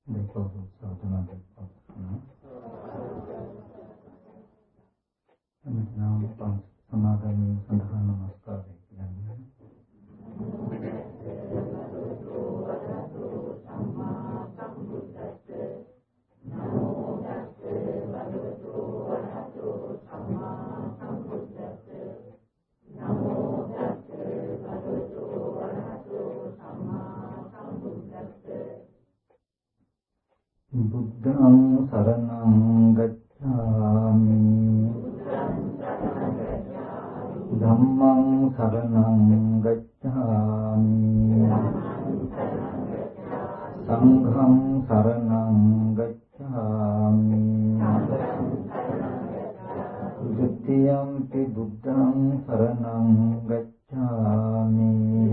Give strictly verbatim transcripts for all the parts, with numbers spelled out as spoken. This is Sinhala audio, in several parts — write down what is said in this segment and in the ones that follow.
देखो साधना देखो नाम पांच समागम संध्या नमस्कार बुद्धं शरणं गच्छामि धम्मं शरणं गच्छामि संघं शरणं गच्छामि द्वितीयंपि बुद्धं शरणं गच्छामि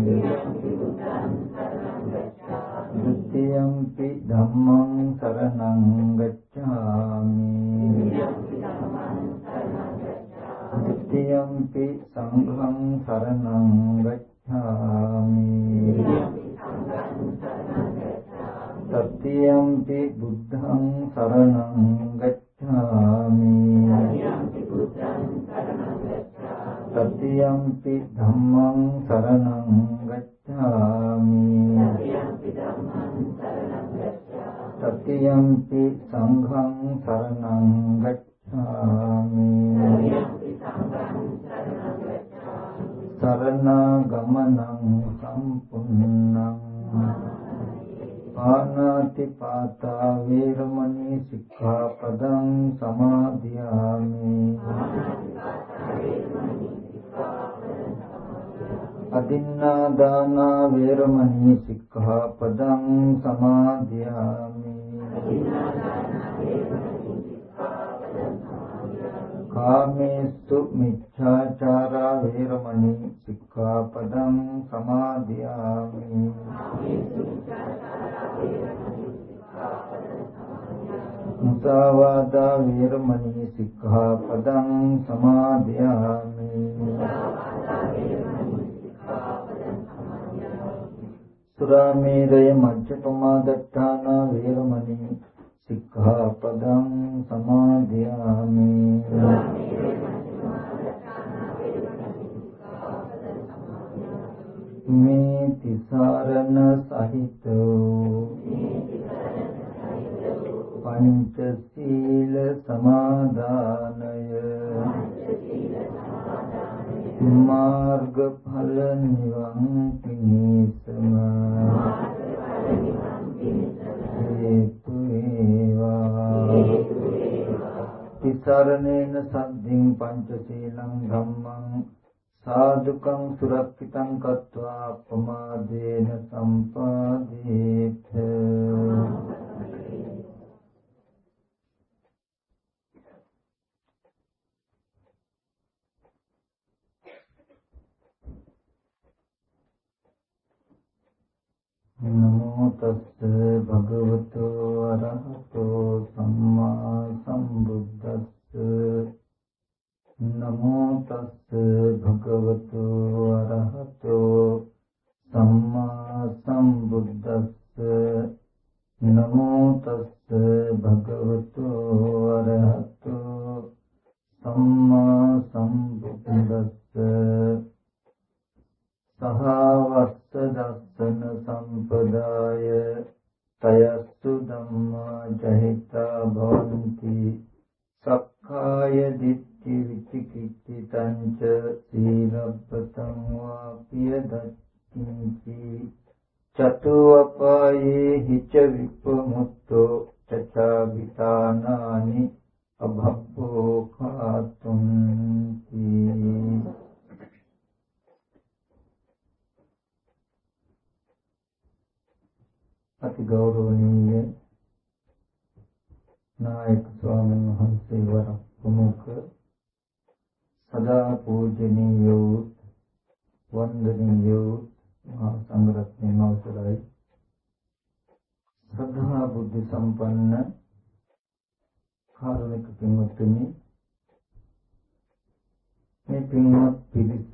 द्वितीयंपि धम्मं शरणं गच्छामि द्वितीयंपि संघं शरणं गच्छामि तृतीयंपि बुद्धं शरणं गच्छामि तृतीयंपि धम्मं शरणं गच्छामि तृतीयंपि संघं शरणं गच्छामि शरणागमनं सम्पूर्णं पानातिपाता वेरमणि सिक्खापदं समादयामि अदिन्नादाना वेरमणि सिक्खापदं समादयामि कामेषु मिच्छाचारा वेरमणि सिक्खापदं समादयामि मुसावादा वेरमणि सिक्खापदं समादयामि सुरामेरय मज्जपमादट्ठाना वेरमणि सिक्खापदं समादयामि मे तिसारन सहितो पंचशील समादानय मार्गफल निवं पिनिसम हेतु एवा तिसरणेन सद्धिं पंचशीलं धम्मं साधुकं सुरक्षितं कृत्वा प्रमादेन सम्पादेत् नमो तस्से भगवतो अरहतो सम्मा सम्बुद्धस्से नमो तस्से भगवतो अरहतो सम्मा सम्बुद्धस्से नमो तस्से भगवतो अरहतो सम्मा सम्बुद्धस्से सहावस्त दर्शन संपदाय तयस्तु धम्मा जहिता भवन्ति सक्काय दिट्ठि विचिकित्सितं च सीलव्रतं वापि यदत्किञ्चि चतुरपाये हि च विप्रमुक्तो चचाभितानानि अभप्पो खातुन्ति अति गौरवनीय नायक स्वामी वහන්සේ वर प्रमुख सदा पूजनीय वंदनीय महा संघरत्न महोदय श्रद्धा बुद्धि संपन्न කාරුණික පින්වත්නි මේ පින්වත් පිරිස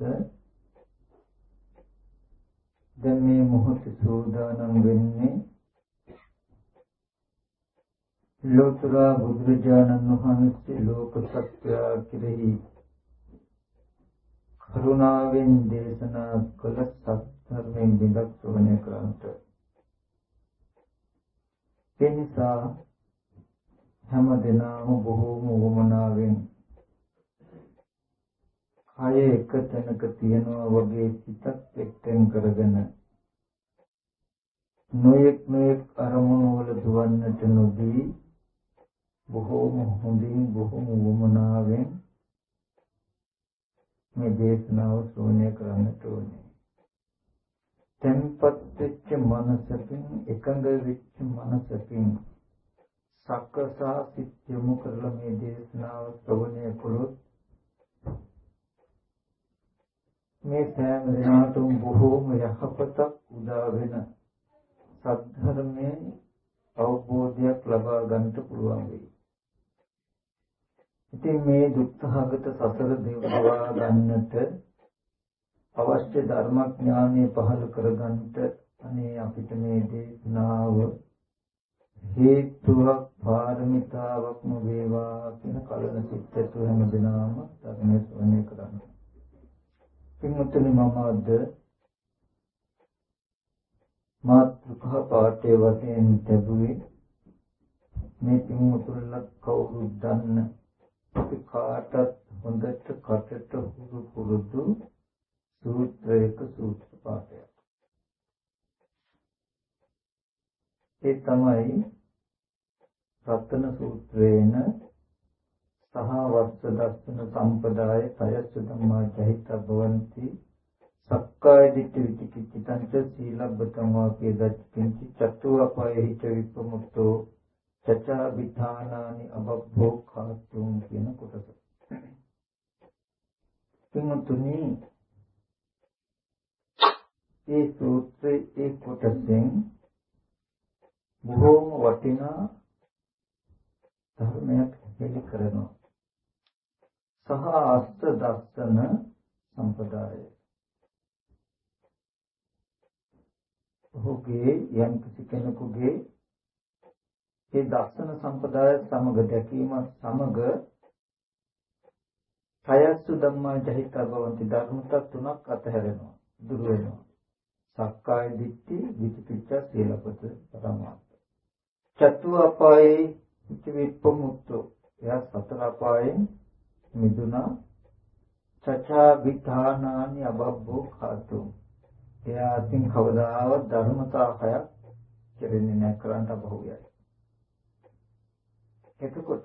දැන් මේ මොහොතේ සෝදානම් වෙන්නේ ලෝතර බුදුරජාණන් වහන්සේ ලෝක සත්‍ය කෙරෙහි කරුණාවෙන් දේශනා කළ සත්‍යයෙන් බිඳක් ශ්‍රවණය කරන්ට. ඒ නිසා හැම දිනම බොහෝම වමනාවෙන් කය එක තැනක තියනවා වගේ සිතක් එක්තෙන් කරගෙන නොයෙක් නොයෙක් අරමුණු වල දුවන්නට නොදී බොහෝම හොඳින් බොහෝම වමනාවෙන් මේ දේශනාව ශ්‍රවණය කරන්නට ඕනේ. tempat වෙච්ච මනසකින් එකඟ වෙච්ච මනසකින් සක්කසා සිත් යොමු කරලා මේ දේශනාව ශ්‍රවණය කළොත් මේ සෑම දිනකටම බොහෝම යහපතක් උදා වෙන සත්‍ය අවබෝධයක් ලබා ගන්නට පුළුවන් වෙයි. ඉතින් මේ දුක්ඛගත සසර දෙවවා ගන්නට අවශ්‍ය ධර්මඥානය පහළ කරගන්නට අනේ අපිට මේ දේශනාව හේතුවක් පාරමිතාවක්ම වේවා කියන කලන සිත්තු හැම දිනම ධර්මයේ ශ්‍රවණය කරන්න. පින්වත්නි මම අද මාතෘකා පාඨයේ වශයෙන් ලැබුවේ මේ පින්වතුන්ලා කවුරුත් දන්න අපි කාටත් හොඳට කටට හුරු පුරුදු සූත්‍රයක සූත්‍ර පාඨයක්. ඒ තමයි රත්න සූත්‍රයේන සහ වස්ස දස්සන සම්පදාය තයස්ස ධම්මා චෛත භවಂತಿ සක්කාය දිට්ඨි විචිකිච්ඡිතං සීලබ්බතං වාපේ දච්චින්ච චතු අපායෙහි ච විප්පමුක්තෝ චචා විධානානි අබබ්බෝ කාතුම් කියන කොටස. පින්තුනි ඒ සූත්‍රයේ ඒ කොටසෙන් බොහෝම වටිනා ධර්මයක් හෙළි කරනවා. සහ අස්ත දස්සන සම්පදාය. ඔහුගේ යම් කිසි කෙනෙකුගේ ඒ දස්සන සම්පදාය සමග දැකීම සමග කයස්සු ධම්මා ජහිත භවಂತಿ ධර්මතා තුනක් අතහැරෙනවා දුර වෙනවා. සක්කාය දිට්ඨි විචිකිච්ඡා සීලපත පරමාර්ථ. චතු අපායේ විප්පමුක්තෝ එයා සතර අපායෙන් මිදුණා. චචා විධානානි අබබ්බෝ කාතු එයා අතින් කවදාවත් ධර්මතා හයක් කෙරෙන්නේ නැහැ කරන්ට බහුවයයි. එතකොට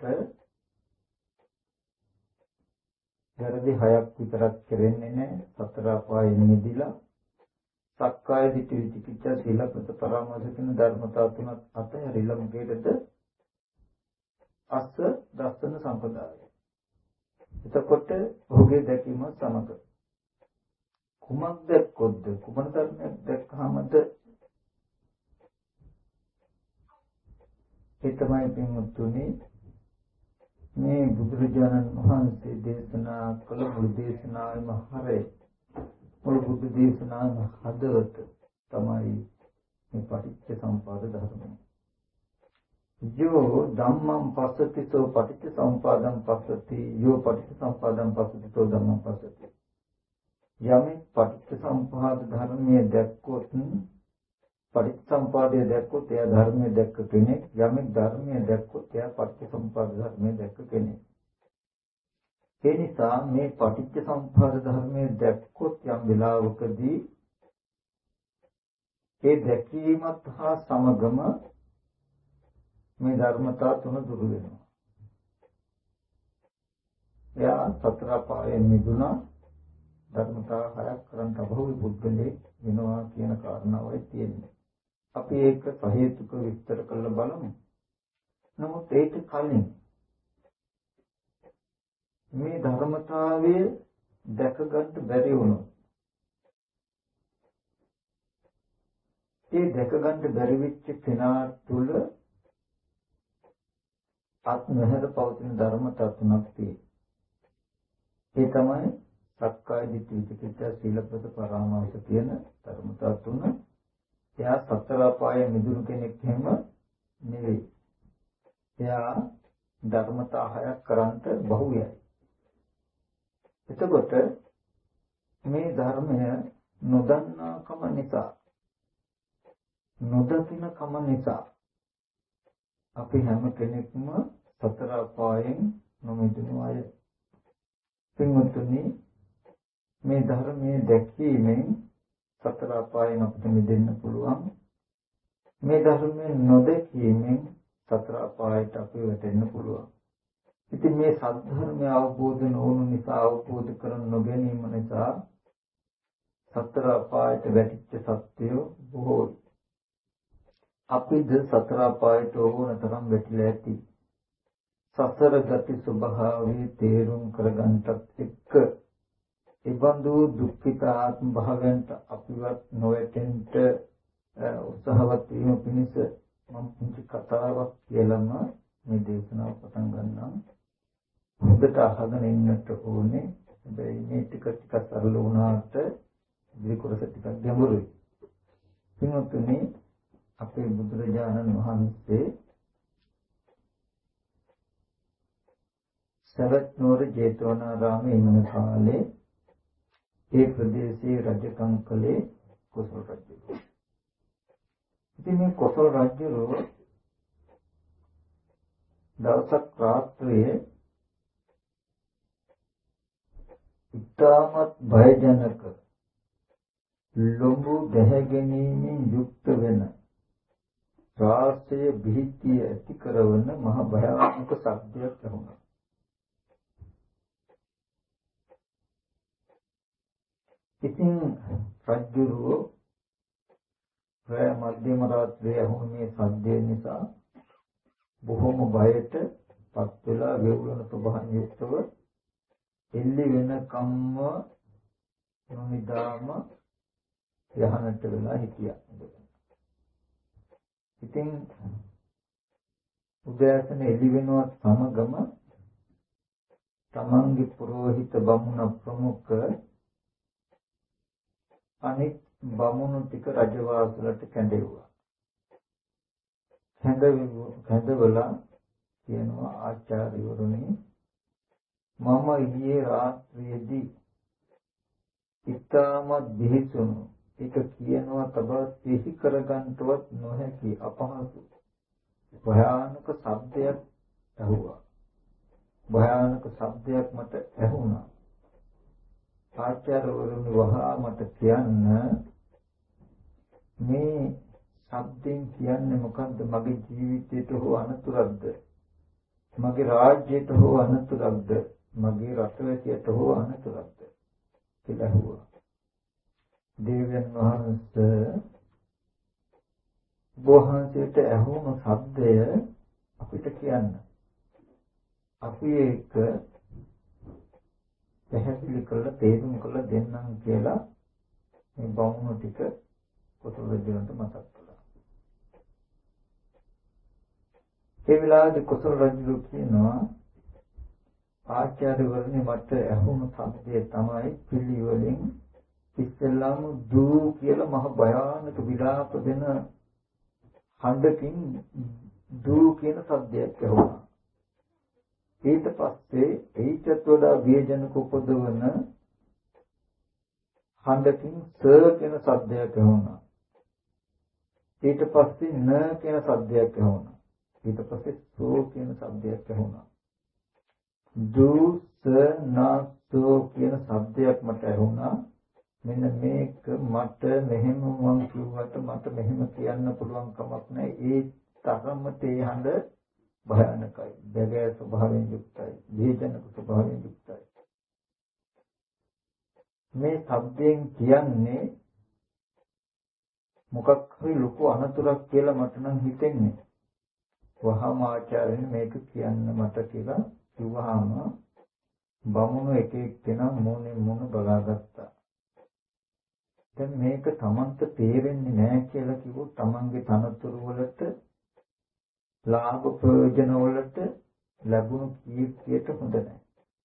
වැරදි හයක් විතරක් කෙරෙන්නේ නැහැ සතර අපායෙන් මිදිලා සක්කාය දිට්ඨි විචිකිච්ඡා සීලපත පරාමාස කියන ධර්මතා තුනක් අතහැරිලා මොකේද අස්ස දස්සන සම්පදාය. එතකොට ඔහුගේ දැකීම සමග කුමක් දැක්කොත්ද කුමන ධර්මයක් දැක්කහමද ඒ තමයි පින්වත්නි මේ බුදුරජාණන් වහන්සේ දේශනා කළ මුළු දේශනාවේම හරය මුළු බුදු දේශනාවේම හදවත තමයි මේ පටිච්ච සමුප්පාද ධර්මය. යෝ ධම්මං පස්සති සෝ පටිච්ච සමුප්පාදං පස්සති යෝ පටිච්ච සමුප්පාදං පස්සති සෝ ධම්මං පස්සති. යමෙක් පටිච්ච සමුප්පාද ධර්මයේ දැක්කොත් පටිච්ච සමුප්පාදයේ දැක්කොත් එයා ධර්මයේ දැක්ක කෙනෙක්. යමෙක් ධර්මයේ දැක්කොත් එයා පටිච්ච සමුප්පාද ධර්මයේ දැක්ක කෙනෙක්. ඒ නිසා මේ පටිච්ච සමුප්පාද ධර්මයේ දැක්කොත් යම් වෙලාවකදී ඒ දැකීමත් හා සමගම මේ ධර්මතා තුන දුරු වෙනවා. එයා සතර පායෙන් මිදුණා ධර්මතා හයක් කරන් තබහුයි පුද්ගලෙ වෙනවා කියන කාරණාවයි තියෙන්නේ. අපි ඒක සහේතුක විස්තර කරලා බලමු. නමුත් ඒක කලින් මේ ධර්මතාවය දැක ගන්න බැරි වුණොත් ඒ දැක ගන්න බැරි වෙච්ච කෙනා තුල ආත්මහර පවතින ධර්මතා තුනක් තියෙනවා. ඒ තමයි සක්කාය දිට්ඨි විචිකිච්ඡා සීලපත පරාමාස කියන ධර්මතා තුන. එයා සතර අපායේ මිදුණු කෙනෙක් හැම නෙවෙයි. එයා ධර්මතා හයක් කරන්ට බහුවයයි. එතකොට මේ ධර්මය නොදන්නාකම නිසා නොදකින කම නිසා අපි හැම කෙනෙක්ම සතර අපායෙන් නොමිදුණු අය. පින්වත්නි මේ ධර්මයේ දැකීමෙන් සතර අපායෙන් අපිට මිදෙන්න පුළුවන්. මේ ධර්මයේ නොදැකීමෙන් සතර අපායට අපි වැටෙන්න පුළුවන්. ඉතින් මේ සත්‍ය අවබෝධ නොවුණු නිසා අවබෝධ කර නොගැනීම නිසා සතර අපායට වැටිච්ච සත්‍යය බොහෝයි. අපිද සතර අපායට ඕන තරම් වැටිලා ඇති. සසර ගති ස්වභාවයේ තේරුම් කරගන්නත් එක්ක ඉබඳු දුක්ඛිත ආත්ම භාවයන්ට අපිවත් නොවැටෙන්න උත්සාහවත් වීම පිණිස මම පුංචි කතාවක් කියලාම මේ දේශනාව පටන් ගන්නම්. හොඳට අහගෙන ඉන්නට ඕනේ. හැබැයි මේ ටික ටික සරල වුණාට ඉදිරි කොටස ටිකක් ගැඹුරුයි. පින්වත්නි අපේ බුදුරජාණන් වහන්සේ සවැත් නුවර ජේතවනාරාමයේ ඉන්න කාලේ ඒ ප්‍රදේශයේ රජකම් කළේ කොසල් රජු. ඉතින් මේ කොසල් රජු දවසක් රාත්‍රියේ ඉතාමත් භයජනක ලොඹු දැහැගැනීමෙන් යුක්ත වෙන රාත්‍රියේ බිහිතිය ඇති කරන මහ භයානක ශබ්දයක් ඇහුණා. ඉතින් රජුරෝ රැ මධ්‍යම රාත්‍රියේ ඇහුණු මේ ශබ්දය නිසා බොහොම බයට පත් වෙලා වේවුලන ප්‍රභාන් යුක්තව එල්ලි වෙන කම්ම නොනිදාම යහනට වෙලා හිටියා. ඉතින් උදෑසන එළි වෙනවත් සමගම තමන්ගේ පුරোহিত බමුණ ප්‍රමුඛ අනිත් බමුණු ටික රජවාසලට කැඳෙව්වා. කැඳවලා කියනවා ආචාර්යවරුනි මම ඊයේ රාත්‍රියේදී ඉතාමත් බිහිසුණු ඒක කියනවා තවත් සිහි කරගන්නවත් නොහැකි අපහසු භයානක ශබ්දයක් ඇහුවා. භයානක ශබ්දයක් මට ඇහුණා. ආචාර්යවරුනි වහා මට කියන්න මේ ශබ්දෙන් කියන්නේ මොකද්ද? මගේ ජීවිතයට හෝ අනතුරක්ද? මගේ රාජ්‍යයට හෝ අනතුරක්ද? මගේ රටවැසියට හෝ අනතුරක්ද? කියලා ඇහුවා. දේවයන් වහන්සේ වහන්සේට ඇහුණු ශබ්දය අපිට කියන්න. අපි ඒක පැහැදිලි කරලා තේරුම් කරලා දෙන්නම් කියලා මේ බමුණු ටික කොසල් රජුන්ට මතක් කළා. ඒ වෙලාවේදී කොසල් රජු කියනවා ආචාර්යවරුනි මට ඇහුණු ශබ්දය තමයි පිළිවෙලින් ඉස්සෙල්ලාම දූ කියලා මහ භයානක විලාප දෙන හඬකින් දූ කියන શબ્දයක් ඇහුණා. ඊට පස්සේ ඊටත් වඩා වේජනක උපදවන හඬකින් ස කියන શબ્දයක් ඇහුණා. ඊට පස්සේ න කියන શબ્දයක් ඇහුණා. ඊට පස්සේ සෝ කියන શબ્දයක් ඇහුණා. දූ ස න සෝ කියන શબ્දයක් මට ඇහුණා. මෙන්න මේක මට මෙහෙම මම කිව්වට මට මෙහෙම කියන්න පුළුවන් කමක් නැහැ. ඒ තරමට ඒ හඬ භයානකයි. බැගෑ ස්වභාවයෙන් යුක්තයි. වේදනක ස්වභාවයෙන් යුක්තයි. මේ શબ્දයෙන් කියන්නේ මොකක් හරි ලොකු අනතුරක් කියලා මට නම් හිතෙන්නේ. වහාම ආචාර්යනේ මේක කියන්න මට කියලා කිව්වහම බමුණු එක එක්කෙනා මොනේ මොන බලාගත්තා. දැන් මේක තමන්ට තේරෙන්නේ නැහැ කියලා කිව්වොත් තමන්ගේ තනතුරු වලට ලාභ ප්‍රයෝජන වලට ලැබුණු කීර්තියට හොඳ නැහැ.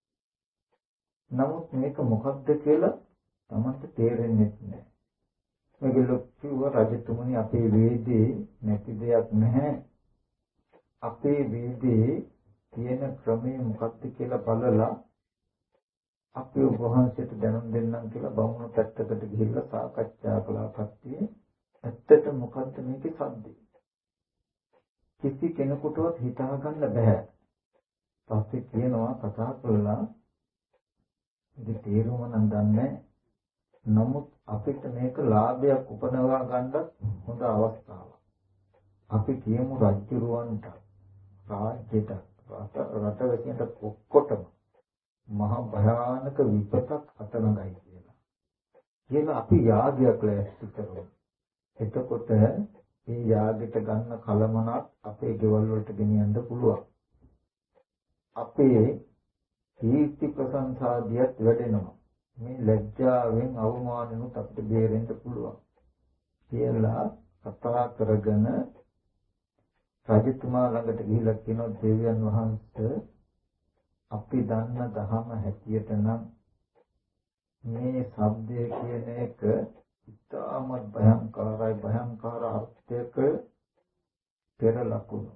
නමුත් මේක මොකක්ද කියලා තමන්ට තේරෙන්නේ නැහැ. මේක ලොක්කුව රජතුමනි අපේ වේදේ නැති දෙයක් නැහැ. අපේ වේදේ තියෙන ක්‍රමය මොකක්ද කියලා බලලා අපි ඔබ වහන්සේට දැනුම් දෙන්නම් කියලා බමුණු පැත්තකට ගිහිල්ලා සාකච්ඡා කළා කට්ටිය. ඇත්තට මොකද්ද මේකේ සද්දේ? කිසි කෙනෙකුටවත් හිතා ගන්න බෑ. පස්සේ කියනවා කතා කළා ඉතින් තේරුම නම් දන්නේ. නමුත් අපිට මේක ලාභයක් උපදවා ගන්නත් හොඳ අවස්ථාවක්. අපි කියමු රජුරවන්ට රාජ්‍යයට රට රටවැසියන්ට ඔක්කොටම මහා භයානක විපතක් අතනගයි කියලා. කියලා අපි යාගයක් ලෑස්ති කරමු. එතකොට මේ යාගෙට ගන්න කලමනක් අපේ ගෙවල් වලට ගෙනියන්න පුළුවන්. අපේ කීර්ති ප්‍රශංසාදියත් වැඩෙනවා. මේ ලැජ්ජාවෙන් අවමානෙනුත් අපිට බේරෙන්න පුළුවන්. කියලා කතා කරගෙන රජතුමා ළඟට ගිහිල්ලා කියනවා දෙවියන් වහන්සේ අපි දන්න දහම හැටියට නම් මේ શબ્දය කියන එක ඉතාමත් භයංකාරයි භයංකාර අර්ථයක පෙර ලකුණු.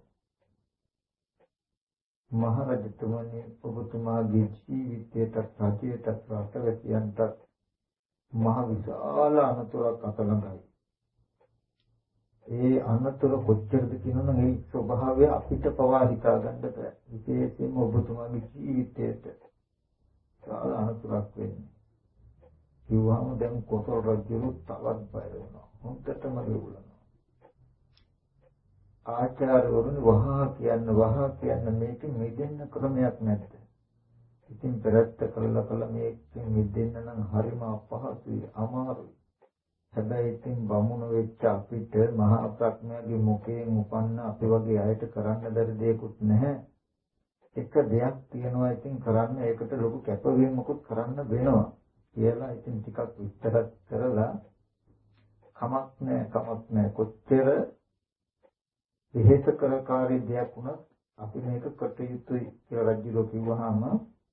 මහරජතුමනි ඔබතුමාගේ ජීවිතයට රජයට රටවැසියන්ට මහ විශාල අනතුරක් අතළඟයි. ඒ අනතුර කොච්චරද කියනනම් ඒ ස්වභාවය අපිට පවා හිතා ගන්න බෑ. විශේෂයෙන්ම ඔබතුමාගේ ජීවිතයට විශාල අනතුරක් වෙන්නේ. කිව්වම දැන් කොසල් රජුරු තවත් බය වෙනවා. හොඳටම රිවුලනවා. ආචාර්යවරුන් වහා කියන්න වහා කියන්න මේක මිදෙන්න ක්‍රමයක් නැද්ද? ඉතින් පෙරත්ත කළා කළා මේකෙන් මිදෙන්න නම් හරිම අපහසුයි අමාරුයි. හැබැයි ඉතින් බමුණ වෙච්ච අපිට මහා ප්‍රඥාගේ මුඛයෙන් උපන්න අපි වගේ අයට කරන්න බැරි දෙයක්වත් නැහැ. එක දෙයක් තියෙනවා ඉතින් කරන්න ඒකට ලොකු කැපවීමකුත් කරන්න වෙනවා කියලා ඉතින් ටිකක් විස්තර කරලා කමක් නැහැ කමක් නැහැ කොච්චර විහෙතකරකාරී දෙයක් වුණත් අපි මේක කට යුතුයි කියලා රජුලෝ කිව්වහම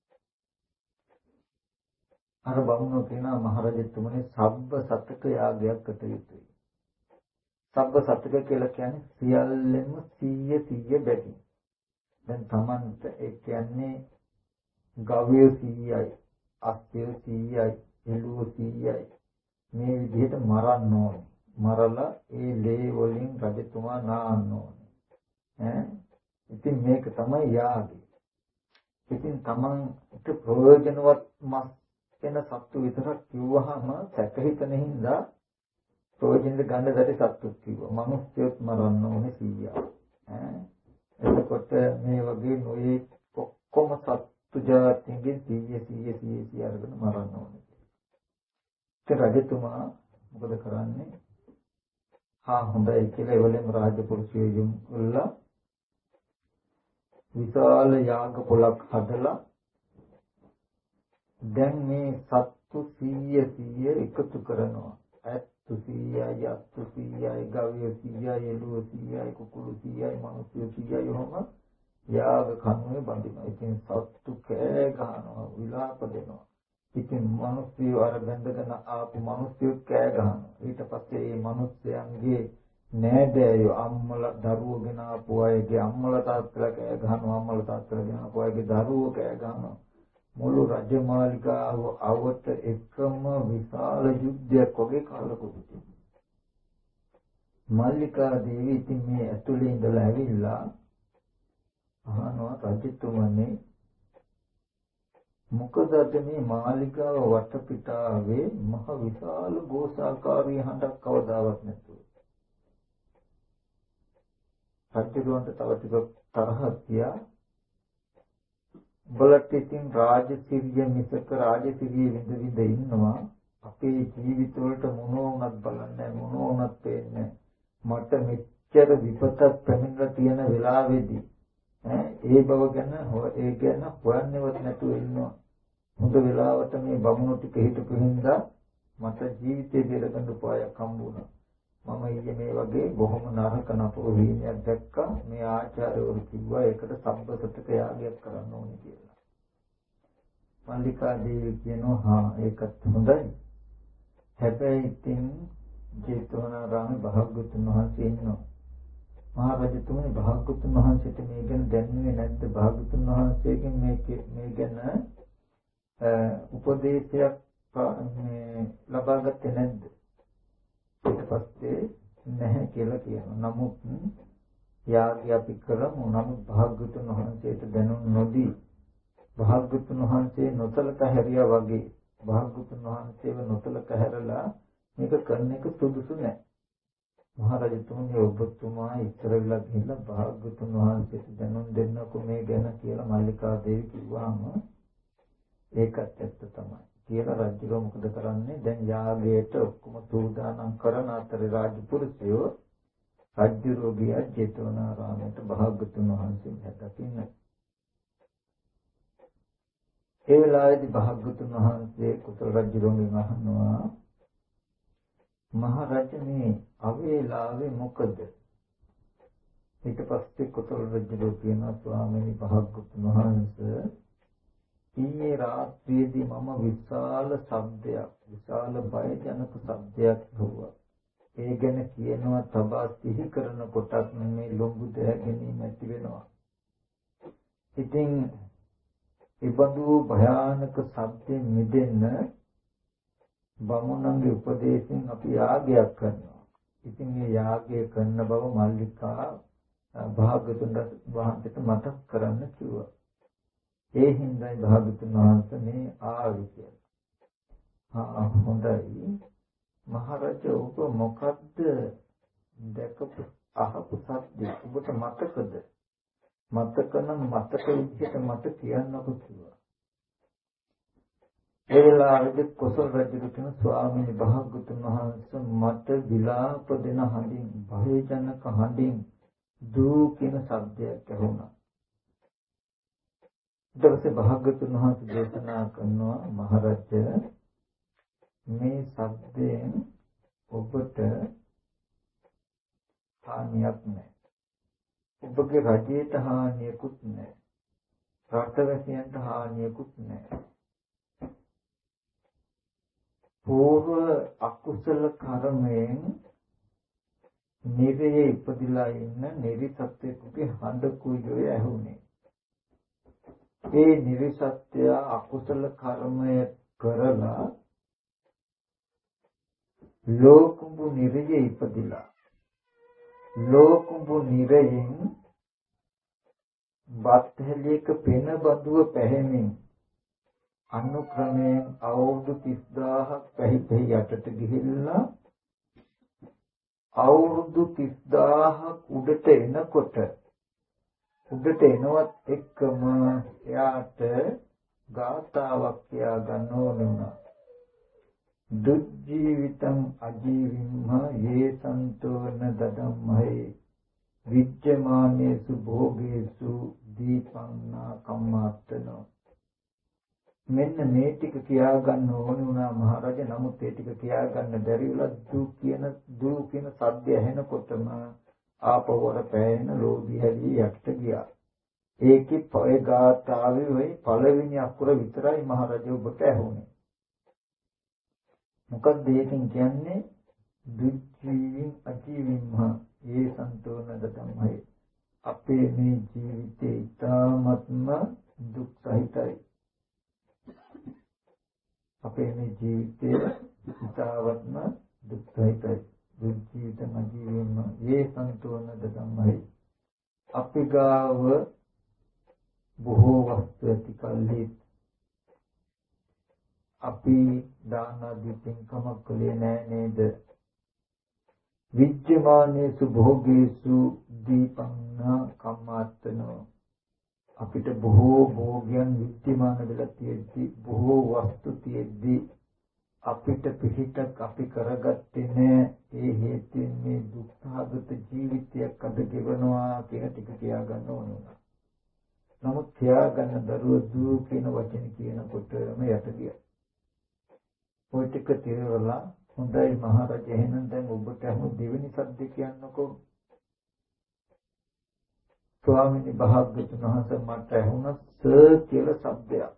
අර බමුණෝ කියනවා මහරජතුමනි සබ්බ සතක යාගයක් කට යුතුයි. සබ්බ සතක කියලා කියන්නේ සියල්ලෙම සීය සීය බැගින්. දැන් Tamanට ඒ කියන්නේ ගව්‍ය සීයයි, අස්ත්‍ය සීයයි, එළුව සීයයි මේ විදිහට මරන්න ඕනේ. මරලා ඒ ලේ වලින් රජතුමා නාන්න ඕනේ. ඈ ඉතින් මේක තමයි යාගය. ඉතින් Tamanට ප්‍රයෝජනවත් මස් වෙන සත්තු විතරක් කිව්වහම සැකහිතන හින්දා ප්‍රයෝජනෙට ගන්න දැටි සත්තු කිව්වා. මිනිස්සුත් මරන්න ඕනේ සීයා. ඈ එතකොට මේ වගේ නොයේ ඔක්කොම සත්තු જાතින්ගේ සීය සීය සීය සීය අරගෙන මරන්න ඕනේ. ඒ රජතුමා මොකද කරන්නේ? හා හොඳයි කියලා එවලෙම රාජපුරුෂයෝ යොමුලා විශාල යාග පොලක් හදලා දැන් මේ සත්තු සීය සීය එකතු කරනවා. ඇත්තු සීයයි, අත්තු සීයයි, ගව්‍ය සීයයි, එළුව සීයයි, කුකුළු සීයයි, මිනිස්සු සීයයි වහම යාග කන්වේ බඳිනවා. ඉතින් සත්තු කෑ ගහනවා, විලාප දෙනවා. ඉතින් මිනිස්සු අර බඳගෙන ආපු මිනිස්සු කෑ ගහනවා. ඊට පස්සේ මේ මිනිස්යන්ගේ නෑදෑයෝ අම්මලා දරුවෝ ගෙන ආපු අයගේ අම්මලා තාත්තලා කෑ ගහනවා. අම්මලා තාත්තලා ගෙන ආපු අයගේ දරුවෝ කෑ ගහනවා. මුළු රජමාලිගාව අවට එකම විශාල යුද්ධයක් වගේ කාලකුටි තිබුණා. මල්ලිකා දේවී ඉතින් මේ ඇතුලේ ඉඳලා ඇවිල්ලා අහනවා රජතුමනි මොකද මේ මාලිගාව වටපිටාවේ මහ විශාල ගෝසාකාරී හඬක් කවදාවත් නැතුව. රජුන්ට තව ටිකක් තරහක් තියා බලත් ඉතින් රාජසිරිය මිසක රාජසිරිය විඳ විඳ ඉන්නවා. අපේ ජීවිතවලට මොනෝනත් බලන්නේ මොනෝනත් පේන්නේ මට මෙච්චර විපතක් පැමිණලා තියෙන වෙලාවේදී ඒ බව ගැන ඒ ගැන හොයන්නවත් නැතුව ඉන්නවා. හොඳ වෙලාවට මේ බමුණු ටික හිටපු හින්දා මට ජීවිතේ බේරගන්න උපායක් හම්බුණා. මම ඊයේ මේ වගේ බොහොම නරක නපුරු වීණයක් දැක්කා. මේ ආචාර්යවරු කිව්වා ඒකට සම්බසතක යාගයක් කරන්න ඕනේ කියලා. මල්ලිකා දේවී කියනවා හා ඒකත් හොඳයි. හැබැයි ඉතින් ජේතවනාරාමේ භාග්‍යවතුන් වහන්සේ ඉන්නවා. මහා රජතුමනි භාග්‍යවතුන් වහන්සේට මේ ගැන දැනෙන්නේ නැද්ද? භාග්‍යවතුන් වහන්සේගෙන් මේ මේ ගැන උපදේශයක් මේ ලබාගත්තේ නැද්ද? ඊට පස්සේ නැහැ කියලා කියනවා. නමුත් යාගය අපි කරමු. නමුත් භාග්‍යවතුන් වහන්සේට දැනුම් නොදී භාග්‍යවතුන් වහන්සේ නොසලකා හැරියා වගේ භාග්‍යවතුන් වහන්සේව නොසලකා හැරලා මේක කරන එක සුදුසු නැහැ. මහරජතුමනි ඔබතුමා ඉස්සරලා ගිහිල්ලා භාග්‍යවතුන් වහන්සේට දැනුම් දෙන්නකෝ මේ ගැන කියලා මල්ලිකා දේවි කිව්වම ඒකත් ඇත්ත තමයි. කියලා රජුව මොකද කරන්නේ? දැන් යාගයට ඔක්කොම සූදානම් කරන අතරේ රාජපුරුෂයෝ රජු ගිය ජේතවනාරාමයට භාග්‍යවතුන් වහන්සේ දකින්න. ඒ වෙලාවේදී භාග්‍යවතුන් වහන්සේ කුසල රජුගෙන් අහනවා මහරජනේ අවේලාවේ මොකද? ඊට පස්සේ කුසල රජු කියනවා ස්වාමීනි භාග්‍යවතුන් වහන්සේ ඊයේ රාත්‍රියේදී මම විශාල ශබ්දයක් විශාල බයජනක ශබ්දයක් ඇහුවා. ඒ ගැන කියනවා තබා සිහි කරන කොටත් මේ ලොඟු දැහැගෙන ඇති වෙනවා. ඉතින් ඉබඳු භයානක ශබ්දයෙන් මිදෙන්න බමුණන්ගේ උපදේශයෙන් අපි යාගයක් කරනවා. ඉතින් මේ යාගය කරන බව මල්ලිකා භාග්‍යවතුන් වහන්සේට මතක් කරන්න කිව්වා. ඒ හින්දායි භාග්‍යවතුන් වහන්සේ මේ ආවේ කියලා. ආ හොඳයි. මහරජ ඔබ මොකද්ද දැකපු අහපු සත්‍ය ඔබට මතකද? මතක නම් මතක විදිහට මට කියන්නකෝ කිව්වා. ඒ වෙලාවේදී කුසල රජු කියන ස්වාමීන් භාග්‍යවතුන් වහන්සේ මට විලාප දෙන හඬින් භයජනක හඬින් දූ කියන શબ્දයක් ඇහුණා. ඊට පස්සේ භාග්‍යවතුන් වහන්සේ දේශනා කරනවා මහරජ මේ શબ્දයෙන් ඔබට හානියක් නැහැ. ඔබගේ රජයට හානියකුත් නැහැ. රටවැසියන්ට හානියකුත් නැහැ. పూర్ව අකුසල කර්මයෙන් නිරයේ ඉපදිලා ඉන්න නිරිසත්ත්වෙකුගේ හඬ කුයෝය ඇහුනේ. ඒ නිරිසත්ත්‍ය අකුසල කර්මය කරලා ලෝකුඹු නිරයේ ඉපදිලා ලෝකුඹු නිරයෙන් බත්හැලියක පෙන බඳුව පැහැමින් අනුක්‍රමයෙන් අවුරුදු තිස් දාහක් පැහි පැහි යටට ගිහිල්ලා අවුරුදු තිස් දාහක් උඩට එනකොට උඩට එනවත් එක්කම එයාට ගාථාවක් කියා ගන්න ඕන වුණා. දුජ්ජීවිතං අජීවිම්හ යේ සන්තෝන දදම්මහේ විච්ඡමානේසු භෝගේසු දීපංනා කම්මාත්තනෝ. මෙන්න මේ ටික කියා ගන්න ඕන වුණා මහරජ. නමුත් ඒ ටික කියා ගන්න බැරි වුණා. දු කියන දු කියන සද්දය ඇහෙනකොටම ආපවර පෑගෙන ලෝභී හැදී යට ගියා. ඒකේ පය ගාථාවේ ওই පළවෙනි අකුර විතරයි මහරජ ඔබට ඇහුනේ. මොකක්ද ඒකෙන් කියන්නේ? දුක්ඛීන් අජීවින්හ ඒ සන්තෝන දතම්හයි. අපේ මේ ජීවිතේ ඊ타ත්ම දුක් සහිතයි. අපේ මේ ජීවිතේ ඊ타ත්ම දුක් සහිතයි. දුක්ඛීතං අජීවින්හ ඒ සන්තෝන දතම්හයි. අපි ගාව බොහෝ වස්තු ඇති කල්හි අපි දාන ආදී පින්කමක් කළේ නෑ නේද? විච්ඡමානේසු භෝගේසු දීපංනා කම්මාත්තනෝ. අපිට බොහෝ භෝගයන් විද්‍යමාන වෙලා තියෙද්දි බොහෝ වස්තු තියෙද්දි අපිට පිහිටක් අපි කරගත්තේ නෑ. ඒ හේතුවෙන් මේ දුක්ඛාගත ජීවිතයක් අද ගෙවනවා කියන ටික කියා ගන්න ඕන වුණා. නමුත් කියා ගන්න දරුව දූ කියන වචන කියනකොටම යට ගියා. ඔය ටික තේරලා හොඳයි මහරජ එහෙනම් දැන් ඔබට අහමු දෙවෙනි සද්ද කියන්නකෝ. ස්වාමීනි භාග්‍යවතුන් වහන්සේ මට ඇහුණා ස කියලා શબ્දයක්.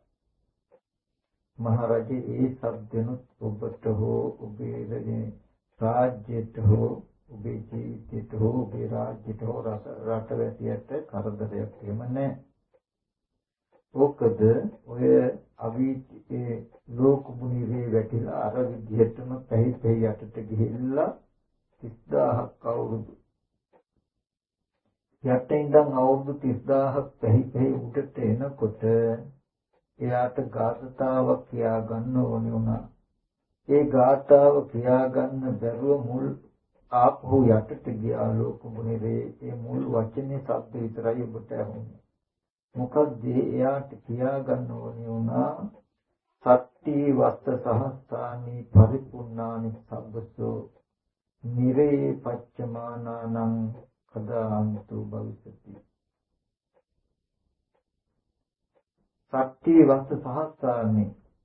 මහරජ ඒ શબ્දෙනුත් ඔබට හෝ ඔබේ රාජ්‍යයට හෝ ඔබේ ජීවිතයට හෝ ඔබේ රාජ්‍යයට හෝ රටවැසියට කරදරයක් එහෙම නැහැ. ඕකද ඔය අවීචේ ලෝක මුනිවේ වැටිලා අර විදිහටම පැහි පැහි යටට ගිහිල්ලා තිස් දාහක් අවුරුදු යට ඉඳන් අවුරුදු තිස් දාහක් පැහි පැහි උඩට එනකොට එයාට ගාථාවක් කියා ගන්න ඕනේ වුණා. ඒ ගාථාව කියා ගන්න බැරුව මුල් ආපහු යටට ගියා ලෝක මුනිවේ. ඒ මුල් වචනේ શબ્ද විතරයි ඔබට ඇහුනේ. මොකද එයාට කියා ගන්න ඕනේ වුණා සත්‍ටි වස්ත සහස්සානි පරිපූර්ණානි සබ්බසෝ නිරේ පච්චමානානං කදාන්තු භවිෂති. සත්‍ටි වස්ත සහස්සානි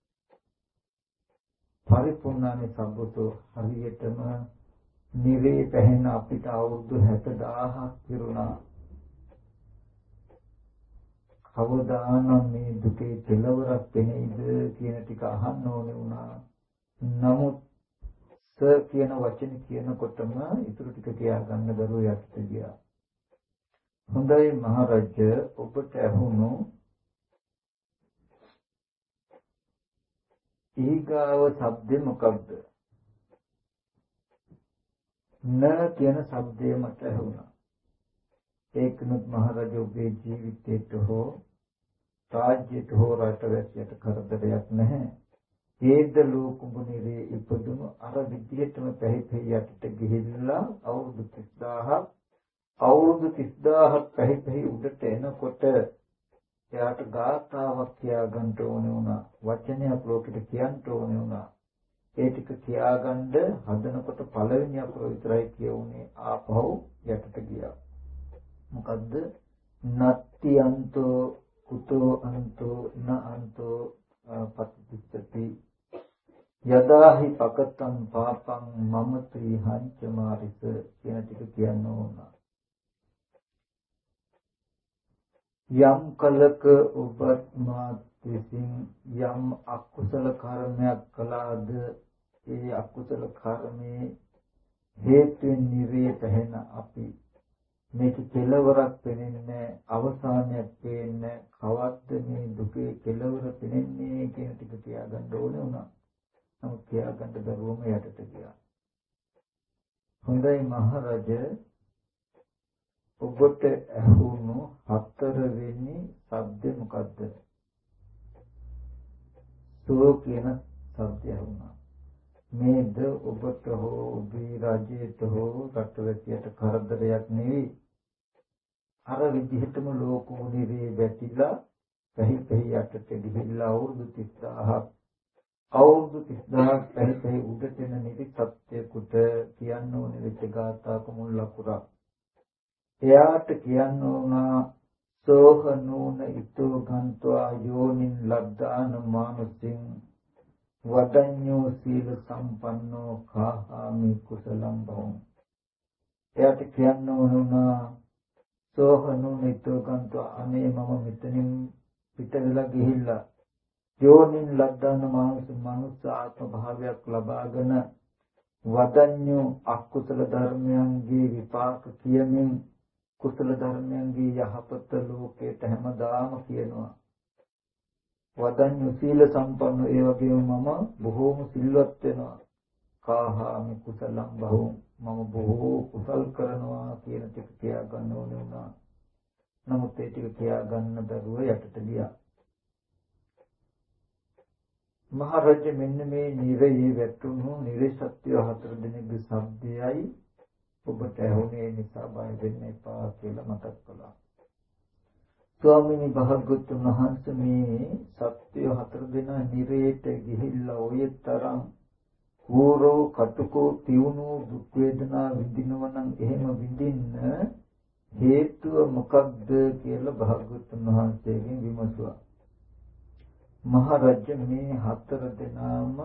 පරිපූර්ණානි සබ්බසෝ හරියටම නිරේ පැහැෙන අපිට අවුරුදු හැට දාහක් පිරුණා. කවදානම් මේ දුකේ කෙලවරක් වෙන්නේද කියන ටික අහන්න ඕනේ වුණා. නමුත් ස කියන වචනේ කියනකොටම ඊටු ටික කියා ගන්න බැරුව යටට ගියා. හොඳයි මහරජ ඔබට ඇහුණු ඊගාව શબ્දේ මොකක්ද? න කියන શબ્දය මට ඇහුණා. ඒකනොත් මහරජ ඔබේ ජීවිතයට හෝ රාජ්‍යයට හෝ රටවැසියට කරදරයක් නැහැ. ඒද ලෝක මුනිවේ ඉපදුණු අර විදියටම පැහි පැහි යටට ගිහිල්ලා අවුරුදු තිස් දාහක් අවුරුදු තිස් දාහක් පැහි පැහි උඩට එනකොට එයාට ගාථාවක් කියා ගන්න ඕනේ වුණා. වචනයක් ලෝකෙට කියන්න ඕනේ වුණා. ඒ ටික කියාගන්න හදනකොට පළවෙනි අකුර විතරයි කියුනේ ආපහු යටට ගියා. මොකද්ද? නත්ති අන්තෝ කුතෝ අන්තෝ න අන්තෝ පටිච්චති යදාහි පකතං පාපං මම ත්‍රිහංච මාරිස කියන ටික කියන්න ඕන. යම් කලක ඔබත් මාත් විසින් යම් අකුසල කර්මයක් කළාද ඒ අකුසල කර්මයේ හේතුන් නිරේ පැහැෙන අපි මේක කෙලවරක් වෙන්නේ අවසානයක් වෙන්නේ කවද්ද මේ දුකේ කෙලවර වෙන්නේ කියන ටික කියාගන්න ඕනේ වුණා. නමුත් කියාගන්න බැරුවම යටට ගියා. හොඳයි මහරජ ඔබට ඇහුණු හතරවෙනි શબ્දේ මොකද්ද? සෝ කියන શબ્දය වුණා. මේද ඔබට හෝ ඔබේ රාජ්‍යයට හෝ රටවැසියට කරදරයක් නෙවෙයි. අර විදිහටම ලෝක මුනිවේ වැටිලා පැහි පැහි යටට ගිහිල්ලා අවුරුදු තිස් දාහක් අවුරුදු තිස් දාහක් පැහි පැහි උඩට එන නිදි සත්‍යකුට කියන්න ඕනේ වෙච්ච ගාථාක මුල් ලකුරක්. එයාට කියන්න ඕන සෝහ නූන ඉතෝ ගන්්වා යෝනින් ලද්දාන මානුසින් වදඤ්ඤෝ සීල සම්පන්නෝ කාහාමි කුසලං බවං. එයාට කියන්න ඕන සෝහ නූන ඉතෝ ගන්්වා අනේ මම මෙතනින් පිට වෙලා ගිහිල්ලා යෝනින් ලද්දාන මානුසින් මනුස්ස ආත්ම භාවයක් ලබාගෙන වදඤ්ඤෝ අකුසල ධර්මයන්ගේ විපාක කියමින් කුසල ධර්මයන්ගේ යහපත ලෝකයට හැමදාම කියනවා. වදඤ්ඤ සීල සම්පන්න ඒ වගේම මම බොහෝම සිල්වත් වෙනවා. කාහාමි කුසලං බහුම් මම බොහෝ කුසල් කරනවා කියන ටික කියා ගන්න ඕනේ වුණා. නමුත් ඒ ටික කියා ගන්න බැරුව යටට ගියා. මහරජ මෙන්න මේ නිරයේ වැටුණු නිරසත්‍ය හතර දිනක શબ્දයයි ඔබට ඇහුනේ නිසා බය වෙන්න එපා කියලා මතක් කළා. ස්වාමීනි භාග්‍යවතුන් වහන්සේ මේ සත්‍ය හතර දින නිරේට ගිහිල්ලා ඔය තරම් කෝරෝ කටුකෝ තියුණු දුක් වේදනා විඳිනවා නම් එහෙම විඳින්න හේතුව මොකක්ද කියලා භාග්‍යවතුන් වහන්සේගෙන් විමසුවා. මහරජ මේ හතර දෙනාම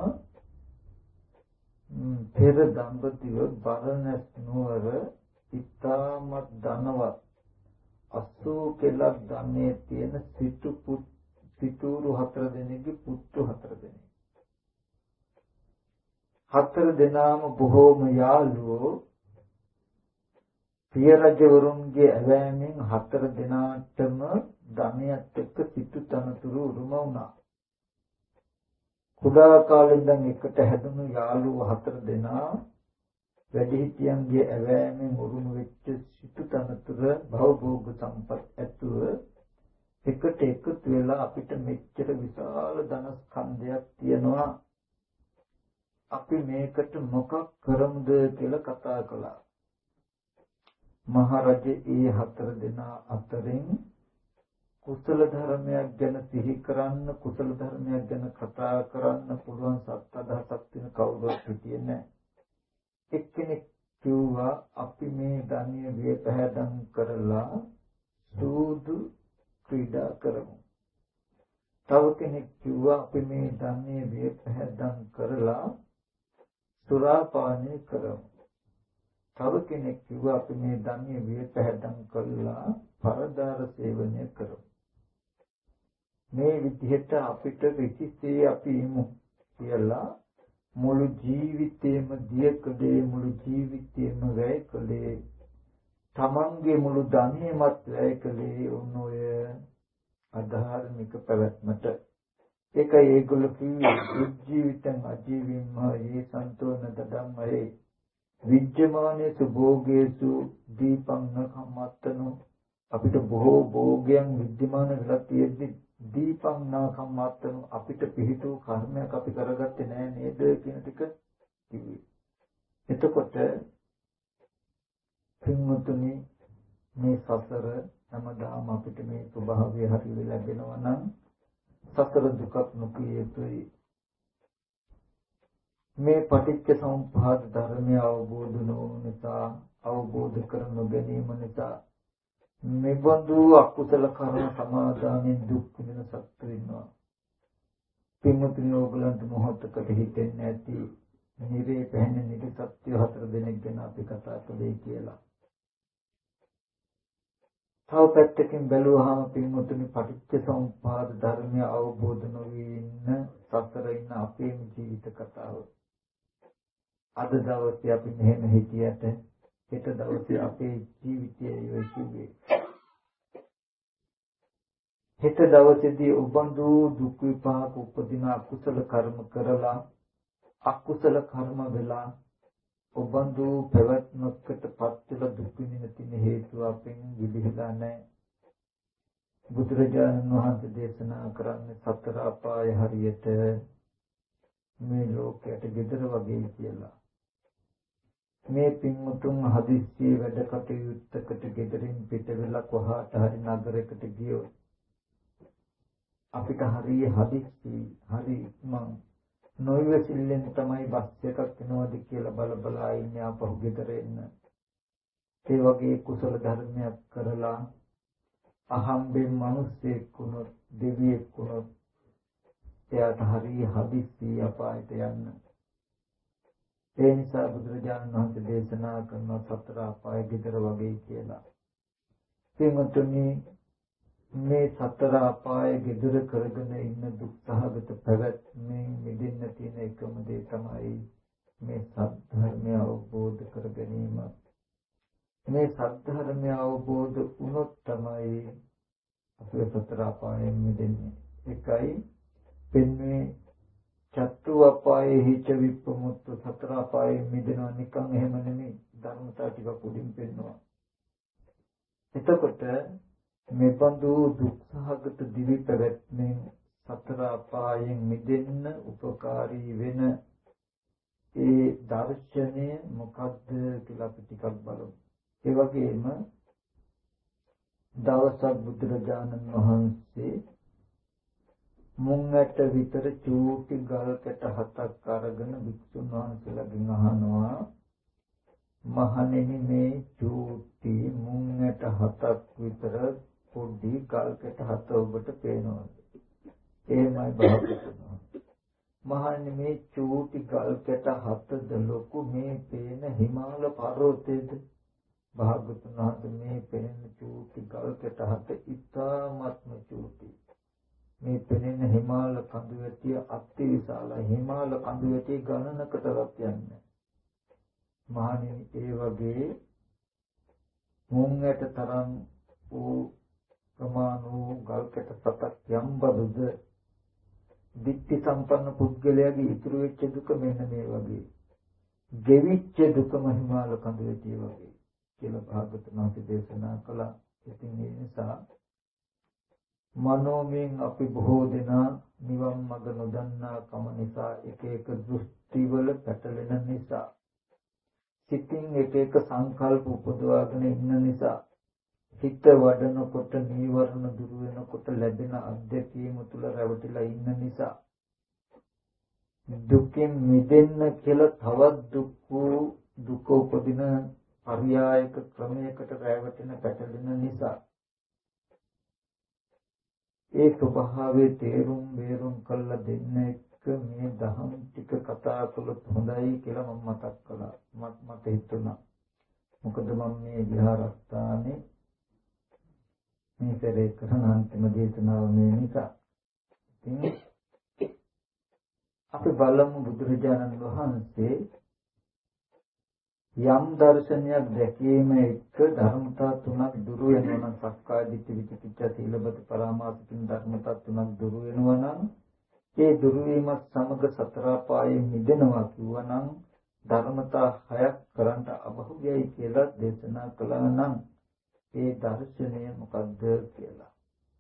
පෙර දඹදිව බරණැස් නුවර ඉතාමත් ධනවත් අසූ කෙලක් ධනෙ තියෙන සිටු සිටුරු හතර දෙනෙක්ගේ පුත්තු හතර දෙනෙක්. හතර දෙනාම බොහෝම යාළුවෝ පිය රජවරුන්ගේ ඇවෑමෙන් හතර දෙනාටම ධනයත් එක්ක සිටු තනතුරු උරුම වුණා. කුඩා කාලේ ඉඳන් එකට හැදුණු යාළුවෝ හතර දෙනා වැඩිහිටියන්ගේ ඇවෑමෙන් උරුම වෙච්ච සිටු තනතුර භවභෝග සම්පත් ඇතුව එකට එකතු වෙලා අපිට මෙච්චර විශාල ධනස්කන්ධයක් තියෙනවා. අපි මේකට මොකක් කරමුද කියලා කතා කළා. මහරජේ ඒ හතර දෙනා අතරින් කුසල ධර්මයක් ගැන සිහි කරන්න, කුසල ධර්මයක් ගැන කතා කරන්න පුළුවන් සත් අදහසක් තියෙන කවුරුත් හිටියේ නැහැ. එක්කෙනෙක් කිව්වා අපි මේ ධනිය විපහදම් කරලා සූදු ක්‍රීඩා කරමු. තව කෙනෙක් කිව්වා අපි මේ ධනිය විපහදම් කරලා සුරාපානය කරමු. තව කෙනෙක් කිව්වා අපි මේ ධනිය විපහදම් කරලා පරදාර සේවනය කරමු. මේ විදිහට අපිට විචිතේ අපි ඉමු කියලා මුළු ජීවිතේම දිය කළේ, මුළු ජීවිතේම වැය කළේ, තමන්ගේ මුළු ධනෙමත් වැය කළේ ඔන්නෝය අධාර්මික පැවැත්මට. ඒකයි ඒගොල්ලෝ කිව්වේ ජීවිතං අජීවින්ම යේ සන්තෝන දඩම්මයේ විජ්ජමානේසු භෝගේසු දීපං නකම්මත්තනෝ. අපිට බොහෝ භෝගයන් විද්‍යමාන වෙලා තියෙද්දි දීපං නකම්මත්තනෝ අපිට පිහිටු කර්මයක් අපි කරගත්තේ නෑ නේද කියන ටික කිව්වේ. එතකොට පින්වතුනි මේ සසර හැමදාම අපිට මේ ස්වභාවය හරියට ලැබෙනවා නම් සසර දුකක් නොකිය යුතුයි. මේ පටිච්ච සමුප්පාද ධර්මය අවබෝධ නොවන නිසා, අවබෝධ කර නොගැනීම නිසා මෙබඳු අකුසල කර්ම සමාදානෙන් දුක් විඳින සත්තු වෙනවා. පින්වතුනි ඕගලන්ට මොහොතකට හිතෙන්නේ නැති නිරේ පැහැෙන නිරේ සත්‍ය හතර දෙනෙක් ගැන අපි කතා කළේ කියලා. තව පැත්තකින් බැලුවහම පින්වතුනි පටිච්ච සමුප්පාද ධර්මය අවබෝධ නොවී ඉන්න සසර ඉන්න අපේ ජීවිත කතාව. අද දවසේ අපි මෙහෙම හිටියට හෙට දවසේ අපේ ජීවිතයේ යොයිකුවේ. හෙට දවසේදී උබඳු දුක් විපාක උපදින අකුසල කර්ම කරලා අකුසල කර්ම වෙලා උබඳු පැවැත්මකට පත් වෙලා දුක් විඳින තියෙන හේතුව අපෙන් විදිහලා නැහැ. බුදුරජාණන් වහන්සේ දේශනා කරන්නේ සතර අපාය හරියට මේ ලෝකයට gedara වගේ කියලා. මේ පින්වතුන් හදිස්සියේ වැඩ කටයුත්තකට ගෙදරින් පිට වෙලා කොහාට හරි නගරයකට ගියොත් අපිට හරිය හදිස්සි හරි මං නොයවසිල්ලෙන් තමයි බස් එකක් එනවද කියලා බල බලා ඉන්නේ ආපහු ගෙදර එන්න. ඒ වගේ කුසල ධර්මයක් කරලා අහම්බෙන් මිනිස්සෙක් වුණොත් දෙවියෙක් වුණොත් එයාට හරිය හදිස්සි අපායට යන්න. ඒ නිසා බුදුරජාණන් වහන්සේ දේශනා කරන සතර අපාය ගෙදර වගේ කියලා. පින්වතුනි මේ සතර අපාය ගෙදර කරගෙන ඉන්න දුක්ඛගත පැවැත්මෙන් මිදෙන්න තියෙන එකම දේ තමයි මේ සත්‍ය අවබෝධ කර ගැනීම. මේ සත්‍ය අවබෝධ වුණොත් තමයි අපේ සතර අපායෙන් මිදෙන්නේ. එකයි පෙන්වේ චත්තු අපායේ හිච විප්පමුත්තු සතර අපායේ මිදෙනවා නිකන් එහෙම නෙමෙයි ධර්මතාව ටිකක් උඩින් පෙන්නවා. එතකොට මේ බඳු දුක්ඛගත දිවි පැවැත්මෙන් සතර අපායෙන් මිදෙන්න උපකාරී වෙන ඒ දර්ශනය මොකක්ද කියලා අපි ටිකක් බලමු. ඒ වගේම දවසක් බුදුරජාණන් වහන්සේ මුංගට විතර චූටි ගල් කැට හතක් අරගෙන වික්ෂුන් වහන්සේලාගෙන් අහනවා මහණෙනි මේ චූටි මුංගට හතක් විතර පොඩි ගල් කැට හත ඔබට පේනවද? එහෙමයි භාගතුනා. මහණෙනි මේ චූටි ගල් කැට හතද ලොකු මේ පේන හිමාල පර්වතයේද? භාගතුන් වහන්සේ මේ පෙනෙන චූටි ගල් කැට හත ඉතාමත්ම චූටි. මේ පෙනෙන හිමාල කඳු වැටිය අති විශාල හිමාල කඳු වැටිය ගණනකටවත් යන්නේ. මහණෙනි ඒ වගේ මුංගට තරම් වූ ප්‍රමාණ වූ ගල්කට සතක් යම් බදුද දික්ටි සම්පන්න පුද්ගලයාගේ ඉතුරු වෙච්ච දුක මෙන්න මේ වගේ. ගෙවිච්ච දුකම හිමාල කඳ වෙතිය වගේ කියලා භාගතුන් වහන්සේ දේශනා කළා. ඉතින් ඒ නිසා මනෝමයෙන් අපි බොහෝ දෙනා නිවන් මඟ නොදන්නා කම නිසා එක එක දෘෂ්ටිවල පැටලෙන නිසා සිතින් එක එක සංකල්ප උපදවාගෙන ඉන්න නිසා හිත වඩනකොට නීවරණ දුරු වෙනකොට ලැබෙන අත්දැකීම තුළ රැවටිලා ඉන්න නිසා දුකින් මිදෙන්න කියලා තවත් දුක් දුක උපදින පරියායක ක්‍රමයකට රැවටෙන පැටලෙන නිසා ඒ ස්වභාවයේ තේරුම් බේරුම් කළ දෙන්න එක මේ දහම් ටික කතා කළොත් හොඳයි කියලා මම මතක් කළා. මට මට හිතුණා. මොකද මම මේ විහාරස්ථානේ මේ පෙරේ කරන අන්තිම දේශනාව මේ නිසා. ඉතින් අපි බලමු බුදුරජාණන් වහන්සේ යම් දර්ශනයක් දැකීම එක්ක ධර්මතා තුනක් දුරු වෙනවා නම් සක්කාය දිට්ඨි විචිකිච්ඡා සීලබ්බත පරාමාසිකින් ධර්මතා තුනක් දුරු වෙනවා නම් ඒ දුරු වීමත් සමග සතර පායෙන් මිදෙනවා කිව්වනම් ධර්මතා හයක් කරන්ට අබහුවයි කියලා දේශනා කළා නම් ඒ දර්ශනය මොකද්ද කියලා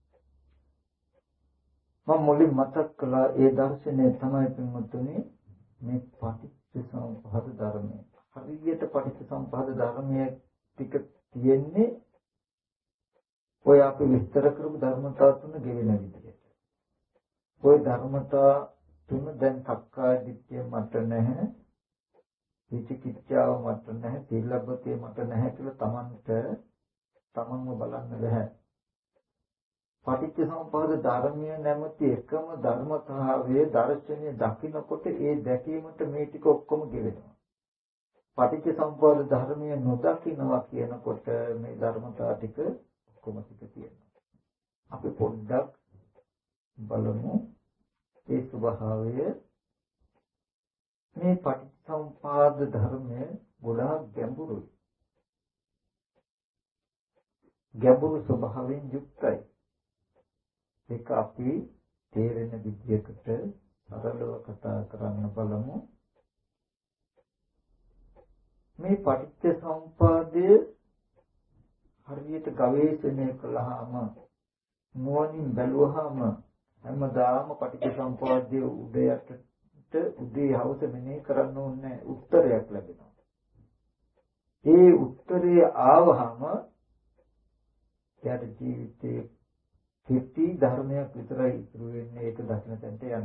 මම මුලින් මතක් කළා. ඒ දර්ශනය තමයි පින්වත්නි මේ පටිච්චසමුප්පාද ධර්මය. හරියට පටිච්චසමුප්පාද ධර්මයේ ටික තියෙන්නේ ඔය අපි විස්තර කරපු ධර්මතා තුන ගෙවෙන විදිහට. ඔය ධර්මතා තුන දැන් සක්කාය දිට්ඨිය මට නැහැ, විචිකිච්ඡාව මට නැහැ, සීලබ්බතේ මට නැහැ කියලා Tamanට තමන්ව බලන්න බැහැ. පටිච්චසමුප්පාද ධර්මය නැමැති එකම ධර්මතාවයේ දර්ශනීය දකින්නකොට ඒ දැකීමට මේ ටික ඔක්කොම ගෙවෙනවා. පටිච්චසමුප්පාද ධර්මය නොදකින්නවා කියනකොට මේ ධර්මතා ටික ඔක්කොම ටික තියෙනවා. අපි පොඩ්ඩක් බලමු ඒ ස්වභාවය. මේ පටිච්චසමුප්පාද ධර්මය ගොඩාක් ගැඹුරුයි. ගැඹුරු ස්වභාවයෙන් යුක්තයි. ඒක අපි තේරෙන විදිහකට සරලව කතා කරන්න බලමු. මේ පටිච්චසමුප්පාදය හරියට ගවේෂණය කළාම නුවණින් බැලුවාම හැමදාම පටිච්චසමුප්පාදයේ උදයටට උදේ හවස මෙනෙහි කරන්න ඕනේ උත්තරයක් ලැබෙනවා. ඒ උත්තරය ආවහම යාට ජීවිතේ කිප්ටි ධර්මයක් විතරයි ඉතුරු වෙන්නේ. ඒක දකින්න තැනට යන්න.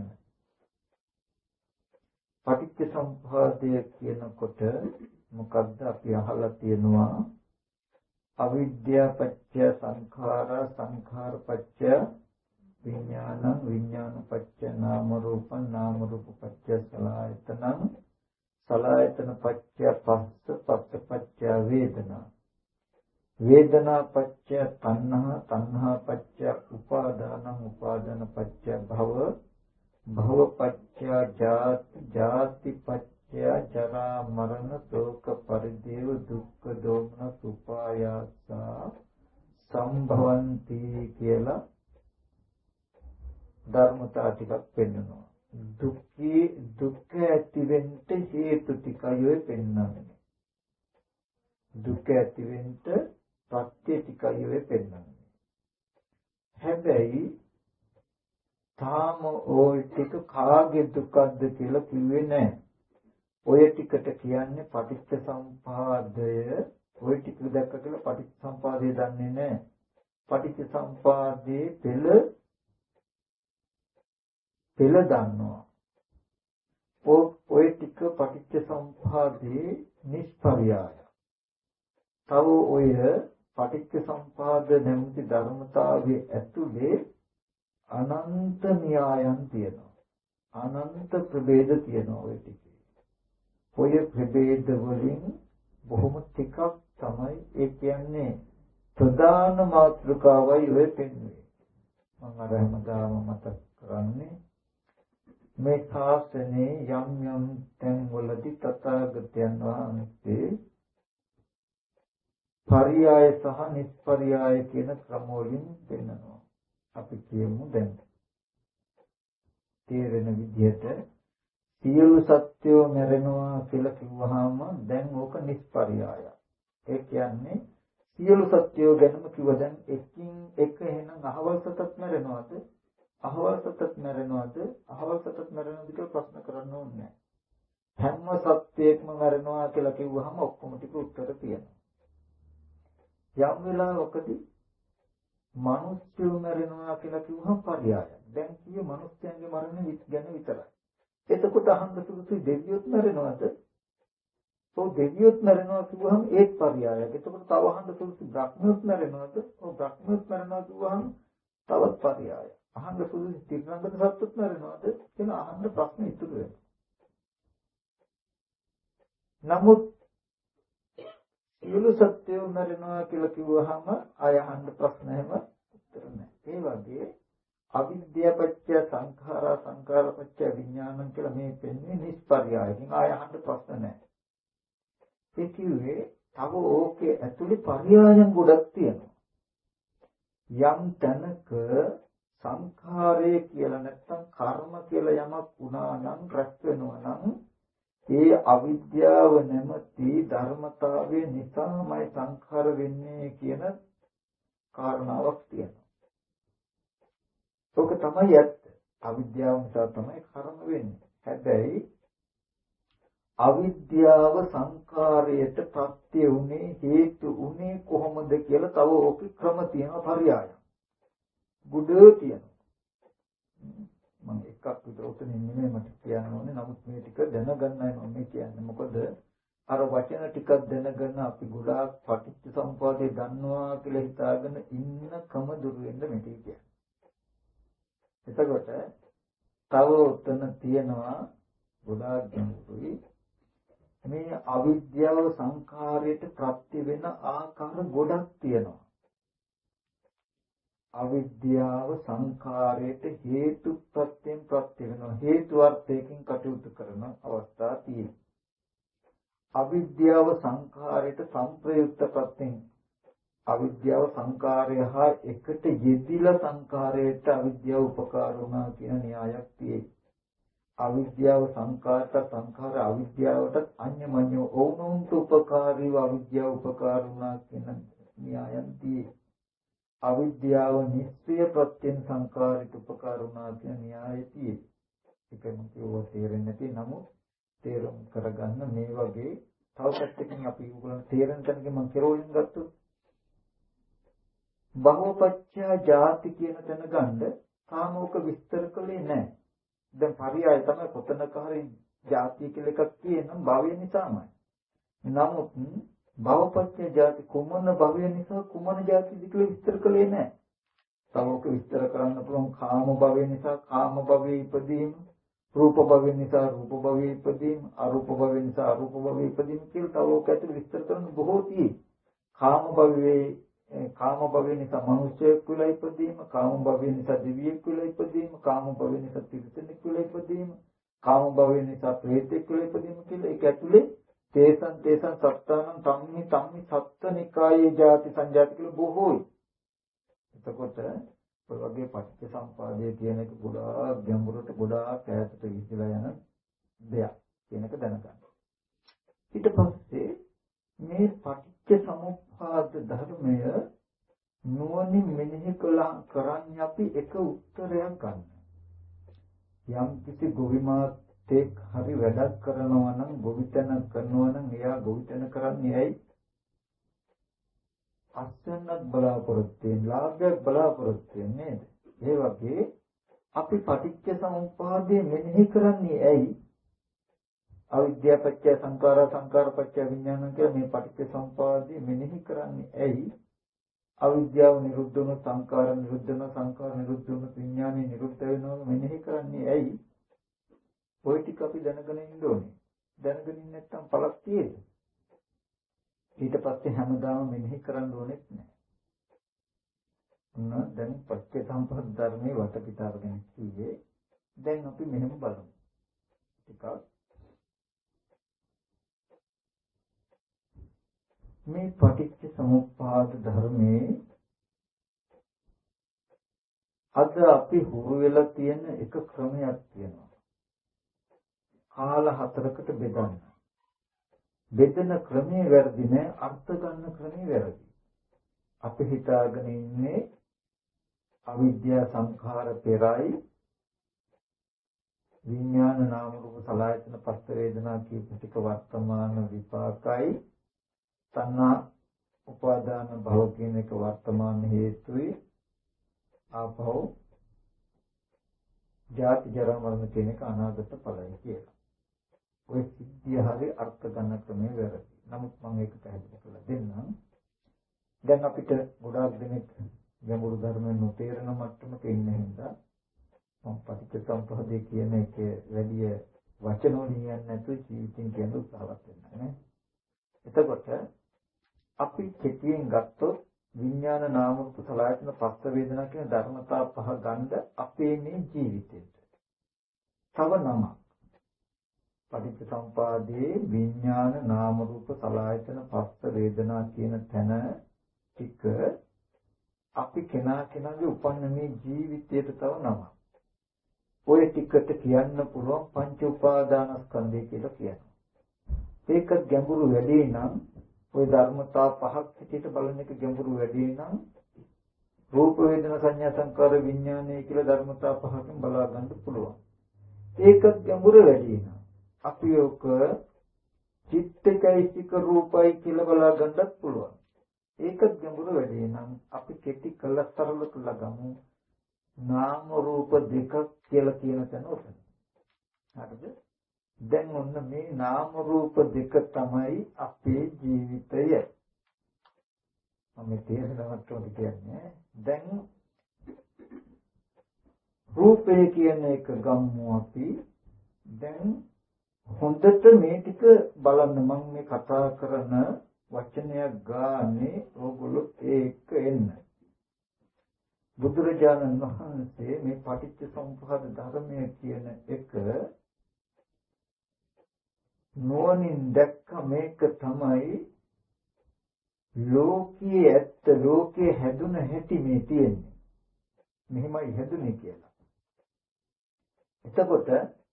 පටිච්චසමුප්පාදය කියනකොට මොකද්ද අපි අහලා තියෙනවා? අවිද්‍යා පත්‍ය සංඛාරා සංඛාර පත්‍ය විඥානං විඥාන පත්‍ය නාම රූපං නාම රූප පත්‍ය සලආයතනං සලආයතන පත්‍ය පස්ස පස්ස පත්‍ය වේදනා වේදනා පත්‍ය තණ්හා තණ්හා පත්‍ය උපාදානං උපාදාන පත්‍ය භව භව පත්‍ය ජාති ජාති පත්‍ය ජරා මරණ ශෝක පරිදේව දුක්ඛ දෝමන සුපායාසා සම්භවಂತಿ කියලා ධර්මතා ටිකක් පෙන්වනවා. දුක්ඛේ දුක්ඛ ඇති වෙන්න හේතු ටිකයි පෙන්වන්නේ. දුක්ඛ ඇති වෙන්න සත්‍ය ටිකයි පෙන්වන්නේ. හැබැයි තාම ওই ටික කාගේ දුකක්ද කියලා කිව්වේ නැහැ. ඔය ටිකට කියන්නේ පටිච්චසමුපාදය. ඔය ටික දැක්ක කියලා පටිච්චසමුපාදය දන්නේ නැහැ. පටිච්චසමුපාදයේ පෙළ පෙළ දන්නවා. ඔය ටික පටිච්චසමුපාදයේ නිෂ්පර්යාය. තව ඔය පටිච්චසමුපාද නැමැති ධර්මතාවයේ ඇතුලේ අනන්ත න්‍යායන් තියෙනවා. අනන්ත ප්‍රභේද තියෙනවා ඔය ටිකේ. ඔය ප්‍රභේද වලින් බොහොම ටිකක් තමයි ඒ කියන්නේ ප්‍රධාන මාතෘකාවයි ඔය පෙන්වන්නේ. මම අර හැමදාම මතක් කරන්නේ මේ ශාසනයේ යම් යම් තැන්වලදී තථාගතයන් වහන්සේ පරියාය සහ නිස්පරියාය කියන ක්‍රම වලින් දෙන්නවා. අපි කියමු දැන් තේරෙන විදිහට සියලු සත්‍යෝ මැරෙනවා කියලා කිව්වහම දැන් ඕක නිස්පරියාය. ඒ කියන්නේ සියලු සත්‍යෝ ගැනම කිව්ව දැන් එකින් එක එහෙනම් අහවල් සතත් මැරෙනවද? අහවල් සතත් මැරෙනවද? අහවල් සතත් මැරෙනවද කියලා ප්‍රශ්න කරන්න ඕනේ නැහැ. හැම සත්‍යයක්ම මැරෙනවා කියලා කිව්වහම ඔක්කොම ටික උත්තර තියෙනවා. යම් වෙලාවකදී මිනිස්සු මැරෙනවා කියලා කිව්වහම පරියායයි. දැන් කියේ මිනිස්යන්ගේ මරණය ගැන විතරයි. එතකොට අහන්න සුදුසු දෙවියොත් මැරෙනවද? ඔව් දෙවියොත් මැරෙනවා කිව්වහම ඒත් පරියායයි. එතකොට තව අහන්න සුදුසු බ්‍රහ්මියොත් මැරෙනවද? ඔව් බ්‍රහ්මියොත් මැරෙනවා කිව්වහම තවත් පරියායයි. අහන්න සුදුසු තිරංගත සත්ත්වොත් මැරෙනවද කියලා අහන්න ප්‍රශ්න ඉතුරු වෙනවා. නමුත් සියලු සත්‍යෝ මැරෙනවා කියලා කිව්වහම ආය අහන්න ප්‍රශ්න එහෙම උත්තර නැහැ. ඒ වගේ අවිද්‍යාපච්චය සංඛාරා සංඛාරපච්චය විඥානං කියලා මේ පෙන්නේ නිස්පර්යායකින් ආය අහන්න ප්‍රශ්න නැහැ. ඒ කිව්වේ තව ඕකේ ඇතුලේ පර්යායන් ගොඩක් තියෙනවා. යම් තැනක සංඛාරය කියලා නැත්නම් කර්ම කියලා යමක් වුණා නම් රැස් වෙනවා නම් ඒ අවිද්‍යාව නැමැති ධර්මතාවය නිසාමයි සංඛාර වෙන්නේ කියන කාරණාවක් තියෙනවා. ඒක තමයි ඇත්ත. අවිද්‍යාව නිසා තමයි කර්ම වෙන්නේ. හැබැයි අවිද්‍යාව සංඛාරයට ප්‍රත්‍ය උනේ හේතු උනේ කොහොමද කියලා තව ඕකේ ක්‍රම තියෙනවා පරියාය. ගුඩ තියෙනවා. මම එකක් විතර උතනින් නෙමෙයි මට කියන්න ඕනේ. නමුත් මේ ටික දැනගන්නයි මම මේ කියන්නේ. මොකද අර වචන ටිකක් දැනගෙන අපි ගොඩාක් පටිච්ච සමුප්පාදේ දන්නවා කියලා හිතාගෙන ඉන්න ක්‍රම දුර වෙන්න මේක කියන්නේ. එතකොට තව උතන තියෙනවා ගොඩාක් ගැඹුරුයි. මේ අවිද්‍යාව සංඛාරයට ප්‍රත්‍ය වෙන ආකාර ගොඩක් තියෙනවා. අවිද්‍යාව සංඛාරයට හේතු ප්‍රත්‍යයෙන් ප්‍රත්‍ය වෙනවා. හේතු අර්ථයෙන් කටයුතු කරන අවස්ථා තියෙනවා. අවිද්‍යාව සංඛාරයට සංප්‍රයුක්ත ප්‍රත්‍යයෙන් අවිද්‍යාව සංඛාරය හා එකට යෙදිලා සංඛාරයට අවිද්‍යාව උපකාර වුණා කියන න්‍යායක් තියෙනවා. අවිද්‍යාව සංඛාරට සංඛාර අවිද්‍යාවට අඤ්ඤමඤ්ඤ ඕනොන්ට උපකාරීව අවිද්‍යාව උපකාර වුණා කියන න්‍යායන් තියෙනවා. අවිද්‍යාව නිස්සය ප්‍රත්‍යයෙන් සංඛාරයට උපකාර වුණා කියන න්‍යායය තියෙනවා. ඒකම කියව තේරෙන්නේ නැති නමුත් තේරුම් කරගන්න මේ වගේ තව පැත්තකින් අපි උගලන් තේරෙන තැනක මම කෙරෝලින් ගත්තොත් බහුපච්චය ಜಾති කියන තැන ගන්න සාමෝක විස්තර කළේ නැහැ. දැන් පරියාය තමයි කොතනක හරි ಜಾති කියලා එකක් තියෙනම් භවය නිසාමයි. නමුත් භවපච්චය ಜಾති කුමන භවය නිසා කුමන ಜಾතිද කියලා විස්තර කළේ නැහැ. සාමෝක විස්තර කරන්න පුළුවන් කාම භවය නිසා කාම භවයේ ඉපදීම, රූප භවය නිසා රූප භවයේ ඉපදීම, අරූප භවය නිසා අරූප භවයේ ඉපදීම කියලා සාමෝක ඇතුළේ විස්තර කරන බොහෝ තියෙනවා. කාම භවයේ කාම භවය නිසා මනුෂ්‍යයෙක් වෙලා ඉපදීම, කාම භවය නිසා දිව්‍යෙක් වෙලා ඉපදීම, කාම භවය නිසා තිරිසනෙක් වෙලා ඉපදීම, කාම භවය නිසා ප්‍රේතෙක් වෙලා ඉපදීම කියලා ඒක ඇතුලේ තේසං තේසං සත්තානං ධම්මි ධම්මි සත්තනිකායේ ಜಾති සංජාති කියලා බොහෝයි. එතකොට ඔය වගේ පටිච්ච සම්පදාය කියන එක ගොඩාක් ගැඹුරට ගොඩාක් ඈතට විසිලා යන දෙයක් කියන එක දැනගන්න. ඊට පස්සේ මේ පටිච්ච සමුප්පාද ධර්මය නුවණින් මෙනෙහි කළා කරන්නේ අපි එක උත්තරයක් ගන්න. යම් කිසි ගොවිමාතෙක් හරි වැඩක් කරනවා නම් ගොවිතැන කරනවා නම් එයා ගොවිතැන කරන්නේ ඇයි? අස්වැන්නක් බලාපොරොත්තු වෙන ලාභයක් බලාපොරොත්තු වෙන්නේ නේද? ඒ වගේ අපි පටිච්ච සමුප්පාදය මෙනෙහි කරන්නේ ඇයි? අවිද්‍යාව පත්‍ය සංඛාර සංඛාර පත්‍ය විඥාන කියලා මේ පටිච්ච සමුප්පාදය මෙනෙහි කරන්නේ ඇයි? අවිද්‍යාව නිරුද්ධ වුණොත් සංඛාර නිරුද්ධ වෙනවා, සංඛාර නිරුද්ධ වුණොත් විඥානය නිරුද්ධ වෙනවා මෙනෙහි කරන්නේ ඇයි? ඔය ටික අපි දැනගෙන ඉන්න ඕනේ. දැනගෙන නැත්නම් පළක් තියෙද? ඊට පස්සේ හැමදාම මෙනෙහි කරන්න ඕනෙත් නැහැ. මොන දැන් පත්‍ය සම්පත් ධර්මයේ වටපිටාව ගැන කිව්වේ. දැන් අපි මෙහෙම බලමු. ටිකක් මේ පටිච්ච සමුප්පාද ධර්මයේ අද අපි හුරු වෙලා තියෙන එක ක්‍රමයක් තියෙනවා. කාල හතරකට බෙදන්න. බෙදෙන ක්‍රමයේ වැරදි නෑ, අර්ථ ගන්න ක්‍රමයේ වැරදි. අපි හිතාගෙන ඉන්නේ අවිද්‍යා සංඛාර පෙරයි විඥාන නාම රූප සලආයතන පස්ස වේදනා කියපු ටික වර්තමාන විපාකයි තණ්හා උපාදාන භව කියන එක වර්තමාන හේතුයි ආපහු ජාති ජරා මරණ කියන එක අනාගත ඵලයි කියලා. ඔය සිද්ධිය හරි අර්ථ ගන්න ක්‍රමයේ වැරදි. නමුත් මම ඒක පැහැදිලි කරලා දෙන්නම්. දැන් අපිට ගොඩාක් දෙනෙක් ගැඹුරු ධර්මයෙන් නොතේරෙන මට්ටමක ඉන්න හින්දා මම පටිච්ච සමුප්පාදේ කියන එකේ වැඩි වචන වලින් යන්නේ නැතුව ජීවිතෙන් කියන උත්සාහවත් වෙනවා නේ. එතකොට අපි කෙටියෙන් ගත්තොත් විඥාන නාම රූප සලආයතන පස්ස වේදනා කියන ධර්මතා පහ ගන්න අපේ මේ ජීවිතේට. තව නමක්. පටිච්ච සමුප්පාදේ විඥාන නාම රූප සලආයතන පස්ස වේදනා කියන තැන ටික අපි කෙනා කෙනාගේ උපන්න මේ ජීවිතයට තව නමක්. ඔය ටිකට කියන්න පුළුවන් පංච උපාදානස්කන්ධය කියලා කියනවා. ඒක ගැඹුරු වැඩි නම් ඔය ධර්මතා පහක් හිතේට බලන එක ගැඹුරු වැඩි නම් රූප වේදනා සංඥා සංකාර විඥානය කියලා ධර්මතා පහකින් බලා ගන්න පුළුවන්. ඒක ගැඹුරු වැඩි නම් අපි ඔක චිත්තකයිසික රූපයි කියලා බලා ගන්නත් පුළුවන්. ඒක ගැඹුරු වැඩි නම් අපි කෙටි කළ සරල කළ ගමු නාම රූප දෙකක් කියලා කියන තැන උතන. හරිද? දැන් ඔන්න මේ නාම රූප දෙක තමයි අපේ ජීවිතය. මම තේරෙනවට කියන්නේ දැන් රූපය කියන එක ගම්මු අපි. දැන් හොඳට මේ ටික බලන්න මම මේ කතා කරන වචනයක් ගානේ ඕගොල්ලෝ ඒක එන්න. බුදුරජාණන් වහන්සේ මේ පටිච්ච සමුප්පාද ධර්මය කියන එක නුවණින් දැක්ක මේක තමයි ලෝකයේ ඇත්ත ලෝකයේ හැදුන හැටි මේ තියෙන්නේ. මෙහෙමයි හැදුනේ කියලා. එතකොට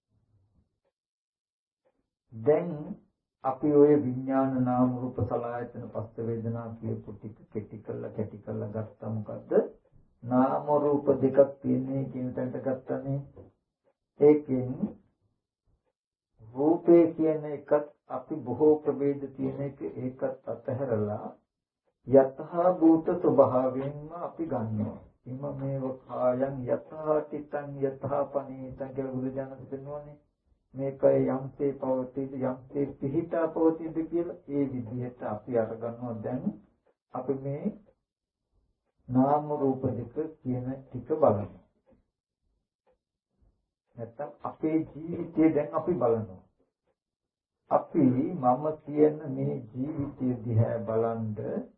දැන් අපි ඔය විඥාන නාම රූප සලආයතන පස්ස වේදනා කියපු ටික කෙටි කරලා කෙටි කරලා ගත්තා මොකද්ද? නාම රූප දෙකක් තියෙන්නේ කියන තැනට ගත්තනේ. ඒකෙන් රූපේ කියන එකත් අපි බොහෝ ප්‍රභේද තියෙන එක ඒකත් අතහැරලා යතහා භූත ස්වභාවයෙන්ම අපි ගන්නවා. ඉම මේව කායං යතහා තිතං යතහා පනීතං කියලා බුදුජානක දෙන්නෝනේ. මේකයි යම්සේ පවතිද යම්සේ පිහිටා පවතිද කියලා ඒ විදිහට අපි අරගන්නවා. දැන් අපි මේ නාම රූප දෙක කියන ටික බලමු. නැත්තම් අපේ ජීවිතය දැන් අපි බලනවා. අපි මම කියන මේ ජීවිතය දිහා බලන්ද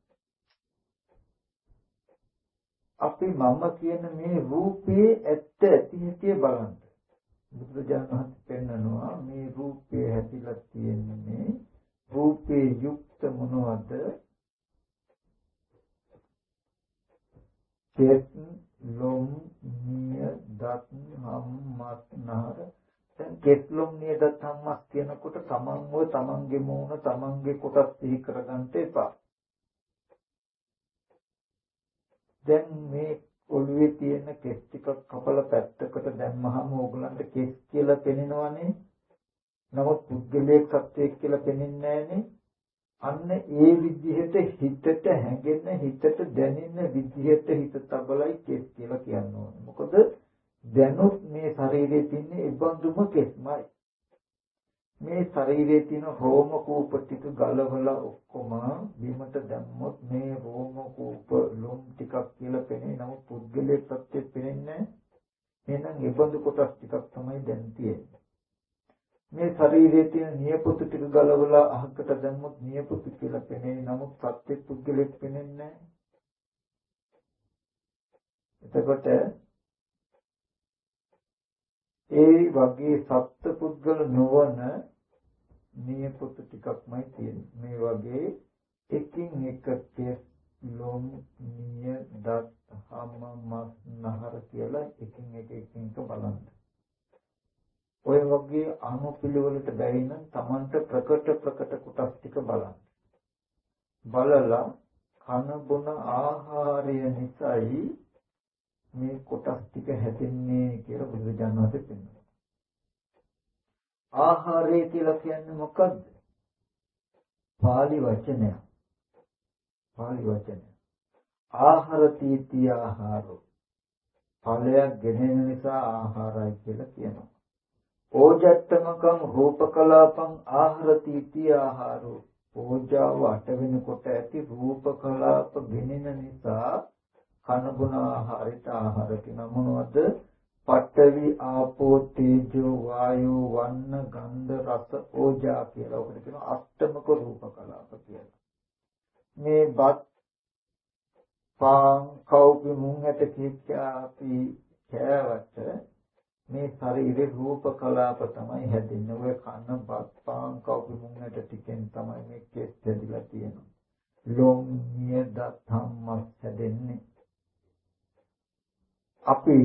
අපි මම කියන මේ රූපේ ඇත්ත ඇති හැටි බලන්න. බුදුරජාණන් වහන්සේ පෙන්නනවා මේ රූපේ හැදිලා තියෙන්නේ රූපේ යුක්ත මොනවද? කෙස් ලොම් නිය දත් හම් මස් නහර. දැන් කෙස් ලොම් නිය දත් හම් මස් කියනකොට තමන්ව තමන්ගේ මූණ තමන්ගේ කොටස් සිහි කරගන්න එපා. දැන් මේ ඔළුවේ තියෙන කෙස් ටිකක් කපලා පැත්තකට දැම්මහම ඕගලන්ට කෙස් කියලා පෙනෙනවනේ. නමුත් පුද්ගලයෙක් සත්‍යයක් කියලා පෙනෙන්නේ නැහනේ. අන්න ඒ විදිහට හිතට හැඟෙන හිතට දැනෙන විදිහට හිත තබලයි කෙස් කියලා කියන්නේ. මොකද දැනුත් මේ ශරීරයේ තියෙන ඉබඳුම කෙස්මයි. මේ ශරීරයේ තියෙන රෝම කූප ටික ගලවලා ඔක්කොම බිමට දැම්මොත් මේ රෝම කූප ලොම් ටිකක් කියලා පෙනේ. නමුත් පුද්ගලයෙක් සත්‍යයක් පෙනෙන්නේ නැහැ. එහෙනම් ඉබඳු කොටස් ටිකක් තමයි දැන් තියෙන්නේ. මේ ශරීරයේ තියෙන නියපොතු ටික ගලවලා අහකට දැම්මොත් නියපොතු කියලා පෙනේ. නමුත් සත්‍ය පුද්ගලෙක් පෙනෙන්නේ නැහැ. එතකොට ඒ වගේ සත්‍ය පුද්ගල නොවන නියපොතු ටිකක්මයි තියෙන්නේ. මේ වගේ එකින් මේක කෙස් ලොම් නිය දත් හම මස් නහර කියලා එකින් එක එකින් එක බලන්න. ඔය වගේ අනුපිළිවෙලට බැරි නම් Tamanට ප්‍රකට ප්‍රකට කොටස් ටික බලන්න. බලලා කන බොන ආහාරය නිසායි මේ කොටස් ටික හැදෙන්නේ කියලා බුදුරජාණන් වහන්සේ පෙන්නනවා. ආහාරය කියලා කියන්නේ මොකද්ද? පාලි වචනය. පාලි වචනය. ආහාරතිති ආහාරෝ. ඵලයක් ගෙනෙන නිසා ආහාරයි කියලා කියනවා. ඕජත්තමකම් රූපකලාපං ආහාරතිති ආහාරෝ. ඕජාව අට වෙනකොට ඇති රූපකලාප ගෙනෙන නිසා කන බොන ආහාරයට ආහාර කියන මොනවද? පඨවි ආපෝ තේජෝ වායෝ වන්න ගන්ධ රස ඕජා කියලා ඔකට කියනවා අෂ්ටමක රූපකලාප කියලා. මේ බත් පාන් කව්පි මුං ඇට කීච්චාපි කෑවට මේ ශරීරේ රූපකලාප තමයි හැදෙන්නේ. ඔය කන බත් පාන් කව්පි මුං ඇට ටිකෙන් තමයි මේ කෙස් හැදිලා තියෙන්නේ. ලොම් නිය දත් හම්මස් හැදෙන්නේ. අපි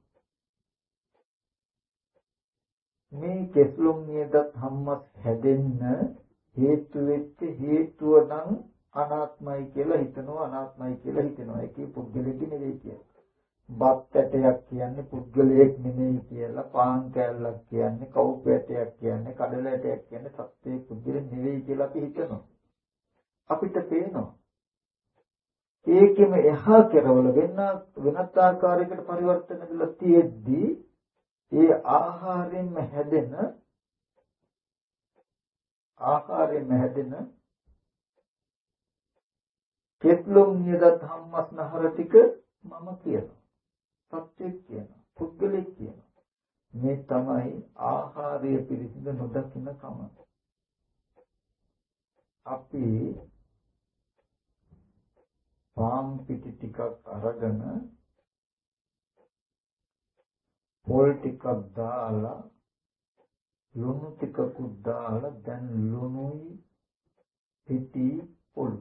මේ කෙස්ලොම් නියදත් හම්මස් හැදෙන්න හේතු වෙච්ච හේතුව නම් අනාත්මයි කියලා හිතනවා අනාත්මයි කියලා හිතනවා. ඒකේ පුද්ගලෙක නෙවෙයි කියලා. බත් ඇටයක් කියන්නේ පුද්ගලයෙක් නෙවෙයි කියලා. පාන් කෑල්ලක් කියන්නේ කවුප ඇටයක් කියන්නේ කඩල ඇටයක් කියන්නේ සත්‍යයේ පුද්ගලෙක් නෙවෙයි කියලා අපි හිතනවා. අපිට පේනවා. ඒකෙම එහා කෙරවල වෙන වෙනත් ආකාරයකට පරිවර්තන වෙලා තියෙද්දී ඒ ආහාරයෙන්ම හැදෙන ආහාරයෙන්ම හැදෙන කෙස්ලොම් නියදත් හම්මස් නහර ටික මම කියනවා. සත්‍යයක් කියනවා. පුද්ගලෙක් කියනවා. මේ තමයි ආහාරය පිළිසිඳ නොදකින්න කම. අපි පාම් පිටි ටිකක් අරගෙන පොල් ටිකක් දාලා ලුණු ටිකකුත් දාලා දැන් ලුණුයි පිටි පොල්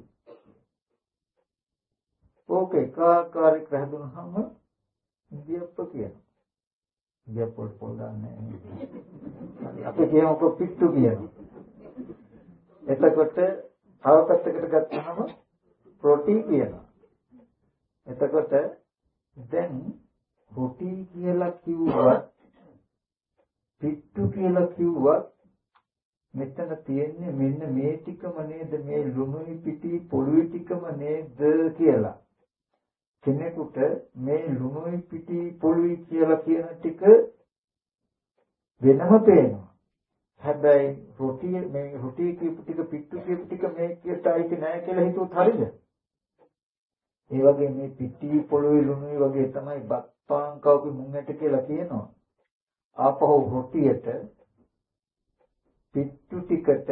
ඕක එකාකාරයක හැදුනහම දියප්ප කියනවා. දියප්ප පොල් දාන්නේ අපි කියනකො පිට්ටු කියනවා. එතකොට තව පැත්තකට ගත්තහම රොටි කියනවා. එතකොට දැන් රොටි කියලා කිව්වත් පිට්ටු කියලා කිව්වත් මෙතන තියෙන්නේ මෙන්න මේ ටිකම නේද මේ ලුණුයි පිටි පොළුයි ටිකම නේද කියලා. කෙනෙකුට මේ ලුණුයි පිටි පොළුයි කියලා කියන ටික වෙනම පේනවා. හැබැයි රොටිය මේ රොටි කියපු ටික පිට්ටු කියපු ටික මේකට අයිති නැහැ කියලා හිතුවොත් හරියද? ඒ වගේ මේ පිටි පොළොවේ ලුණුයි වගේ තමයි බත් පාන් කව්පි මුං ඇට කියලා කියනවා. ආපහු රොටියට පිට්ටු ටිකට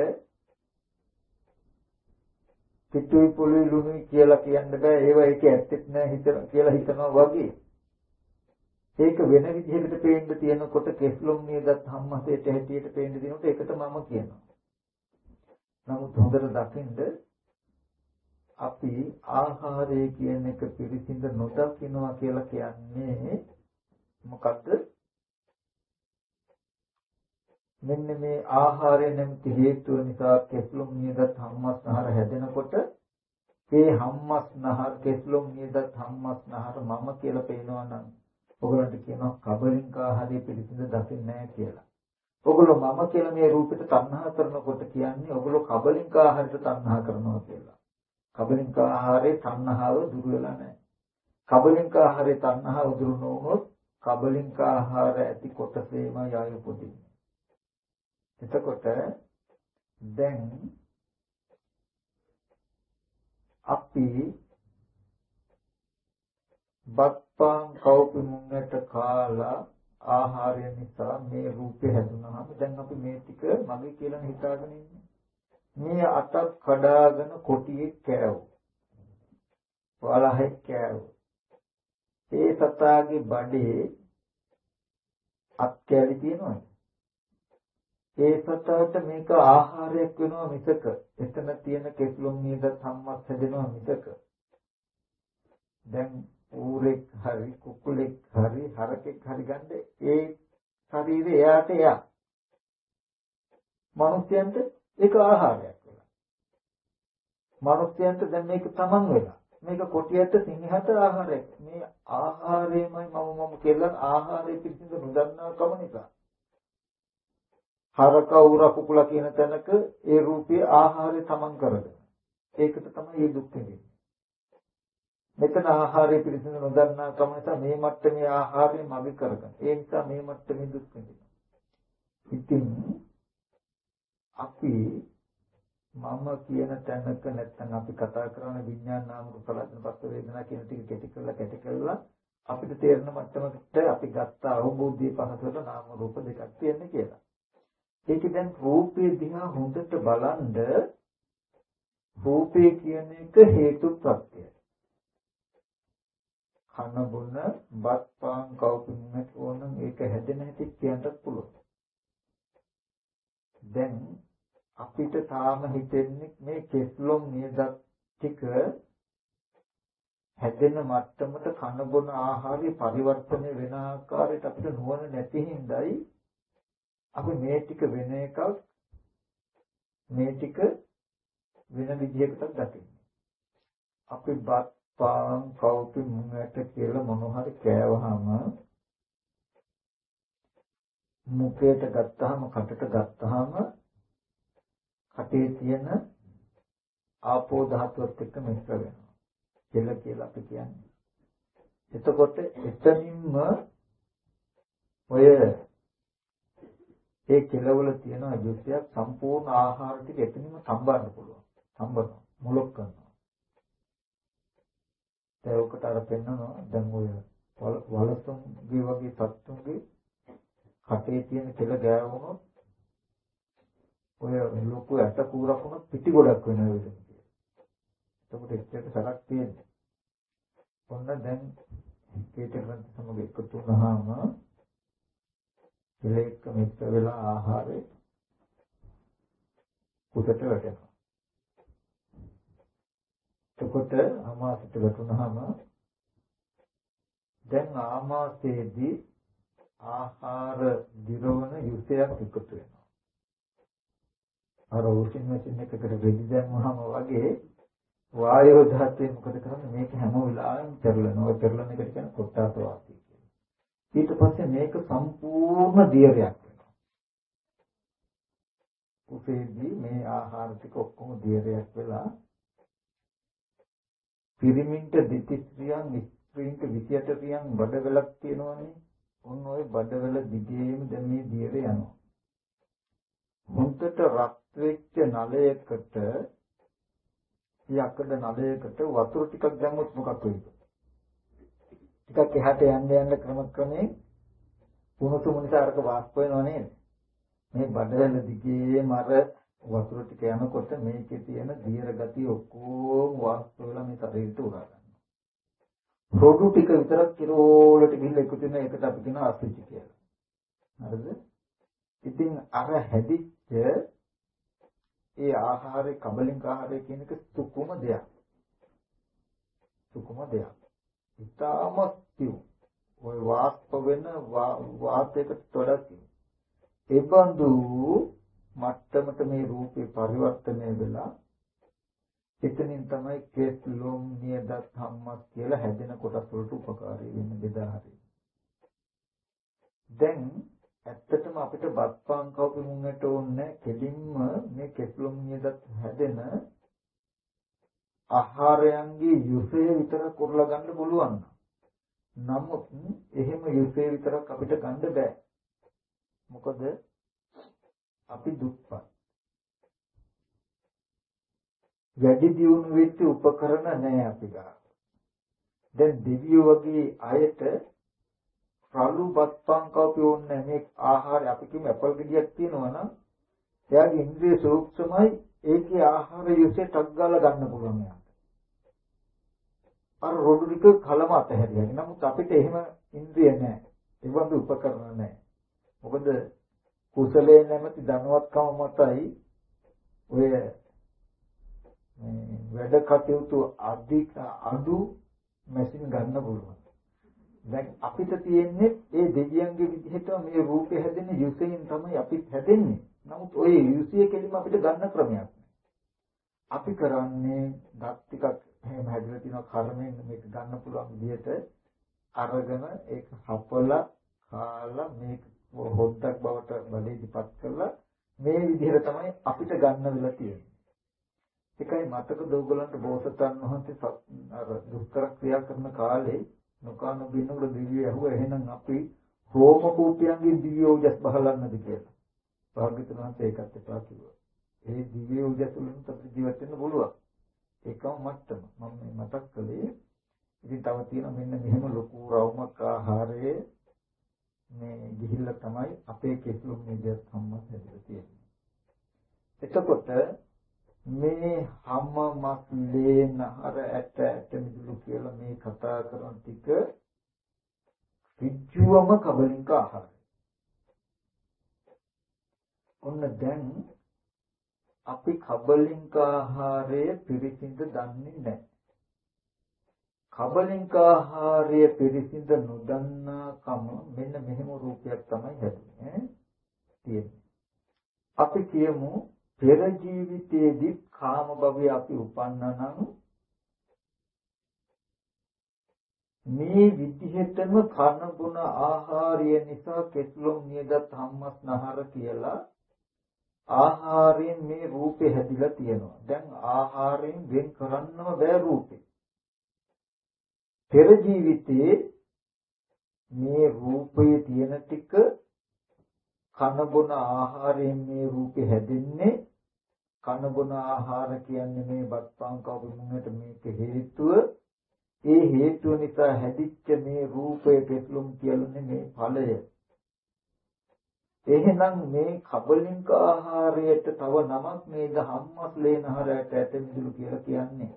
පිටුයි පොළොවේ ලුණුයි කියලා කියන්න බෑ. ඒව ඒක ඇත්තෙත් නෑ හිතන කියලා හිතනවා වගේ. ඒක වෙන විදිහකට පේන්න තියෙනකොට කෙස්ලොම් නියදත් හම්මසේට හැටියට පේන්න දිනකොට ඒකට මම කියනවා. නමුත් හොඳට දකින්න අපි ආහාරය කියන එක පිළිසිඳ නොදකින්නවා කියලා කියන්නේ මොකද්ද? මෙන්න මේ ආහාරය නැමැති හේතුව නිසා කෙස්ලොම් නියදත් හම්මස්නහර හැදෙනකොට මේ හම්මස්නහර කෙස්ලොම් නියදත් හම්මස්නහර මම කියලා පේනවා නම් ඔයගොල්ලන්ට කියනවා කබලින්ක ආහාරය පිළිසිඳ දකින්නේ නැහැ කියලා. ඔයගොල්ලෝ මම කියලා මේ රූපෙට තණ්හා කරනකොට කියන්නේ ඔයගොල්ලෝ කබලින්ක ආහාරයට තණ්හා කරනවා කියලා. කබලින්ක ආහාරයේ තණ්හාව දුරු වෙලා නැහැ. කබලින්ක ආහාරයේ තණ්හාව දුරු නොවුනොත් කබලින්ක ආහාර ඇති කොටසේම යයි උපදින්නේ. එතකොට දැන් අපි බත්පාන් කව්පි මුංගට කාලා ආහාරය නිසා මේ රූපේ හැදුනහම දැන් අපි මේ ටික මගේ කියලා හිතාගෙන ඉන්නේ. මේ අතක් කඩාගෙන කොටියේ කෑවෝ. වලහෙක් කෑවෝ. ඒ සතාගේ බඩේ අත් කැලි තියෙනවද? ඒ සතට මේක ආහාරයක් වෙනවා මිසක එතන තියෙන කෙස්ලොම් නියද සම්මත් හැදෙනවා මිසක දැන් ඌරෙක් හරි කුකුලෙක් හරි හරකෙක් හරි ගන්න ඒ ශරීරය එයාට එයා මනුස්සයන්ට ඒක ආහාරයක් වෙනවා. මනුස්සයන්ට දැන් මේක තමන් වෙලා මේක කොටියට සිංහට ආහාරයක්. මේ ආහාරයමයි මම මම කියලා ආහාරය පිළිබඳ නොදන්නා කම නිසා. හරක උර කුකුල කියන තැනක ඒ රූපයේ ආහාරය තමන් කරගෙන. ඒකට තමයි මේ දුක් වෙන්නේ. මෙතන ආහාරය පිළිබඳ නොදන්නා කම නිසා මේ මට්ටමේ ආහාරය මගේ කරගන්න. ඒ නිසා මේ මට්ටමේ දුක් වෙනවා. ඉතින් අපි මම කියන තැනක නැත්නම් අපි කතා කරන විඥාන නාම රූප ලක්ෂණ පස්ස වේදනා කියන ටික කැටි කරලා කැටි කරලා අපිට තේරෙන මට්ටමකට අපි ගත්ත අවබෝධයේ පහසට නාම රූප දෙකක් තියෙන්නේ කියලා. ඒක දැන් රූපේ දිහා හොඳට බලනද රූපේ කියන එක හේතු ප්‍රත්‍යයයි. කන බොන බත් පාන් කවුපින්නක් ඕනම් ඒක හැදෙන හැටි කියන්නත් පුළුවන්. දැන් අපිට තාම හිතෙන්නේ මේ කෙස්ලොම් නියදත් ටික හැදෙන මට්ටමට කන බොන ආහාරي පරිවර්තනය වෙන ආකාරයට අපිට නුවණ නැති හින්දායි අපි මේ ටික වෙන එකක් මේ ටික වෙන විදිහකට දකින්නේ. අපි බත් පාන් කවුපි මුංගට කියලා මොන හරි කෑවහම මුඛයට ගත්තාම කටට ගත්තාම කටේ තියෙන ආපෝ ධාතුවත් එක්ක මිශ්‍ර වෙනවා. කෙල කියලා අපි කියන්නේ. එතකොට එතනින්ම ඔය ඒ කෙලවල තියෙන අජුස්යක් සම්පූර්ණ ආහාර ටික එතනින්ම සම්බන්ධ පුළුවන්. සම්බන්ධ මුලක් කරනවා. ඒකට අර පෙන්නනවා දැන් ඔය වලසුන්ගේ වගේ සත්තුන්ගේ කටේ තියෙන කෙල ගෑවුනොත් ඔය ලොකු ඇට කූරක් වුණත් පිටි ගොඩක් වෙනවා ඒක. එතකොට එච්චර සරක් තියෙන්නේ. ඔන්න දැන් කීට ග්‍රන්ථ සමග එකතු වුණාම ඉලෙක්ක මිශ්‍ර වෙලා ආහාරේ කුසට වැටෙනවා. එතකොට ආමාශයට වැටුනහම දැන් ආමාශයේදී ආහාර දිරවන යුක්තයක් එකතු වෙනවා. අර වොෂින් මැෂින් එකකට වෙඩි දැම්මම වගේ වායෝ ධාතුවේ මොකද කරන්නේ මේක හැම වෙලාවෙම පෙරලනවා. පෙරලන එකට කියන්නේ කොට්ටාස වාතය කියලා. ඊට පස්සේ මේක සම්පූර්ණ දියරයක් වෙනවා. උපේදී මේ ආහාර ටික ඔක්කොම දියරයක් වෙලා පිරිමින්ට දෙතිස්ත්‍රියන් ස්ත්‍රීන්ට විසිඅට ක්‍රියන් බඩවැලක් තියෙනවනේ. ඔන්න ඔය බඩවැල දිගේම දැන් මේ දියර යනවා. මුන්ට රත් වෙච්ච නලයකට යකඩ නලයකට වතුර ටිකක් දැම්මොත් මොකක් වෙයිද? ටිකක් එහාට යන්න යන්න ක්‍රම ක්‍රමයෙන් උණුසුම නිසා අරක වාෂ්ප වෙනව නේද? මේ බඩවැල දිගේම අර වතුර ටික යනකොට මේකේ තියෙන දියර ගතිය ඔක්කොම වාෂ්ප වෙලා මේ ශරීරයට උරා ගන්නවා. රොඩු ටික විතරක් කිරෝලට ගිහිල්ලා එකතු වෙන එකට අපි කියන අසුචි කියලා. හරිද? ඉතින් අර හැදිච්ච ඒ ආහාරේ කබලින්ක ආහාරය කියන එක සුකුම දෙයක්. සුකුම දෙයක්. ඉතාමත් තියු. ඔය වාස්ප වෙන වාතයකට තොරති. ඒ බඳු මට්ටමට මේ රූපේ පරිවර්තනය වෙලා එතනින් තමයි කෙස්ලොම් නියදත් සම්මත් කියලා හැදෙන කොටස් වලට උපකාරී වෙන බෙදා හරි. දැන් ඇත්තටම අපිට බත්පාන් කවපි මුංගට ඕනේ කෙලින්ම මේ කෙස්ලොම් නියදත් හැදෙන ආහාරයන්ගේ යුසය විතර කරලා ගන්න පුළුවන්. නමුත් එහෙම යුසය විතරක් අපිට ගන්න බෑ. මොකද අපි දුක්පත්. වැඩි දියුණු වෙච්ච උපකරණ නැහැ අපි ගාව. දැන් දෙවියෝ වගේ අයට රළු බත්පාන් කවපි ඕනේ මේ ආහාරය අපි කියමු ඇපල් ගෙඩියක් තියෙනවා නම් එයාගේ ඉන්ද්‍රිය සූක්ෂමයි ඒකේ ආහාර යුසය ටක් ගාලා ගන්න පුළුවන් යාට. අර රොඩු ටික කලම අතහැරියා. නමුත් අපිට එහෙම ඉන්ද්‍රිය නැහැ. ඒ වගේ උපකරණ නැහැ. මොකද කුසලයේ නැමැති ධනවත්කම මතයි ඔය වැඩ කටයුතු අධික අඩු මැෂින් ගන්න පුළුවන්. දැන් අපිට තියෙන්නේ ඒ දෙවියන්ගේ විදිහට මේ රූපේ හැදෙන යුසයෙන් තමයි අපිත් හැදෙන්නේ. නමුත් ওই යුසය කෙලිම අපිට ගන්න ක්‍රමයක් අපි කරන්නේ දත් ටිකක් එහෙම හැදලා තියෙන කර්මයෙන් මේක ගන්න පුළුවන් විදිහට අරගෙන ඒක හපලා කාලා මේක හොද්දක් බවට බඩේදීපත් කරලා මේ විදිහට තමයි අපිට ගන්න වෙලා තියෙන්නේ. ඒකයි මතකද ඔයගලන්ට බෝසතාණන් වහන්සේ අර දුෂ්කර ක්‍රියා කරන කාලේ නොකාන බින්නවල දිව්‍ය ඇහුවා එහෙනම් අපි රෝම කූපියන්ගේ දිව්‍ය ඕජස් බහලන්නද කියලා. භාග්‍යවතුන් වහන්සේ ඒකත් එපා කිව්වා. ඒ දිව්‍ය ඕජස් වලින් අපිට ජීවත් වෙන්න පුළුවන්. ඒකම මට්ටම. මම මේ මතක් කළේ ඉතින් තව තියෙන මෙන්න මෙහෙම ලොකු රවුමක් ආහාරයේ මේ ගිහිල්ලා තමයි අපේ කෙස්ලොම් නිදස් සම්මත හැදලා තියෙන්නේ. එතකොට මේ හැම මස්ලේ නහර ඇට ඇට මිදුළු කියලා මේ කතා කරන ටික විජ්ජුවම කබලින්ක ආහාරය. ඔන්න දැන් අපි කබලින්ක ආහාරය පිරිසිඳ දන්නේ නැහැ. කබලින්ක ආහාරය පිරිසිඳ නොදන්නා කම මෙන්න මෙහෙම රූපයක් තමයි හැදෙන්නේ තියෙන්නේ. අපි කියමු පෙර ජීවිතයේදී කාම භවයේ අපි උපන්නා නම් මේ විදිහටම කන බොන ආහාරය නිසා කෙස්ලොම් නියදත් හම්මස් නහර කියලා ආහාරයෙන් මේ රූපේ හැදිලා තියෙනවා. දැන් ආහාරයෙන් වෙන් කරන්නම බෑ රූපේ. පෙර ජීවිතයේ මේ රූපයේ තියෙන ටික කන බොන ආහාරයෙන් මේ රූපේ හැදෙන්නේ. කන බොන ආහාර කියන්නේ මේ බත් පාන් කවු මුන්නට මේක හේතුව. ඒ හේතුව නිසා හැදිච්ච මේ රූපයේ කෙස්ලොම් කියන්නේ මේ ඵලය. එහෙනම් මේ කබලින්ක ආහාරයට තව නමක් නේද හම්මස් ලේනහරයට ඇට මිදුළු කියලා කියන්නේ.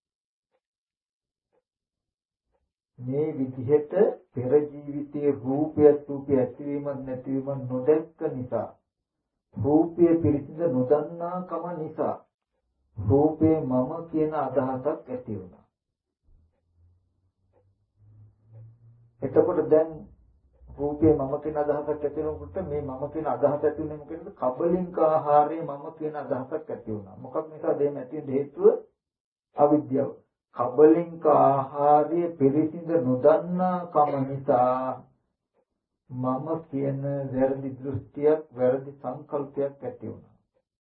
මේ විදිහට පෙර ජීවිතයේ රූපය රූපය ඇතිවීමක් නැතිවීමක් නොදැක්ක නිසා රූපය පිරිසිඳ නොදන්නා කම නිසා රූපේ මම කියන අදහසක් ඇති වුණා. එතකොට දැන් රූපේ මම කියන අදහසක් ඇති වෙනකොට මේ මම කියන අදහස ඇති වෙන්නේ මොකද? කබලින්ක ආහාරයේ මම කියන අදහසක් ඇති වුණා. මොකක් නිසාද මේ ඇති වෙන්න හේතුව? අවිද්‍යාව. කබලින්ක ආහාරයේ පිරිසිඳ නොදන්නා කම නිසා මම කියන වැරදි දෘෂ්ටියක් වැරදි සංකල්පයක් ඇති වුණා.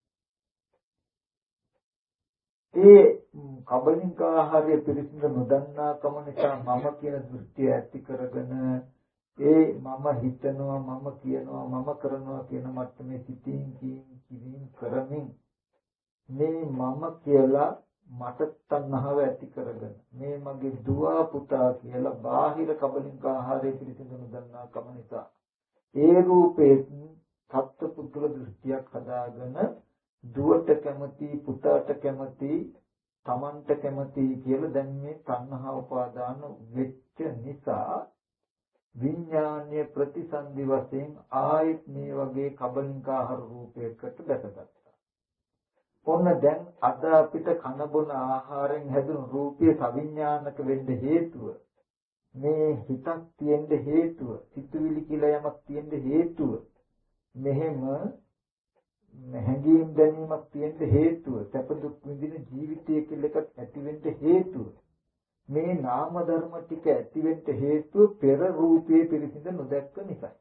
ඒ කබලින්ක ආහාරයේ පිරිසිඳ නොදන්නා කම නිසා මම කියන දෘෂ්ටිය ඇති කරගෙන ඒ මම හිතනවා මම කියනවා මම කරනවා කියන මට්ටමේ සිතින් කියින් කරමින් මේ මම කියලා මට තණ්හාව ඇති කරගෙන මේ මගේ දුව පුතා කියලා බාහිර කබලින්ක ආහාරයේ පිළිසිඳ නොදන්නා කම නිසා ඒ රූපේ සත්පුද්ගල දෘෂ්ටියක් හදාගෙන දුවට කැමති පුතාට කැමති තමන්ට කැමති කියලා දැන් මේ තණ්හා උපාදාන වෙච්ච නිසා විඥානීය ප්‍රතිසන්දි වශයෙන් ආයත් මේ වගේ කබලින්ක ආහාර රූපයකට දැකගත්තා. ඔන්න දැන් අද අපිට කන බොන ආහාරයෙන් හැදුණු රූපය සවිඥානික වෙන්න හේතුව මේ හිතක් තියෙන්න හේතුව සිතුවිලි කියලා යමක් තියෙන්න හේතුව මෙහෙම හැඟීම් දැනීමක් තියෙන්න හේතුව සැප දුක් විඳින ජීවිතය කියලා එකක් ඇති වෙන්න හේතුව මේ නාම ධර්ම ටික ඇති වෙන්න හේතුව පෙර රූපයේ පිරිසිඳ නොදැක්ක නිසා.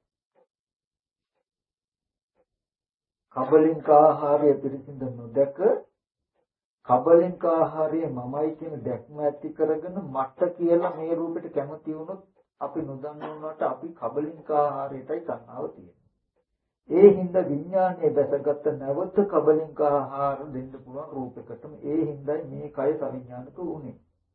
කබලින්ක ආහාරය පිරිසිඳ නොදැක කබලින්ක ආහාරය මමයි කියන දැක්ම ඇති කරගෙන මට කියලා මේ රූපෙට කැමති වුණොත් අපි නොදන්නවට අපි කබලින්ක ආහාරයටයි තණ්හාව තියෙන්නේ. ඒ හින්දා විඥානයේ දැසගත් නැවත කබලින්ක ආහාර දෙන්න පුළුවන් රූපයකටම ඒ හින්දායි මේ කය සවිඥානික වුනේ.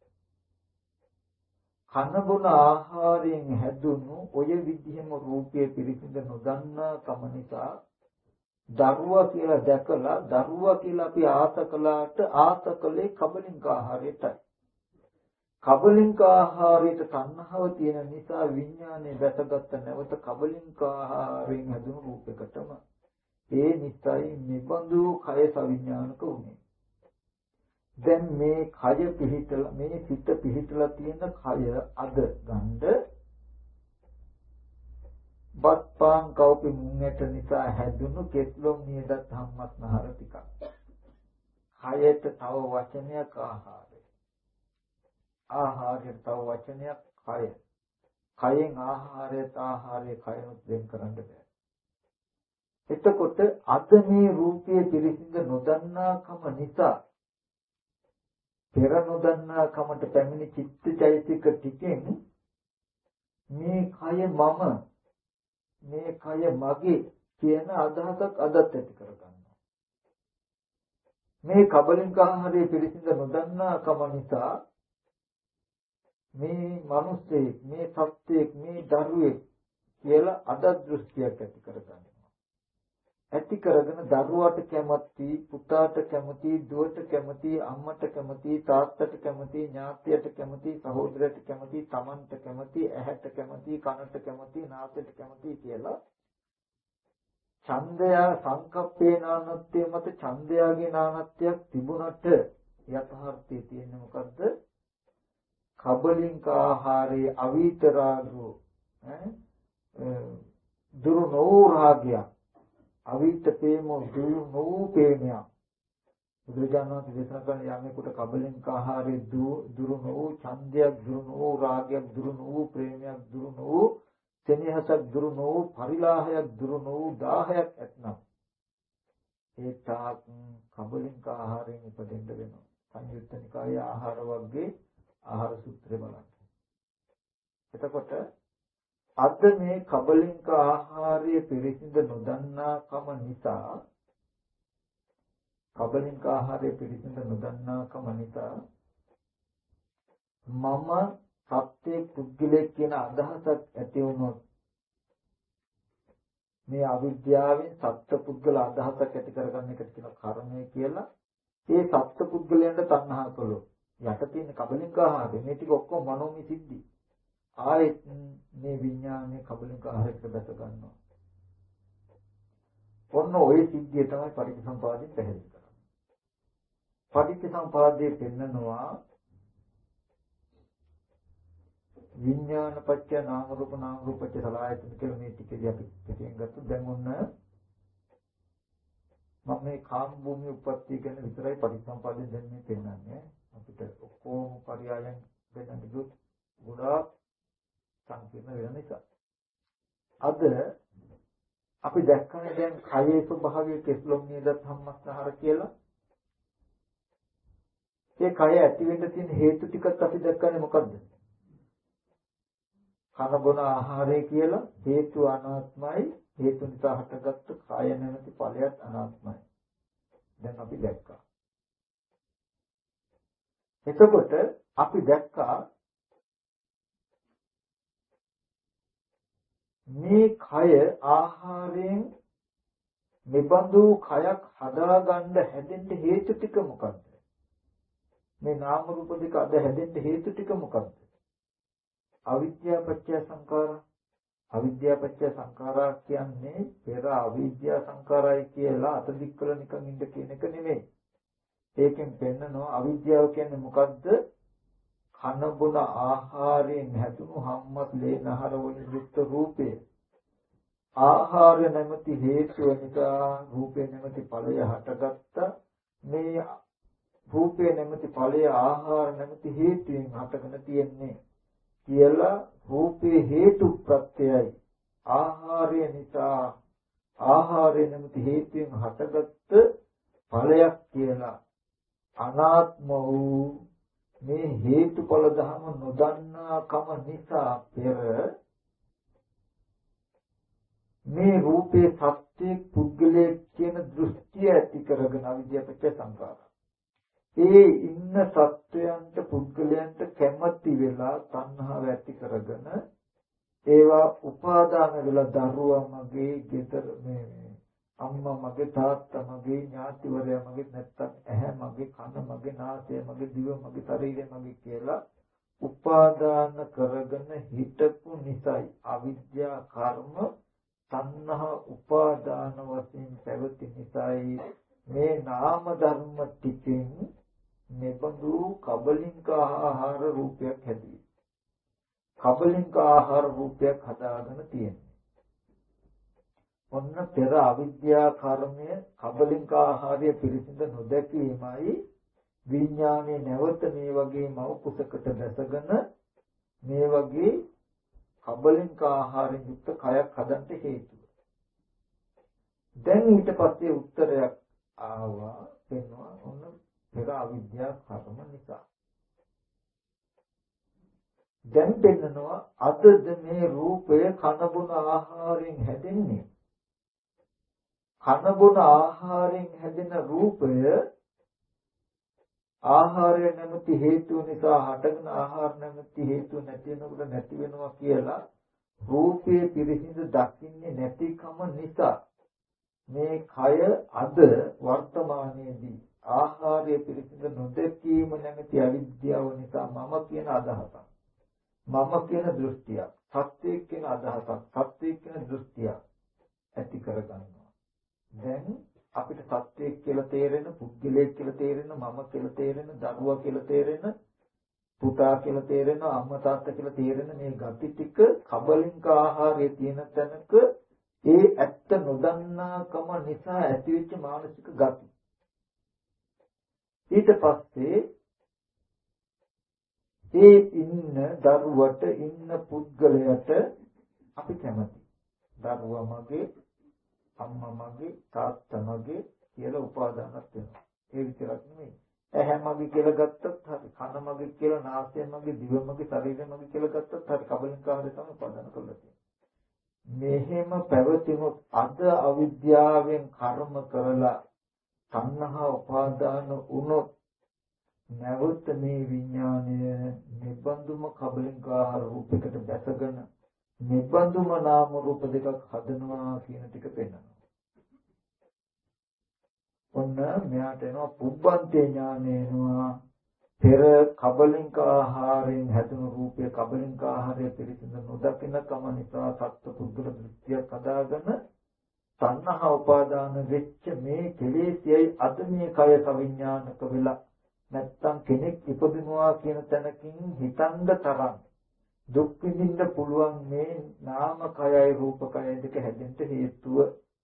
කන බොන ආහාරයෙන් හැදුණු ඔය විදිහම රූපයේ පිරිසිඳ නොදන්නා කම නිසා දරුවා කියලා දැකලා දරුවා කියලා අපි ආස කළාට ආස කළේ කබලින්ක ආහාරයටයි. කබලින්ක ආහාරයට තණ්හාව තියෙන නිසා විඥානයේ දැසගත් නැවත කබලින්ක ආහාරයෙන් හැදුණු රූපයකටම ඒ නිසයි නිබඳු කය සවිඥානික උනේ. දැන් මේ කය පිහිටලා මේ සිත පිහිටලා තියෙන කය අද ගන්න බත්පාන් කවුපි මුංගට නිසා හැදුණු කෙස්ලොම් නියදත් හම්මත් නහර ටිකක්. කයට තව වචනයක් ආහාරය. ආහාරයට තව වචනයක් කය. කයෙන් ආහාරයට ආහාරය කයොත් වෙන් කරන්න බෑ. එතකොට අද මේ රූපයේ පිරිසිඳ නොදන්නාකම නිසා පෙර නොදන්නාකමට පැමිණි චිත්තචෛතසික ටිකෙන් මේ කය මම මේ කය මගේ කියන අදහසක් අදත් ඇති කරගන්නවා. මේ කබලින්ක ආහාරයේ පිරිසිඳ නොදන්නාකම නිසා මේ මිනිස්සෙක් මේ සත්‍යයක් මේ දරුවෙක් කියලා අදත් දෘෂ්ටියක් ඇති කරගන්නවා. ඇති කරගෙන දරුවාට කැමති, පුතාට කැමති, දුවට කැමති, අම්මට කැමති, තාත්තට කැමති, ඥාතියට කැමති, සහෝදරයට කැමති, තමන්ට කැමති, ඇහැට කැමති, කනට කැමති, නාසයට කැමති කියලා ඡන්දය සංකප්පේ නානත්වයේ මත ඡන්දයාගේ නානත්වයක් තිබුණට යථාර්ථයේ තියෙන්නේ මොකද්ද? කබලින්ක ආහාරයේ අවීතරාගෝ දුරු නෝරාගයක් අවිත ප්‍රේමෝ දුරු නෝ ප්‍රේමය බුදුරජාණන් වහන්සේ දේශනා කරන යමෙකුට කබලින්ක ආහාරයේ දුරු නෝ ඡන්දයක් දුරු නෝ රාගයක් දුරු නෝ ප්‍රේමයක් දුරු නෝ සෙනෙහසක් දුරු නෝ පරිලාහයක් දුරු නෝ දාහයක් ඇතනම් ඒ තාක් කබලින්ක ආහාරයෙන් ඉපදෙන්න වෙනවා. සංයුත්ත නිකායේ ආහාර වර්ගයේ ආහාර සූත්‍රය බලන්න. එතකොට අද මේ කබලින්ක ආහාරයේ පිරිසිඳ නොදන්නාකම නිසා කබලින්ක ආහාරයේ පිරිසිඳ නොදන්නාකම නිසා මම සත්‍ය පුද්ගලයෙක් කියන අදහසක් ඇති වුණොත් මේ අවිද්‍යාවෙන් සත්‍ය පුද්ගල අදහසක් ඇති කරගන්න එකට කියන කර්මය කියලා. ඒ සත්‍ය පුද්ගලයන්ට තණ්හා කළොත් යට තියෙන කබලින්ක ආහාරය මේ ටික ඔක්කොම මනෝමය සිද්ධි. ආයෙත් මේ විඥානයේ කබලින්ක ආහාරයකට දැක ගන්නවා. ඔන්න ඔය සිද්ධිය තමයි පටිච්චසමුපාදයෙන් පැහැදිලි කරන්නේ. පටිච්චසමුපාදයේ පෙන්නනවා විඥාන පත්‍ය නාම රූප නාම රූප පත්‍ය සලආයතන කියලා මේ ටිකදී අපි පිටින් ගත්තොත් දැන් ඔන්න මම මේ කාම භූමිය උප්පත්ති ගැන විතරයි පටිච්චසමුපාදයෙන් දැන් මේ පෙන්නන්නේ. අපිට ඔක්කොම පරයයන් දෙන්න දුක් ගොඩාක් සංකීර්ණ වෙන නිසා. අද අපි දැක්කනේ දැන් කයේ ස්වභාවය කෙස්ලොම් නියදත් හම්මස්නහර කියලා. ඒ කය ඇති වෙන්න තියෙන හේතු ටිකත් අපි දැක්කනේ මොකද්ද? කන බොන ආහාරය කියලා හේතු අනාත්මයි, හේතු නිසා හටගත්තු කය නැමැති ඵලයත් අනාත්මයි. දැන් අපි දැක්කා. එතකොට අපි දැක්කා මේ කය ආහාරයෙන් නිබඳු කයක් හදාගන්න හැදෙන්න හේතු ටික මොකක්ද? මේ නාම රූප දෙක අද හැදෙන්න හේතු ටික මොකක්ද? අවිද්‍යාව පත්‍ය සංඛාරා. අවිද්‍යාව පත්‍ය සංඛාරා කියන්නේ පෙර අවිද්‍යාව සංඛාරයි කියලා අත දික් කළ නිකන් ඉන්න කියන එක නෙමෙයි. ඒකෙන් පෙන්නනවා අවිද්‍යාව කියන්නේ මොකද්ද? කන බොන ආහාරයෙන් හැදුණු හම්මත් ලේනහර වලින් යුක්ත රූපය. ආහාරය නැමැති හේතුව නිසා රූපය නැමැති ඵලය හටගත්ත. මේ රූපය නැමැති ඵලය ආහාර නැමැති හේතුයෙන් හටගෙන තියෙන්නේ කියලා රූපේ හේතු ප්‍රත්‍යයයි. ආහාරය නිසා ආහාරය නැමැති හේතුයෙන් හටගත්ත ඵලයක් කියලා අනාත්ම වූ මේ හේතුඵල ධර්ම නොදන්නාකම නිසා පෙර මේ රූපේ සත්‍ය පුද්ගලයේ කියන දෘෂ්ටිය ඇති කරගෙන අවිද්‍යාවපච්ච සංඛාර. ඒ ඉන්න සත්වයන්ට පුද්ගලයන්ට කැමැති වෙලා තණ්හාව ඇති කරගෙන ඒවා උපාදාන වෙලා දරුවා මගේ ගෙදර මේ අම්මා මගේ තාත්තා මගේ ඥාතිවරයා මගේ නැත්තම් ඇහැ මගේ කන මගේ නාසය මගේ දිව මගේ ශරීරය මගේ කියලා උපාදාන කරගෙන හිටපු නිසායි අවිද්‍යා කර්ම තණ්හා උපාදාන වශයෙන් පැවති නිසායි මේ නාම ධර්ම ටිකෙන් මෙබඳු කබලින්ක ආහාර රූපයක් හැදී. කබලින්ක ආහාර රූපයක් හදාගෙන තියෙනවා. ඔන්න පෙර අවිද්‍යා කර්මය කබලින්ක ආහාරය පිළිසිඳ නොදැකීමයි විඥානයේ නැවත මේ වගේ මව කුසකට දැසගෙන මේ වගේ කබලින්ක ආහාරයෙන් යුක්ත කයක් හදන්න හේතුව. දැන් ඊට පස්සේ උත්තරයක් ආවා වෙනවා ඔන්න පෙර අවිද්‍යා කර්ම නිසා. දැන් දෙන්නවා අදද මේ රූපය කනබුන ආහාරයෙන් හැදෙන්නේ. කනබුන ආහාරයෙන් හැදෙන රූපය ආහාරය නැමැති හේතුව නිසා හටගෙන ආහාර නැමැති හේතුව නැති වෙනකොට නැති වෙනවා කියලා රූපයේ පිරිසිදු දකින්නේ නැතිකම නිසා මේ කය අද වර්තමානයේදී ආහාරය පිරිසිදු නොදැකීම නැමැති අවිද්‍යාව නිසා මම කියන අදහසක් මම කියන දෘෂ්ටියක් සත්‍යයක් කියන අදහසක් සත්‍යයක් කියන දෘෂ්ටියක් ඇති කරගන්නවා. දැන් අපිට සත්‍යයක් කියලා තේරෙන පුද්ගලයෙක් කියලා තේරෙන මම කියලා තේරෙන දරුවා කියලා තේරෙන පුතා කියලා තේරෙන අම්මා තාත්තා කියලා තේරෙන මේ ගති ටික කබලින්ක ආහාරයේ තියෙන තැනක ඒ ඇත්ත නොදන්නාකම නිසා ඇතිවෙච්ච මානසික ගති. ඊට පස්සේ ඒ ඉන්න දරුවට ඉන්න පුද්ගලයාට අපි කැමති. දරුවා මගේ අම්මා මගේ තාත්තා මගේ කියලා උපාදානක් වෙනවා. ඒ විතරක් නෙමෙයි. ඇහැ මගේ කියලා ගත්තත් හරි, කන මගේ කියලා, නාසය මගේ, දිව මගේ, ශරීරය මගේ කියලා ගත්තත් හරි කබලින්ක ආහාරය තමයි උපාදාන කරලා තියෙන්නේ. මෙහෙම පැවතිනොත් අද අවිද්‍යාවෙන් කර්ම කරලා තණ්හා උපාදාන වුණොත් නැවත මේ විඥානය නිබ්බන්දුම කබලින්ක ආහාර රූපයකට දැසගෙන නිබ්බන්දුම නාම රූප දෙකක් හදනවා කියන ටික පෙන්වනවා. ඔන්න මෙයාට එනවා පුබ්බන්තේ ඥානය එනවා. පෙර කබලින්ක ආහාරයෙන් හැදුණු රූපය කබලින්ක ආහාරය පිළිසිඳ නොදකින කම නිසා සත්ත්ව පුද්ගල දෘෂ්ටියක් හදාගෙන තණ්හා උපාදාන වෙච්ච මේ කෙලෙසියයි අද මේ කය සවිඥානික වෙලා නැත්තම් කෙනෙක් ඉපදිනවා කියන තැනකින් හිතන්න තරම් දුක් විඳින්න පුළුවන් මේ නාම කයයි රූප කයයි දෙක හැදෙන්න හේතුව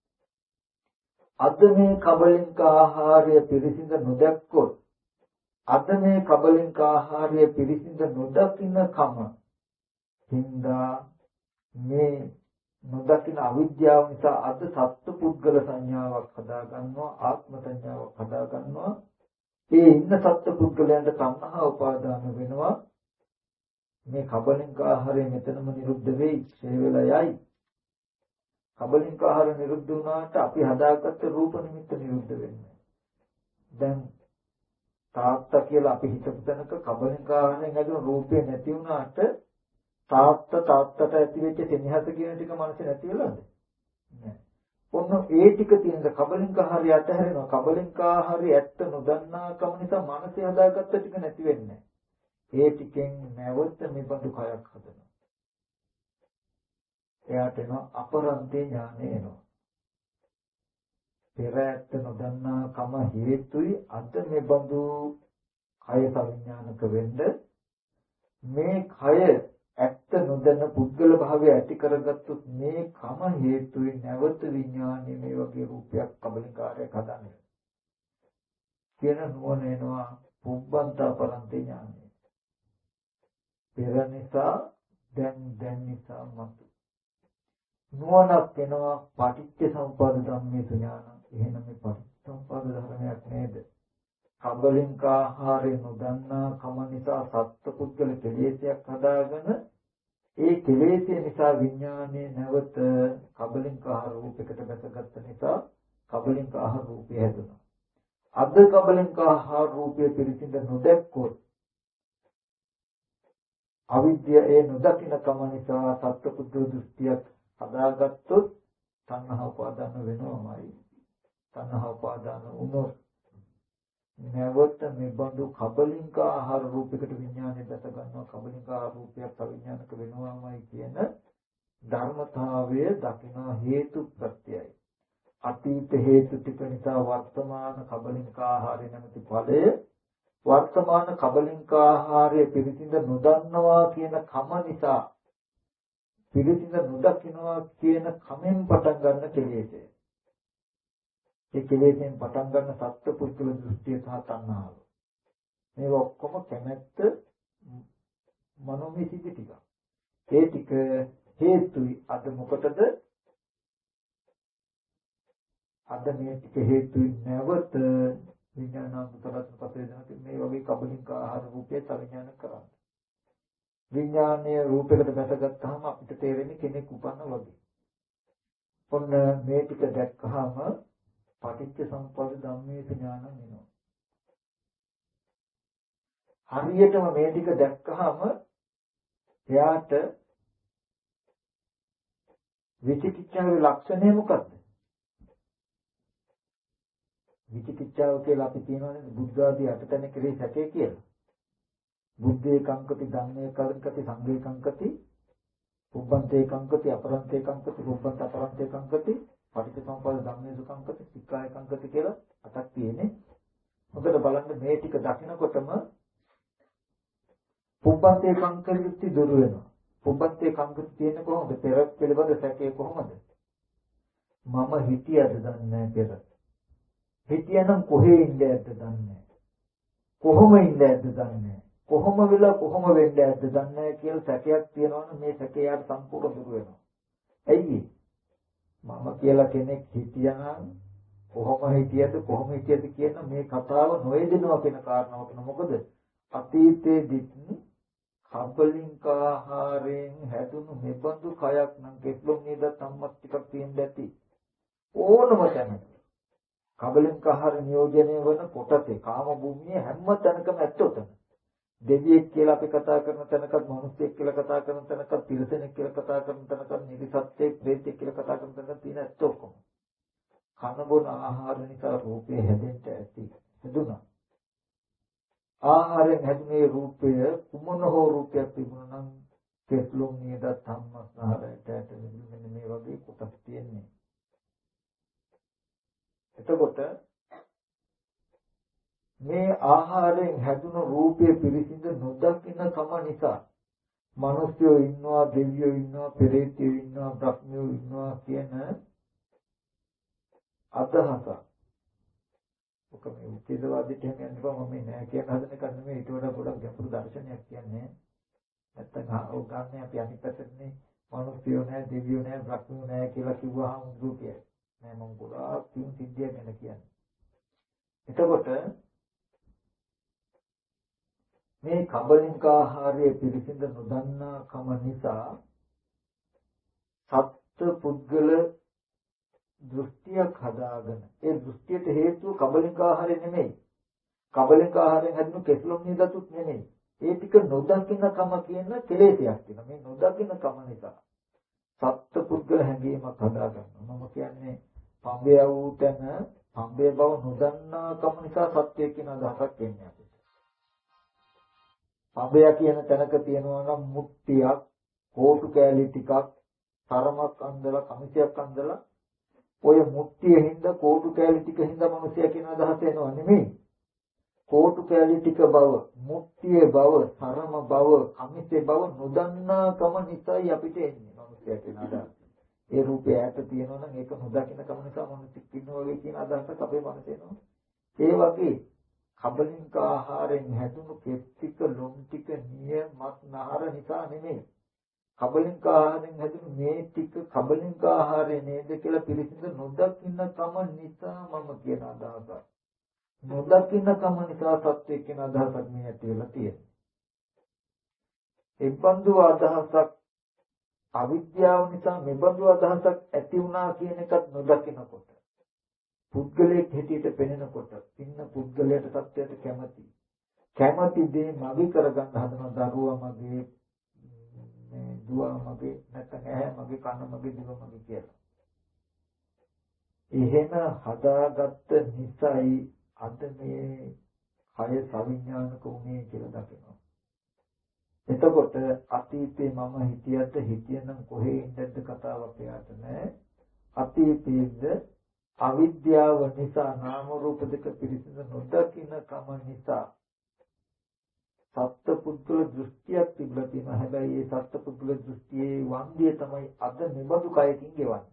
අද මේ කබලින්ක ආහාරය පිළිසිඳ නොදැක්කොත් අද මේ කබලින්ක ආහාරය පිළිසිඳ නොදකින්න කම හින්දා මේ නොදකින අවිද්‍යාව නිසා අද සත්ත්ව පුද්ගල සංඥාවක් හදා ගන්නවා ආත්ම සංඥාවක් හදා ගන්නවා. ඒ ඉන්න සත්ත්ව පුද්ගලයන්ට තණ්හා උපාදාන වෙනවා. මේ කබලින්ක ආහාරය මෙතනම නිරුද්ධ වෙයි, ඡේ වෙලා යයි. කබලින්ක ආහාර නිරුද්ධ වුණාට අපි හදාගත්ත රූප නිමිත්ත නිරුද්ධ වෙන්නේ. දැන් තාත්තා කියලා අපි හිතපු තැනක කබලින්ක ආහාරයෙන් හැදුණු රූපේ නැති වුණාට තාත්තා තාත්තට ඇතිවෙච්ච සෙනෙහස කියන ටික මනසේ නැති වෙලාද? නෑ. ඔන්න ඒ ටික තියෙන කබලින්ක ආහාරය අතහැරෙනවා. කබලින්ක ආහාරය ඇත්ත නොදන්නාකම නිසා මනසේ හදාගත්ත ටික නැති වෙන්නේ. ඒ ටිකෙන් නැවත මෙබඳු කයක් හදනවා. එයාට එනවා අපරන්තේ ඥානය එනවා. පෙර ඇත්ත නොදන්නාකම හේතුයි අද මෙබඳු කය සංඥානක වෙන්න මේ කය ඇත්ත නොදන්න පුද්ගල භාවය ඇති කරගත්තොත් මේ කම හේතුයි නැවත විඥානයේ මේ වගේ රූපයක් කබලිකාරයක් හදන්නේ කියන නුවණ එනවා පුබ්බන්තා පරන්තේ ඥානය. පෙර නිසා දැන් දැන් නිසා මතු නුවණක් වෙනවා පටිච්ච සමුප්පාද ධම්මේ ඥාන. එහෙනම් මේ පටිච්ච සමුප්පාද ධර්මයක් නේද? කබලින්ක ආහාරය නොදන්නා කම නිසා සත්පුද්ගල කෙලෙසයක් හදාගෙන ඒ කෙලෙසිය නිසා විඥානයේ නැවත කබලින්ක ආහාර රූපයකට බැසගත්ත නිසා කබලින්ක ආහාර රූපය හැදුණා. අද කබලින්ක ආහාර රූපය පිළිසිඳ නොදැක්කොත් අවිද්‍යාව ඒ නොදකින කම නිසා සත්පුද්ගල දෘෂ්ටියක් හදාගත්තොත් තණ්හා උපාදාන වෙනවමයි. තණ්හා උපාදාන වුණොත් නැවත මේ බඳු කබලින්ක ආහාර රූපයකට විඥානය දැස ගන්නවා. කබලින්ක ආහාර රූපයක් අවිඥානික වෙනවාමයි කියන ධර්මතාවය දකින හේතු ප්‍රත්‍යයයි. අතීත හේතු ටික නිසා වර්තමාන කබලින්ක ආහාරය නැමැති ඵලය වර්තමාන කබලින්ක ආහාරය පිළිසිඳ නොදන්නවා කියන කම නිසා පිළිසිඳ නොදකින්නවා කියන කමෙන් පටන් ගන්න කෙලෙසය. ඒ කෙලෙසෙන් පටන් ගන්න සත්පුරුෂ දෘෂ්ටිය සහ තණ්හාව. මේක ඔක්කොම කැමැත්ත මනෝමය සිද්ධි ටික. ඒ ටික හේතුයි අද මොකටද? අද මේ ටික හේතුයි නැවත විඥානාන්තරත් පස්සේ දැනගන්න මේ වගේ කබලින්ක ආහාර රූපේ තවිඥාන කරන්නේ. විඥානීය රූපයකට දැසගත්තාම අපිට තේරෙන්නේ කෙනෙක් උපන්න වගේ. ඔන්න මේ ටික දැක්කහම පටිච්ච සමුප්පාද ධම්මේ ඥාන වෙනවා. හරියටම මේ ටික දැක්කහම එයාට විචිකිච්ඡාවේ ලක්ෂණය මොකක්ද? විචිකිච්ඡාව කියලා අපි කියනවානේ බුද්ධ ආදී අටතැන කෙරෙහි සැකේ කියලා. බුද්ධේ කංකති ධම්මේ කංකති සංඝේ කංකති පුබ්බන්තේ කංකති අපරන්තේ කංකති පුබ්බන්ත අපරන්තේ කංකති පටිච්චසමුප්පාද ධම්මේ කංකති සික්ඛාය කංකති කියලා අටක් තියෙන්නේ. මොකද බලන්න මේ ටික දකිනකොටම පුබ්බන්තේ කංකති දුරු වෙනවා. පුබ්බන්තේ කංකති තියෙන්නේ කොහොමද? පෙර පිළිබඳ සැකේ කොහොමද? මම හිතියද දන්නේ පෙර. හිතියනම් කොහේ ඉඳලාද දන්නේ. කොහොම ඉඳලාද දන්නේ. කොහොම වෙලා කොහොම වෙන්නේ ඇද්ද දන්නේ කියලා සැකයක් තියෙනවනේ මේ සැකේ යාට සම්පූර්ණ දුර වෙනවා. ඇයි මම කියලා කෙනෙක් හිටියනම් කොහොම හිටියද කොහොම හිටියද කියන මේ කතාව නොයදෙනවා කියන කාරණාව කියන මොකද අතීතයේ දිත් කබලින්ක ආහාරයෙන් හැදුණු මෙබඳු කයක් නම් කෙස්ලොම් නේද සම්මත් ටිකක් තියෙන්න ඇති ඕනම තැනක කබලින්ක ආහාර නියෝජනය වන කොටසේ කාම භූමියේ හැම තැනකම ඇත්තොතන දෙවියෙක් කියලා අපි කතා කරන තැනකත් මිනිස්සෙක් කියලා කතා කරන තැනකත් තිරිසනෙක් කියලා කතා කරන තැනකත් නිරිසත්ත්වෙක් ප්‍රේතෙක් කියලා කතා කරන තැනකත් තියෙන ඇත්ත ඔක්කොම කන බොන ආහාර නිසා රූපේ හැදෙන්න ඇති හදුනා ආහාරයෙන් හැදුනේ රූපය කුමන හෝ රූපයක් තිබුණා නම් කෙස්ලොම් නේද සම්මස්නහරයට මෙන්න මේ වගේ කොටස් තියෙන්නේ එතකොට මේ ආහාරයෙන් හැදුණු රූපයේ පිරිසිඳ නොදකින කම නිසා මිනිස්යෝ ඉන්නවා දෙවියෝ ඉන්නවා පෙරේතයෝ ඉන්නවා බ්‍රහ්මයෝ ඉන්නවා කියන අදහස. ඔක මේ උත්තේජවාදීට හැම යනවා මම නෑ කියන හදන එක නෙමෙයි ඊට වඩා ගොඩක් ගැඹුරු දර්ශනයක් කියන්නේ. නැත්තම් ඔය ගන්න අපි අනිත් පැත්තනේ මිනිස්යෝ නෑ දෙවියෝ නෑ බ්‍රහ්මයෝ නෑ කියලා කිව්වහම උදු කියයි. නෑ මම ගොඩාක් තින් සිද්ධියක් ගැන කියන්නේ. එතකොට මේ කබලින්ක ආහාරයේ පිළිසිඳ නොදන්නා කම නිසා සත්ත්ව පුද්ගල දෘෂ්ටියක් හදාගෙන ඒ දෘෂ්ටියට හේතුව කබලින්ක ආහාරය නෙමෙයි කබලින්ක ආහාරයෙන් හැදුණු කෙස්ලොම් නිදතුත් නෙමෙයි ඒ ටික නොදකින්න කම කියන කෙලෙසයක් තියෙනවා මේ නොදකින්න කම නිසා සත්ත්ව පුද්ගල හැඟීමක් හදාගන්නවා මම කියන්නේ පඹය වූ තැන පඹය බව නොදන්නා කම නිසා සත්‍යය කියන අදහසක් එන්නේ අපිට පඹය කියන තැනක තියෙනවා නම් මුට්ටියක් කෝටු කෑලි ටිකක් තරමක් අන්දලා කමිසයක් අන්දලා ඔය මුට්ටියේ හින්ද කෝටු කෑලි ටික හින්ද මිනිසයා කියන අදහස එනවා නෙමෙයි කෝටු කෑලි ටික බව මුට්ටියේ බව තරම බව කමිසේ බව නොදන්නා කම නිසායි අපිට එන්නේ මිනිසයා කියන අදහස ඒ රූපය ඇත තියෙනවා නම් ඒක නොදකින්න කම නිසා මිනිස්සුක් ඉන්නවා වගේ කියන අදහසක් අපේ මනසේ එනවා ඒ වගේ කබලින්ක ආහාරයෙන් හැදුණු කෙස් ටික ලොම් ටික නිය මස් නහර නිසා නෙමෙයි කබලින්ක ආහාරයෙන් හැදුණු මේ ටික කබලින්ක ආහාරය නේද කියලා පිළිසිඳ නොදකින්න කම නිසා මම කියන අදහසක් නොදකින්න කම නිසා සත්‍ය කියන අදහසක් මේ ඇති වෙලා තියෙනවා ඒ බඳු අදහසක් අවිද්‍යාව නිසා මෙබඳු අදහසක් ඇති වුණා කියන එකත් නොදකිනකොට පුද්ගලයෙක් හැටියට පෙනෙනකොට ඉන්න පුද්ගලයාට සත්‍යයට කැමති කැමති දේ මගේ කරගන්න හදන දරුවා මගේ මේ දුව මගේ නැත්නම් ඇහැ මගේ කන මගේ දිව මගේ කියලා. එහෙම හදාගත්ත නිසායි අද මේ කය සවිඥානික උනේ කියලා දකිනවා. එතකොට එතකොට අතීතේ මම හිතියට හිතියනම් කොහේ ඉඳද්ද කතාවක් එයාට නෑ. අතීතයේද අවිද්‍යාව නිසා නාම රූප දෙක පිරිසිදු නොදකින්න කම නිසා සත්පුද්ගල දෘෂ්ටියක් තිබුණා තියෙනවා. හැබැයි ඒ සත්පුද්ගල දෘෂ්ටියේ වන්දිය තමයි අද මෙබඳු කයකින් ගෙවන්නේ.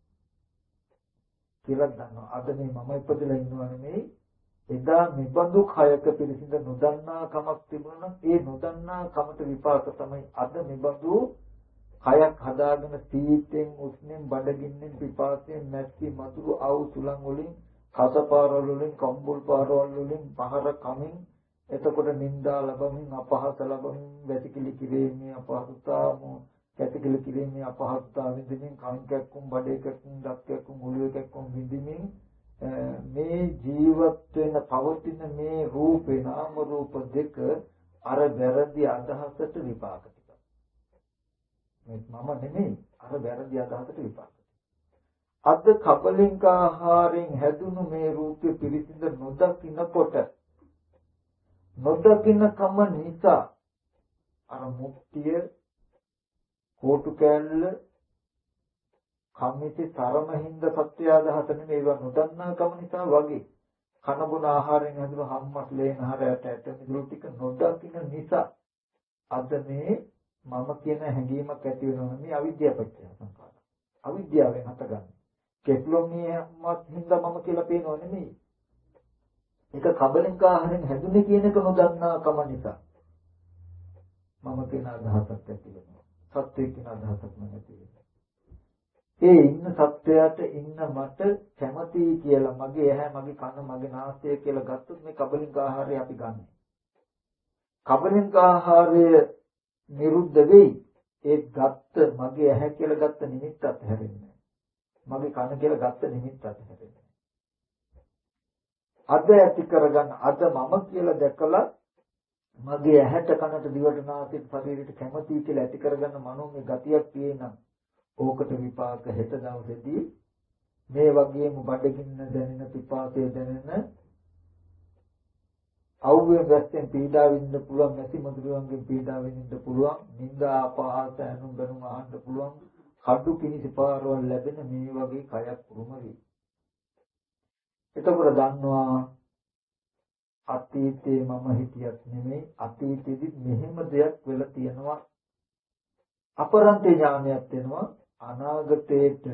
කියලා දන්නවා. අද මේ මම ඉපදලා ඉන්නවා නෙමෙයි. එදා මෙබඳු කයක පිරිසිදු නොදන්නා කමක් තිබුණා නම් ඒ නොදන්නා කමට විපාක තමයි අද මෙබඳු කයක් හදාගෙන සීතෙන් උස්නෙන් බඩගින්නෙන් පිපාසයෙන් නැති මතුරු ආවු සුලං වලින් කසපාරවල වලින් කම්බුල් පාරවල වලින් පහර කමින් එතකොට නිന്ദා ලැබමින් අපහාස ලැබමින් වැටිකිලි කිරීමේ අපහසුතාවම වැටිකිලි කිරීමේ අපහසුතාව විඳින්මින් කංකක්කුම් බඩේකක්කුම් දක්කක්කුම් උළුවකක්කුම් විඳින්මින් මේ ජීවත් වෙන පවතින මේ රූපේ නාම රූප දෙක අර වැරදි අදහසට විපාක ටික මේ මම නෙමෙයි අර වැරදි අදහසට විපාක අද කපලින්ක ආහාරයෙන් හැදුණු මේ රූපේ පිරිසිදු නොදකින්නකොට නොදකින්න කම නිසා අර මුක්තිය කෝටු කැල්ල කම්මිති තරමින්ද සත්‍ය අදහස නෙමෙයි ඒවා නොදන්නා කම නිසා වගේ කන බොන ආහාරයෙන් හැදුණු හම්මස් ලේන හරයට ඇට මිදුළු ටික නොදකින්න නිසා අද මේ මම කියන හැඟීමක් ඇති වෙනවා මේ අවිද්‍යාව පත්‍ය සංකාර අවිද්‍යාවෙන් හටගන්නේ කෙස්ලොමියමත් හින්දා මම කියලා පේනව නෙමෙයි ඒක කබලින්ක ආහාරයෙන් හැදුනේ කියන එක නොදන්නා කම නිසා මම කියන අදහසක් ඇති වෙනවා සත්‍ය කියන අදහසක් නැති වෙනවා ඒ ඉන්න සත්‍යයට ඉන්න මට කැමතියි කියලා මගේ ඇහැ මගේ කන මගේ නාසය කියලා ගත්තොත් මේ කබලින්ක ආහාරය අපි ගන්න. කබලින්ක ආහාරය නිරුද්ධ වෙයි. ඒ ගත්ත මගේ ඇහැ කියලා ගත්ත නිමිත්තත් හැරෙන්නේ. මගේ කන කියලා ගත්ත නිමිත්තත් හැරෙන්නේ. අද ඇති කරගන්න අද මම කියලා දැකලා මගේ ඇහැට කනට දිවට නාසයට ශරීරයට කැමතියි කියලා ඇති කරගන්න මනෝමය ගතියක් තියෙනවා. ඕකට විපාක හෙට දවසේදී මේ වගේම බඩගින්න දැනෙන පිපාසය දැනෙන අවුවේ වැස්සෙන් පීඩා විඳින්න පුළුවන් නැති මధుරයන්ගෙන් පීඩා විඳින්න පුළුවන් නිന്ദා අපහාස අනුන් ගනුන් අහන්න පුළුවන් කඩු කිනිසි පාරවල් ලැබෙන මේ වගේ කයක් උරුම වේ. එතකොට දන්නවා අතීතේ මම හිතියක් නෙමෙයි අතීතෙදි මෙහෙම දෙයක් වෙලා තියෙනවා අපරන්තේ ඥානයක් වෙනවා අනාගතේට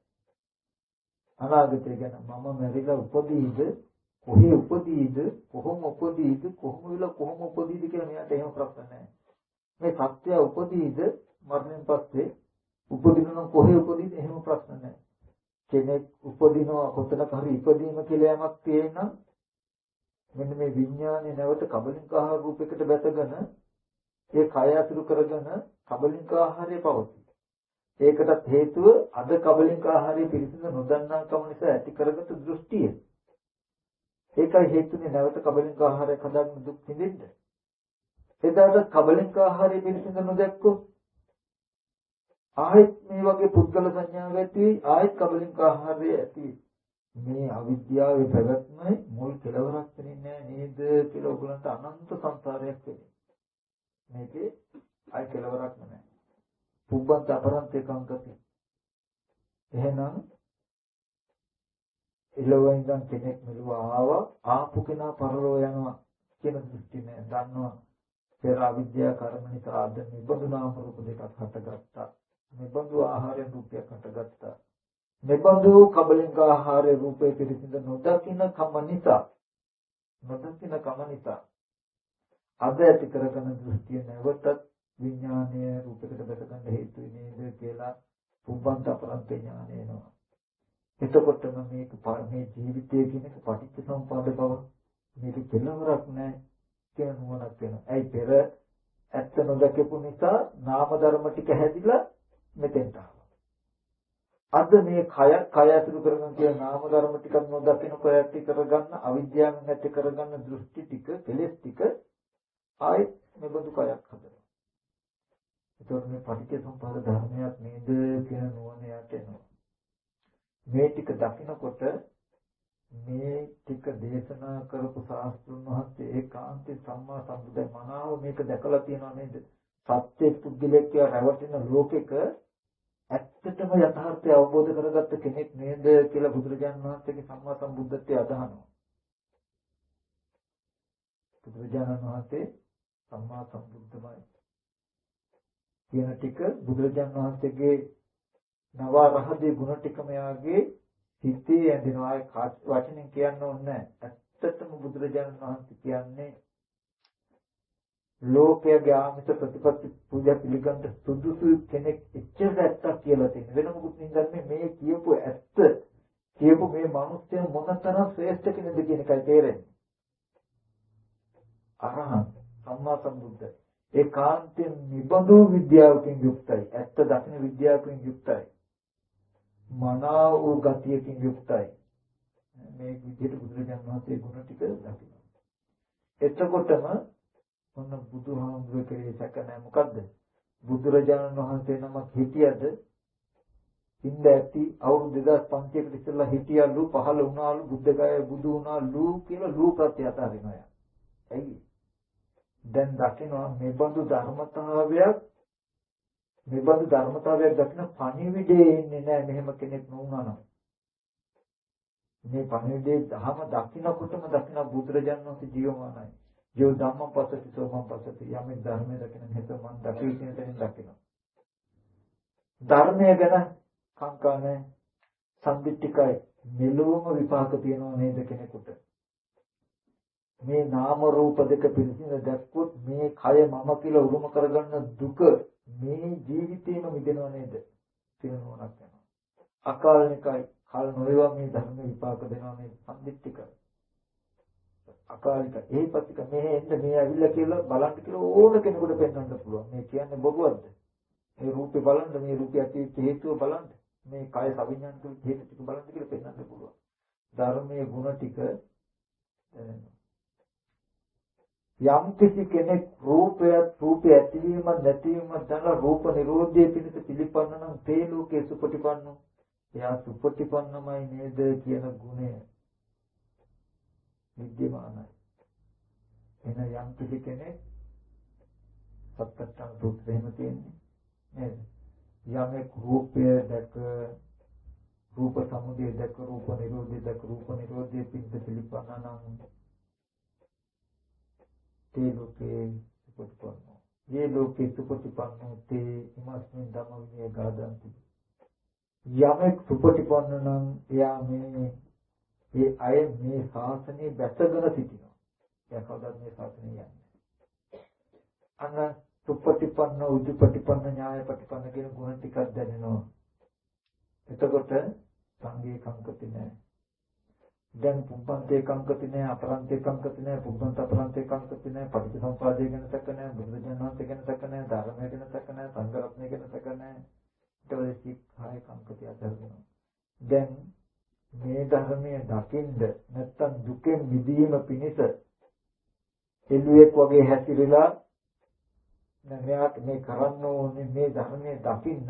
අනාගතය ගැන මම මැරිලා උපදීද කොහේ උපදීද කොහොම උපදීද කොහොම වෙලා කොහොම උපදීද කියලා මෙයාට එහෙම ප්‍රශ්න නැහැ මේ සත්‍ය උපදීද මරණයෙන් පස්සේ උපදිනවා කොහේ උපදීද එහෙම ප්‍රශ්න නැහැ කෙනෙක් උපදිනවා කොතනක හරි ඉපදීම කියලා යමක් තියෙනම් මෙන්න මේ විඥානේ නැවත කබලින්ක ආහාර රූපයකට බැසගෙන ඒ කය අතුරු කරගෙන කබලින්ක ආහාරය පවතී. ඒකටත් හේතුව අද කබලින්ක ආහාරය පිළිසිඳ නොදන්නා කම නිසා ඇති කරගත් දෘෂ්ටිය. ඒකයි හේතුනේ නැවත කබලින්ක ආහාරයක් හදාගෙන දුක් විඳින්න. එදාට කබලින්ක ආහාරය පිළිසිඳ නොදැක්කොත් ආයෙත් මේ වගේ පුද්ගල සංඥාවක් ඇති ආයෙත් කබලින්ක ආහාරය ඇති. මේ අවිද්‍යාවේ පැවැත්මයි මුල් කෙලවරක් වෙන්නේ නේද කියලා ඔයගලන්ට අනන්ත සංසාරයක් වෙන්නේ. මේකේ අයි කෙලවරක් නැහැ. පුබ්බන්ත අපරන්තේ කංකති. එහෙනම් එළවෙන් ඉඳන් කෙනෙක් මෙලුව ආවා ආපු කෙනා පරලෝ යනවා කියන දෘෂ්ටි නෑ. දන්නවා පෙර අවිද්‍යාව කර්ම නිසා අද නිබඳු නාම රූප දෙකක් හටගත්තා. නිබඳු ආහාරයෙන් රූපයක් හටගත්තා. නිබඳු කබලින්ක ආහාරයේ රූපේ පිළිසිඳ නොදකින්න කම නිසා නොදකින්න කම නිසා අද ඇති කරගෙන දෘෂ්ටිය නැවතත් විඥානය රූපයකට බැස ගන්න හේතු නේද කියලා පුබ්බන්ත අපරන්තේ ඥානය එනවා. එතකොටම මේක මේ ජීවිතයේ කියන එක පටිච්ච සමුප්පාද බව මේක කෙලවරක් නැහැ කියන නුවණක් වෙනවා. ඇයි පෙර ඇත්ත නොදකපු නිසා නාම ධර්ම ටික හැදිලා මෙතෙන්ට ආවා. අද මේ කය කය අතුරු කරගෙන තියෙන නාම ධර්ම ටිකක් නොදකින කය ඇති කරගන්න අවිද්‍යාවෙන් ඇති කරගන්න දෘෂ්ටි ටික කෙලෙස් ටික ආයෙත් මෙබඳු කයක් හදනවා. ඒතකොට මේ පටිච්ච සමුප්පාද ධර්මයක් නේද කියන නුවණ යට එනවා. මේ ටික දකිනකොට මේ ටික දේශනා කරපු ශාස්ත්‍රඥ වහන්සේ ඒකාන්තේ සම්මා සම්බුද්ධ මනාව මේක දැකලා තියෙනවා නේද? සත්‍ය පුද්ගලයෙක් රැවටෙන ලෝකෙක ඇත්තටම යථාර්ථය අවබෝධ කරගත්ත කෙනෙක් නේද කියලා බුදුරජාණන් වහන්සේගේ සම්මා සම්බුද්ධත්වයට අදහනවා. බුදුරජාණන් වහන්සේ සම්මා සම්බුද්ධමයි කියන ටික බුදුරජාණන් වහන්සේගේ නව රහදී ගුණ ටික මෙයාගේ හිතේ ඇඳෙනවා. ඒ වචනෙන් කියන්න ඕනේ නැහැ. ඇත්තටම බුදුරජාණන් වහන්සේ කියන්නේ ලෝකයේ ආමිත ප්‍රතිපත්ති පූජා පිළිගන්න සුදුසු කෙනෙක් එච්චර ඇත්තක් කියලා තියෙන. වෙන මොකුත් නින්දන්නේ මේ කියපු ඇත්ත කියපු මේ මිනිස්යා මොනතරම් ශ්‍රේෂ්ඨ කෙනෙක්ද කියන එකයි තේරෙන්නේ. අරහත් සම්මා සම්බුද්ධ ඒකාන්තයෙන් නිබඳු විද්‍යාවකින් යුක්තයි. ඇත්ත දකින විද්‍යාවකින් යුක්තයි. මනා වූ ගතියකින් යුක්තයි. මේ විදිහට බුදුරජාණන් වහන්සේ ගුණ ටික දකිනවා. එතකොටම මොන බුදුහාමුදුරුවෝ කෙරේ සැක නැහැ. මොකද්ද? බුදුරජාණන් වහන්සේ නමක් හිටියද ඉන්න ඇති අවුරුදු දෙදාස් පන්සියයකට ඉස්සෙල්ලා හිටියලු පහළ වුණාලු බුද්ධගය බුදු වුණාලු කියලා ලූ ප්‍රත්‍ය අතාරිනවා. ඇයි? දැන් දකිනවා මේ බඳු ධර්මතාවයක් මේ බඳු ධර්මතාවයක් දකින පණිවිඩේ ඉන්නේ නැහැ මෙහෙම කෙනෙක් නුණා නම්. මේ පණිවිඩේ ධම දකින්නකොටම දකින්න බුදුරජාණන් වහන්සේ ජීවමානයි. යෝ ධම්මං පස්සති සෝමං පස්සති යමෙක් ධර්මයේ දකින හිත මන් දකී කියන තැනින් දකිනවා. ධර්මය ගැන කාංකා නැහැ. සම්දිත්තිකයි මෙලොවම විපාක තියනවා නේද කෙනෙකුට. මේ නාම රූප දෙක පිළිසින දැක්කොත් මේ කය මම කියලා උරුම කරගන්න දුක මේ ජීවිතේම මිදෙනව නේද කියනෝනක් යනවා. අකාලනිකයි කාල නොවේවා මේ ධර්ම විපාක දෙනවා මේ සම්දිත්තිකයි. අකාලික ඒ පැතික මෙහෙ එන්න මේ ඇවිල්ලා කියලා බලන්න කියලා ඕන කෙනෙකුට පෙන්වන්න පුළුවන්. මේ කියන්නේ බොරුවක්ද? මේ රූපේ බලන්න මේ රූපය ඇති හේතුව බලන්න මේ කය සවිඥානික හේතු ටික බලන්න කියලා පෙන්වන්න පුළුවන්. ධර්මයේ ගුණ ටික යම් කිසි කෙනෙක් රූපය රූපය ඇතිවීම නැතිවීම දන රූප නිරෝධයේ පිණිස පිළිපන්න නම් තේ ලෝකේ සුපටිපන්නෝ එයා සුපටිපන්නමයි නේද කියන ගුණය විද්‍යමානයි. එන යම් කිසි කෙනෙක් සත්‍යත්‍ං සූත්‍රයේම තියෙන්නේ නේද? යමෙක් රූපය දැක රූප සමුදය දැක රූප නිරෝධය දැක රූප නිරෝධයේ පිණිස පිළිපන්න නම් තේ ලෝකේ සුපටිපන්නෝ ये ලෝකේ සුපටිපන්නෝ තේ ඉමස්මින් ධම්ම විනය ගාදන්ති. යමෙක් සුපටිපන්න නම් එයා මේ ඒ අය මේ ශාසනයේ බැසගෙන සිටිනවා. එයා කවදාවත් මේ ශාසනය යන්නේ අන්න සුපටිපන්න උජුපටිපන්න ඥායපටිපන්න කියන ගුණ ටිකක් දැනෙනවා. එතකොට සංගේ කංකති නැහැ. දැන් පුබ්බන්තේ කංකති නැහැ, අපරන්තේ කංකති නැහැ, පුබ්බන්ත අපරන්තේ කංකති නැහැ, පටිච්චසමුප්පාදය ගැන සැක නැහැ, බුදුරජාණන් වහන්සේ ගැන සැක නැහැ, ධර්මය ගැන සැක නැහැ, සංඝ රත්නය ගැන සැක නැහැ. ඊට පස්සේ සික්ඛාය කංකති අදහනවා. දැන් මේ ධර්මයේ දකින්ද නැත්තම් දුකෙන් මිදීම පිණිස එළුවෙක් වගේ හැසිරෙලා මෙයාට මේ කරන්න ඕනේ මේ ධර්මයේ දකින්න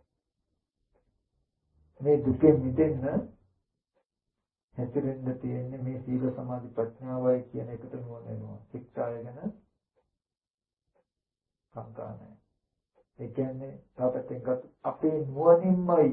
මේ දුකෙන් මිදෙන්න හැසිරෙන්න තියෙන්නේ මේ සීල සමාධි ප්‍රඥාවයි කියන එකට නුවණ වෙනවා. ශික්ෂාය ගැන සංකා නැහැ. ඒ කියන්නේ තාපතෙන්ගත් අපේ නුවණින්මයි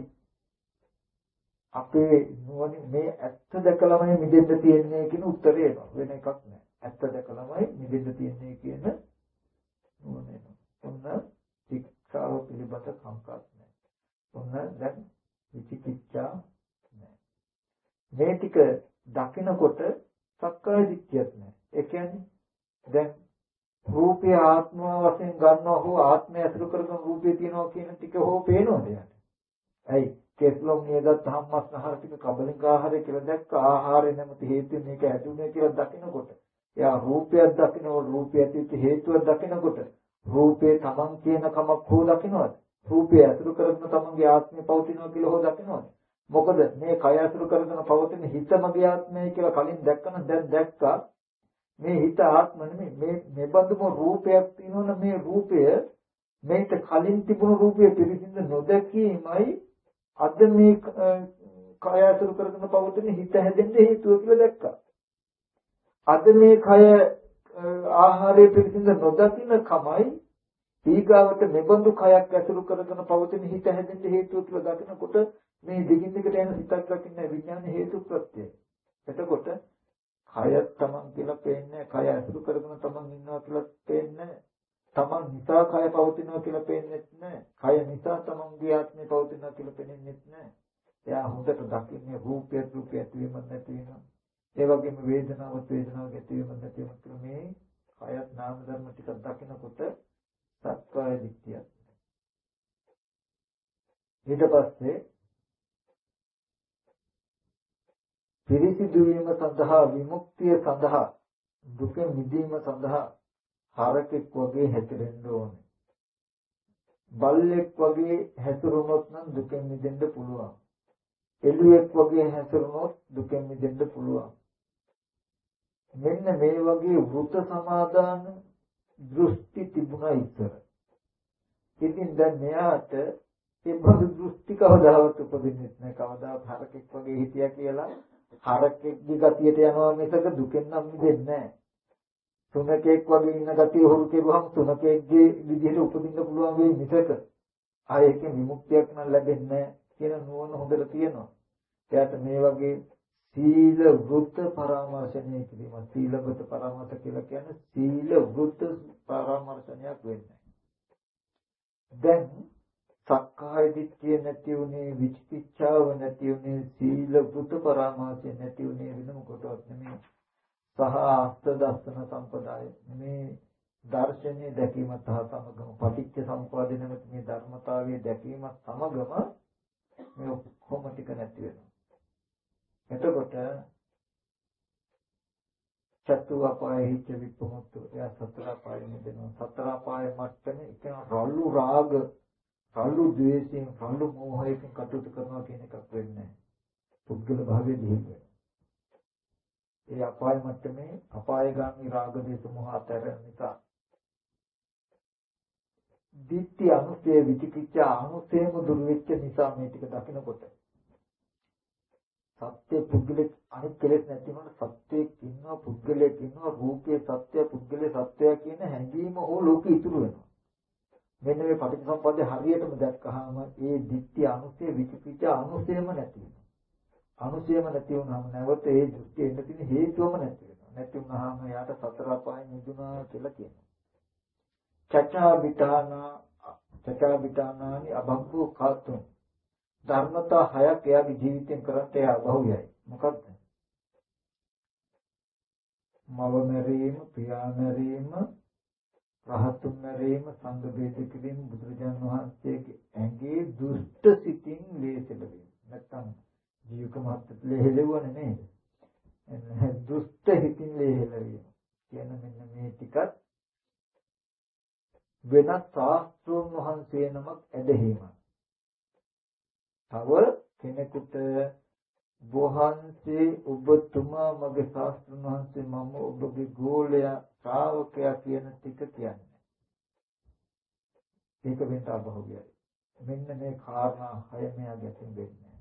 අපේ නුවණ මේ ඇත්ත දැකලාමයි මිදෙන්න තියෙන්නේ කියන උත්තරේ එනවා. වෙන එකක් නෑ. ඇත්ත දැකලාමයි මිදෙන්න තියෙන්නේ කියන නුවණ එනවා. ඔන්න ශික්ෂාව පිළිබඳ සංකාත් නෑ. ඔන්න දැන් විචිකිච්ඡා නෑ. මේ ටික දකිනකොට සක්කාය දිට්ඨියක් නෑ. ඒ කියන්නේ දැන් රූපය ආත්ම වශයෙන් ගන්නවා හෝ ආත්මය අසුර කරගෙන රූපය තියනවා කියන ටික හෝ පේනවද යාට? ඇයි? කෙස්ලොම් නියදත් හම්මස් නහර ටික කබලික ආහාරය කියලා දැක්ක ආහාරය නැමැති හේතුව මේක ඇතුනේ කියලා දකිනකොට එයා රූපයක් දකිනකොට රූපය ඇතුළේ හේතුවක් දකිනකොට රූපේ තමන් කියන කමක් හෝ දකිනවද? රූපය අසුර කරගෙන තමන්ගේ ආත්මය පවතිනවා කියලා හෝ දකිනවද? මොකද මේ කය අසුර කරගෙන පවතින හිත මගේ ආත්මය කියලා කලින් දැක්කම දැන් දැක්කා මේ හිත ආත්ම නෙමෙයි මේ මෙබඳුම රූපයක් තියෙනවනේ මේ රූපය මේක කලින් තිබුණු රූපය පිළිසිඳ නොදැකීමයි අද මේ කය අසුර කරගෙන පවතින හිත හැදෙන්න හේතුව කියලා දැක්කා. අද මේ කය ආහාරයේ පිළිසිඳ නොදකින්න කමයි ඊගාවට මෙබඳු කයක් ඇසුරු කරගෙන පවතින හිත හැදෙන්න හේතුව කියලා දකිනකොට මේ දිගින් දිගට යන සිතක් දකින්න විඥාන හේතු ප්‍රත්‍යය. එතකොට කය තමන් කියලා පේන්නේ කය ඇසුරු කරගෙන තමන් ඉන්නවා කියලා පේන්නේ තමන් නිසා කය පවතිනවා කියලා පේන්නේ නැහැ. කය නිසා තමන්ගේ ආත්මය පවතිනවා කියලා පේන්නේ නැහැ. එයා හොඳට දකින්නේ රූපය රූපය ඇතිවීම නැතිවීම. ඒ වගේම වේදනාව වේදනාව ඇතිවීම නැතිවීම කියලා මේ කයත් නාම ධර්ම ටිකක් දකිනකොට සත්‍යය දිට්ඨිය. ඊට පස්සේ පිරිසිදු වීම සඳහා විමුක්තිය සඳහා දුක මිදීම සඳහා හරකෙක් වගේ හැසිරෙන්න ඕනේ. බල්ලෙක් වගේ හැසිරුණොත් නම් දුකෙන් මිදෙන්න පුළුවන්. එළුවෙක් වගේ හැසිරුණොත් දුකෙන් මිදෙන්න පුළුවන්. මෙන්න මේ වගේ වෘත සමාදාන දෘෂ්ටි තිබුණා ඉස්සර. ඉතින් දැන් මෙයාට ඒ බඳු දෘෂ්ටි කවදාවත් උපදින්නේ නැහැ. කවදාවත් හරකෙක් වගේ හිටියා කියලා හරකෙක්ගේ ගතියට යනවා මිසක දුකෙන් නම් මිදෙන්නේ නැහැ. සුනකෙක් වගේ ඉන්න ගතිය හුරු කෙරුවහම සුනකෙක්ගේ විදිහට උපදින්න පුළුවන් වෙයි මිසක ආයෙකින් විමුක්තියක් නම් ලැබෙන්නේ නැහැ කියන නුවණ හොඳට තියෙනවා. එයාට මේ වගේ සීල වෘත පරාමර්ශණය කිරීම සීල වෘත පරාමර්ශ කියලා කියන්නේ සීල වෘත පරාමර්ශණයක් වෙන්නේ. දැන් සක්කාය දිට්ඨිය නැති උනේ විචිකිච්ඡාව නැති උනේ සීල වෘත පරාමාසය නැති උනේ වෙන මොකටවත් නෙමෙයි සහ අස්ත දස්සන සම්පදාය මේ දර්ශනීය දැකීමත් සහ සමගම පටිච්ච සමුප්පාදේ නැමැති මේ ධර්මතාවයේ දැකීමත් සමගම මේ ඔක්කොම ටික නැති වෙනවා. එතකොට චතු අපායෙ හිච්ච විප්පමුත්තු එයා සතර අපායෙ නෙදෙනවා. සතර අපායෙ මට්ටමේ එක රළු රාග රළු ද්වේෂයෙන් රළු මෝහයෙන් කටයුතු කරනවා කියන එකක් වෙන්නේ නැහැ. පුද්ගල භාවයේ දිහින්නේ. ඒ අපාය මට්ටමේ අපායගාමී රාග දේශ මොහ අතර නිසා දිට්ඨි අනුසය විචිකිච්ඡා අනුසයම දුරු වෙච්ච නිසා මේ ටික දකිනකොට සත්‍ය පුද්ගලෙක් අනිත් කෙලෙස් නැති වුණාට සත්‍යයක් ඉන්නවා පුද්ගලයෙක් ඉන්නවා රූපයේ සත්‍ය පුද්ගලයේ සත්‍යය කියන හැඟීම හෝ ලෝකෙ ඉතුරු වෙනවා. මෙන්න මේ පටිච්චසමුප්පාදේ හරියටම දැක්කහම ඒ දිට්ඨි අනුසය විචිකිච්ඡා අනුසයම නැති වෙනවා. අනුසයම නැති වුණාම නැවත ඒ දෘෂ්ටි එන්න තියෙන හේතුවම නැති වෙනවා. නැති වුණාම යාට සතර අපායන් නිදුනා කියලා කියනවා. චචා විතානා චචා විතානානි අභග්ගෝ කාතුම් ධර්මතා හයක් එයාගේ ජීවිතෙන් කරත් එයා අභව්‍යයි. මොකද්ද? මව මරීම, පියා මරීම, රහතුන් මරීම, සංඝ බේද කිරීම, බුදුරජාණන් වහන්සේගේ ඇඟේ දුෂ්ට සිතින් ලේසෙල වීම. නැත්තම් ජීවක මාත්‍ර ලේහෙලවන්නේ නේද? එන්න දුෂ්ට හිතින් ලේහෙල වීම. කියන මෙන්න මේ ටිකත් වෙනත් ශාස්ත්‍රඥ වහන්සේ නමක් ඇදහිීමක්. තව කෙනෙකුට වහන්සේ ඔබතුමා මගේ ශාස්ත්‍රඥ වහන්සේ මම ඔබගේ ගෝලයා ශ්‍රාවකයා කියන ටික කියන්නේ. ඒක වෙන්න අභෞවියයි. මෙන්න මේ කාරණා හය මෙයා ගැටින් වෙන්නේ.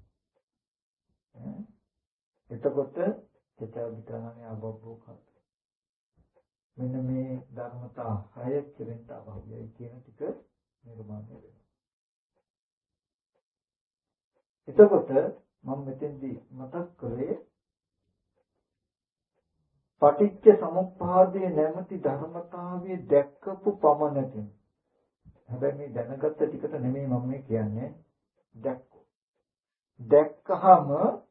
එතකොට චේතවිතරණේ අභෞවෝ කත. මෙන්න මේ ධර්මතා හය කෙරෙන්න අභෞවියයි කියන ටික නිර්මාණය වෙනවා. එතකොට මම මෙතෙන්දී මතක් කරේ පටිච්ච සමුප්පාදයේ නැමැති ධර්මතාවයේ දැක්කපු පමණකින් හැබැයි මේ දැනගත්ත ටිකට නෙමෙයි මම මේ කියන්නේ දැක්කෝ දැක්කහම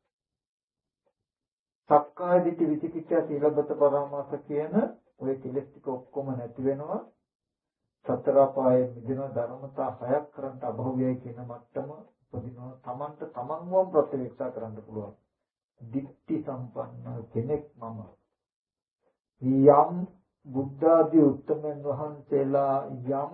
සක්කාය දිට්ඨි විචිකිච්ඡා සීලබ්බත පරාමාස කියන ඔය කෙලෙස් ටික ඔක්කොම නැති වෙනවා සතර පායේ මිදෙන ධර්මතා හයක් කරන්ට අභෞවියයි කියන මට්ටම උපදිනවා තමන්ට තමන්වම ප්‍රත්‍යක්ෂ කරන්න පුළුවන් දිට්ඨි සම්පන්න කෙනෙක් මම යම් බුද්ධ ආදී උත්තමයන් වහන්සේලා යම්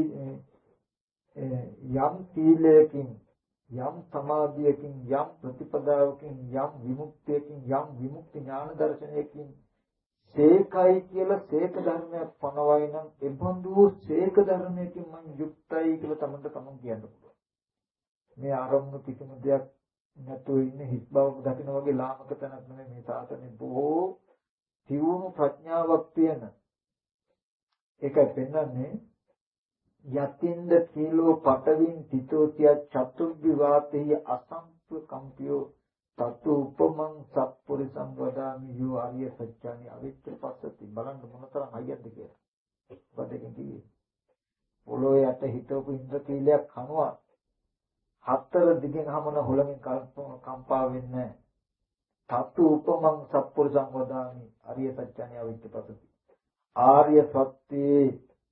යම් සීලයකින් යම් සමාධියකින් යම් ප්‍රතිපදාවකින් යම් විමුක්තියකින් යම් විමුක්ති ඥාන දර්ශනයකින් සේකයි කියලා සේක ධර්මයක් පනවයි නම් එබඳු සේක ධර්මයකින් මම යුක්තයි කියලා තමන්ට තමන් කියන්න පුළුවන්. මේ ආරම්භ කිසිම දෙයක් නැතුව ඉන්න හිස් බවක් දකින වගේ ලාමක තැනක් නෙමෙයි මේ සාසනේ බොහෝ තියුණු ප්‍රඥාවක් තියෙන. ඒකයි පෙන්වන්නේ යතින්ද කීලෝ පටවින් තිතෝතිය චතුර්විවාතේ අසම්ප කම්පියෝ තතු උපමං සත්පුරිසං වදාමි යෝ ආර්ය සත්‍යනි අවිච්ඡ පස්සති. බලන්න මොනතරම් හයියක්ද කියලා. පදයෙන් කිව්වේ පොළොවේ යට හිටවපු ඉන්ද්‍ර කීලයක් කනවා හතර දිගෙන් හමන හොලමින් කම්පා වෙන්නේ. තතු උපමං සත්පුරිසං වදාමි ආර්ය සත්‍යනි අවිච්ඡ පස්සති. ආර්ය සත්‍යේ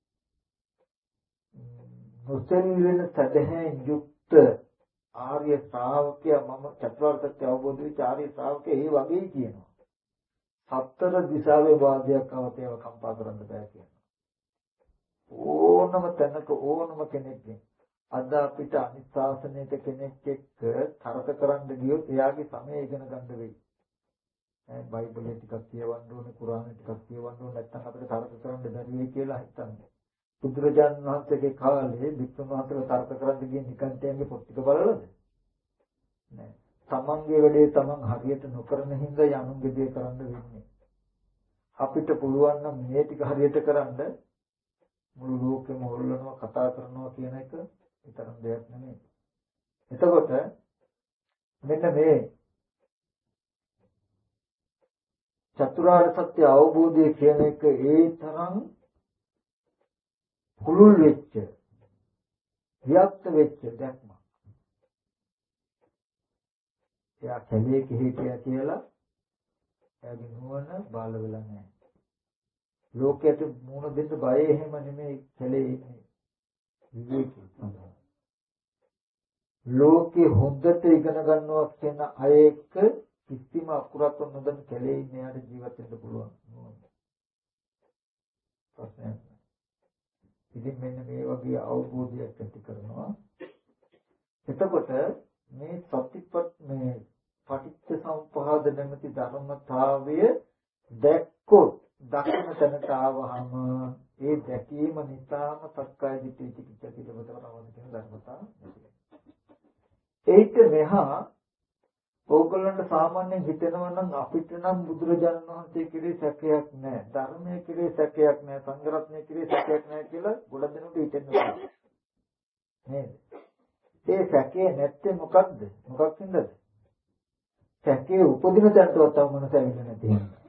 මුසෙල්ලෙන සදහෙන් යුක්ත ආර්ය ශ්‍රාවකයා මම චතුරාර්ය සත්‍ය අවබෝධ වෙච්ච ආර්ය ශ්‍රාවකයා ඒ වගේ කියනවා. සතර දිශාවේ වාදයක් අවතේව කම්පා කරන්න බෑ කියනවා. ඕනම තැනක ඕනම කෙනෙක්ගෙන් අද අපිට අනිත් ශාසනයක කෙනෙක් එක්ක තරක කරන්න ගියොත් එයාගේ සමය ඉගෙන ගන්න වෙයි. ඈ බයිබලයේ ටිකක් කියවන්න ඕනේ, කුරානේ ටිකක් කියවන්න ඕනේ, නැත්නම් අපිට තරක කරන්න බැරි වෙයි කියලා හිතන්නේ. බුදුරජාණන් වහන්සේගේ කාලේ වික්‍රම මහත්තයා තර්ක කරන්න ගිය නිකන්තයන්ගේ පොත් ටික බලලාද? නෑ. තමන්ගේ වැඩේ තමන් හරියට නොකරන හින්දා යනුන්ගේ දේ කරන්න වෙන්නේ. අපිට පුළුවන් නම් මේ ටික හරියට කරන්න මුළු ලෝකෙම හොල්ලනවා කතා කරනවා කියන එක විතරක් දෙයක් නෙමෙයි. එතකොට මෙන්න මේ චතුරාර්ය සත්‍ය අවබෝධය කියන එක ඒ තරම් කුළුල් වෙච්ච වික්ත වෙච්ච දැක්ම. එයා කැලේක හිටියා කියලා එයාගේ නුවණ බාල වෙලා නැහැ. ලෝකයට මුණ දෙන්න බය එහෙම නෙමෙයි කැලේ ඉන්නේ. විවේකී තමයි. ලෝකේ හොඳට ඉගෙන ගන්නවා කියන අය එක්ක කිසිම අකුරක් නොදන්න කැලේ ඉන්න යාට ජීවත් වෙන්න පුළුවන්. ප්‍රශ්නයක්. ඉතින් මෙන්න මේ වගේ අවබෝධයක් ඇති කරනවා. එතකොට මේ සතිපත් මේ පටිච්ච සමුප්පාද නැමැති ධර්මතාවය දැක්කොත් දක්ෂන තැනට ආවහම ඒ දැකීම නිසාම සක්කාය දිට්ඨි චිකිත්සා පිළිබඳව කියන ධර්මතාව ඒක මෙහා ඕගොල්ලන්ට සාමාන්‍යයෙන් හිතෙනවා නම් අපිට නම් බුදුරජාණන් වහන්සේ කෙරේ සැකයක් නැහැ, ධර්මයේ කෙරේ සැකයක් නැහැ, සංඝ රත්නයේ කෙරේ සැකයක් නැහැ කියලා ගොඩක් දෙනෙකුට හිතෙනවා. නේද? ඒ සැකේ නැත්තේ මොකද්ද? මොකක් හින්දාද? සැකේ උපදින තැනටවත් තව මොනස ඇවිල්ලා නැති හින්දා.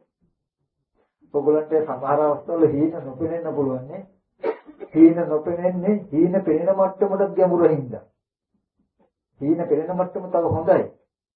ඕගොල්ලන්ට සමහර අවස්ථාවල හීන නොපෙනෙන්න පුළුවන් නේ. හීන නොපෙනෙන්නේ හීන පෙනෙන මට්ටමට ගැඹුරින් හින්දා. හීන පෙනෙන මට්ටම තව හොඳයි.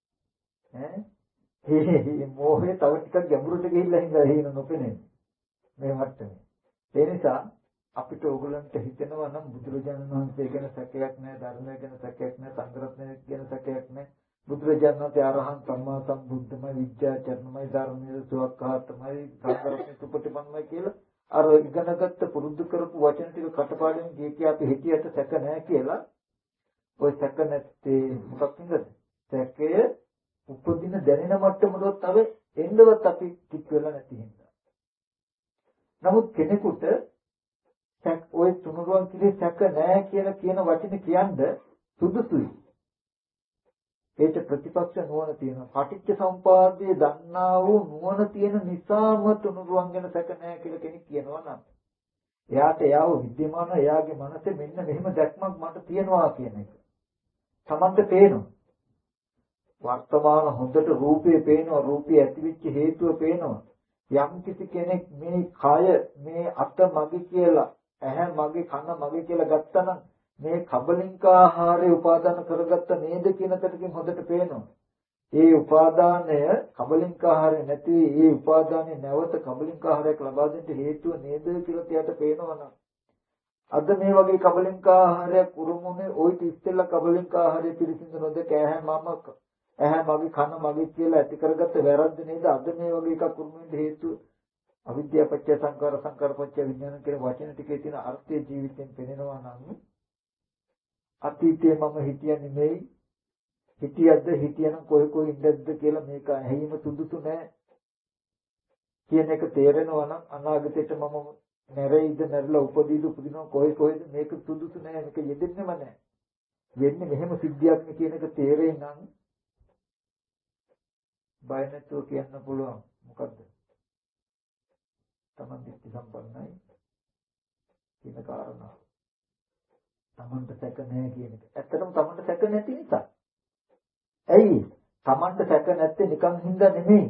ඈ මේ මොහේ තව ටිකක් ගැඹුරට ගිහිල්ලා හින්දා හීන නොපෙනෙන්නේ මේ මට්ටමේ. ඒ නිසා අපිට ඕගොල්ලන්ට හිතෙනවා නම් බුදුරජාණන් වහන්සේ ගැන සැකයක් නැහැ, ධර්මය ගැන සැකයක් නැහැ, සංඝ රත්නය ගැන සැකයක් නැහැ. බුදුරජාණන් වහන්සේ අරහං සම්මා සම්බුද්ධමයි, විද්‍යාචර්ණමයි, ධර්මයේ සුවක්ඛාතමයි, සංඝ රත්නයේ සුපටිපන්නමයි කියලා අර ඉගෙනගත්ත පුරුදු කරපු වචන ටික කටපාඩම් ගියේ අපි හිතියට සැක නැහැ කියලා. ඔය සැක නැත්තේ මොකක් හින්දාද? සැකය උපදින දැනෙන මට්ටමකට තව එන්නවත් අපි කික් වෙලා නැති හින්දා. නමුත් කෙනෙකුට සැක ඔය තුනුරුවන් කිරේ සැක නැහැ කියලා කියන වචනේ කියන්න සුදුසුයි. ඒට ප්‍රතිපක්ෂ නුවණ තියෙනවා. පටිච්ච සමුපාදයේ දන්නා වූ නුවණ තියෙන නිසාම තුනුරුවන් ගැන සැක නැහැ කියලා කෙනෙක් කියනවා නම් එයාට එයාව විද්‍යමාන එයාගේ මනසේ මෙන්න මෙහෙම දැක්මක් මට තියෙනවා කියන එක. Tamante පේනවා. වර්තමාන හොඳට රූපේ පේනවා, රූපේ ඇතිවෙච්ච හේතුව පේනවා. යම් කිසි කෙනෙක් මේ කය මේ අත මගේ කියලා, ඇහැ මගේ, කන මගේ කියලා ගත්තනම් මේ කබලින්ක ආහාරය උපාදාන කරගත්ත නේද කියන තැනකින් හොඳට පේනවා. ඒ උපාදානය කබලින්ක ආහාරය නැති ඒ උපාදානය නැවත කබලින්ක ආහාරයක් ලබා දෙන්න හේතුව නේද කියලා තියට පේනවනම් අද මේ වගේ කබලින්ක ආහාරයක් උරුමුනේ ওই ඉස්සෙල්ලා කබලින්ක ආහාරය පිළිසිඳ නොදක ඇහැ මම ඇහැ මගේ කන මගේ කියලා ඇති කරගත්ත වැරද්ද නේද අද මේ වගේ එකක් උරුමෙන්න හේතුව අවිද්‍යාව පත්‍ය සංකාර සංකාර පත්‍ය විඥාන කියන වචන ටිකේ තියෙන අර්ථය ජීවිතෙන් පෙනෙනවා නම් අතීතයේ මම හිතිය නෙමෙයි හිතියද්ද හිතියනම් කොයි කොයි ඉඳද්ද කියලා මේක ඇහිම සුදුසු නෑ කියන එක තේරෙනවා නම් අනාගතේට මම නැරෙයිද නැරලා උපදීද උපදිනවා කොයි කොයිද මේක සුදුසු නෑ මේක යෙදෙන්නෙම නෑ වෙන්නේ මෙහෙම සිද්ධියක් නේ කියන එක තේරෙයි නම් බය නැතුව කියන්න පුළුවන් මොකද්ද තමන් දිට්ඨි සම්පන්නයි කියන කාරණාව තමන්ට සැක නැහැ කියන එක. ඇත්තටම තමන්ට සැක නැති නිසා. ඇයි? තමන්ට සැක නැත්තේ නිකන් හින්දා නෙමෙයි.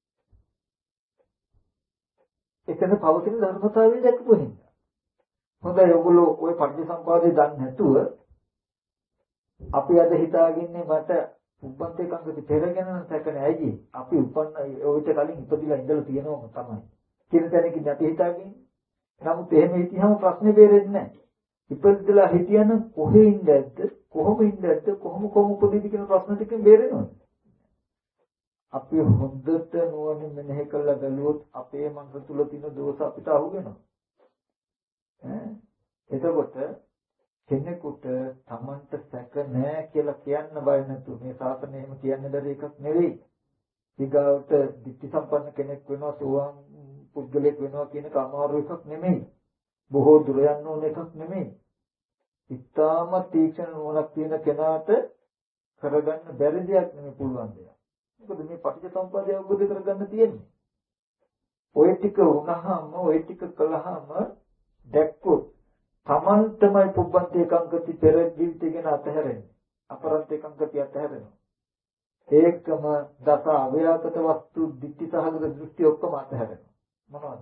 එතන පවතින ධර්මතාවය දැක්කපු හින්දා. හොඳයි ඔයගොල්ලෝ ওই පටිච්චසමුපාදේ දන්නේ නැතුව අපි අද හිතාගන්නේ මට උපන්ත එකඟති පෙරගෙන සැක නැහැ. අපි උපන්න ඔයිට කලින් ඉපදිලා ඉඳලා තියෙනවම තමයි. කියන තැනකින් අපි හිතාගන්නේ. නමුත් එහෙම හිතියම ප්‍රශ්නේ බේරෙන්නේ නැහැ. ඉපදිලා හිටියන කොහේ ඉඳද්ද කොහොම ඉඳද්ද කොහොම කොහොම උපදීද කියන ප්‍රශ්න ටිකෙන් බේරෙනවද? අපි හොඳට නුවණින් මෙනෙහි කළා බැලුවොත් අපේ මනස තුල තියෙන දෝෂ අපිට අහු වෙනවා. ඈ එතකොට කෙනෙකුට Tamanට සැක නැහැ කියලා කියන්න බය නැතු මේ ශාසනය එහෙම කියන්න බැරි එකක් නෙවෙයි. ඊගාවට ditthi සම්පන්න කෙනෙක් වෙනවා සෝවාන් පුද්ගලෙක් වෙනවා කියන එක අමාරු එකක් නෙමෙයි. බොහෝ දුර යන්න ඕන එකක් නෙමෙයි. ඉතාම තීක්ෂණ නුවණක් තියෙන කෙනාට කරගන්න බැරි දෙයක් නෙමෙයි පුළුවන් දෙයක්. මොකද මේ පටිච්චසමුප්පාදය අවබෝධ කරගන්න තියෙන්නේ. ඔය ටික වුණාම ඔය ටික කළාම දැක්කොත් Taman තමයි පුබ්බන්තේ කංකති පෙර ජීවිතය ගැන අතහැරෙන්නේ. අපරන්තේ කංකති අතහැරෙනවා. ඒකම දස අව්‍යාකට වස්තු ditthi සහගත දෘෂ්ටි ඔක්කොම අතහැරෙනවා. මොනවද?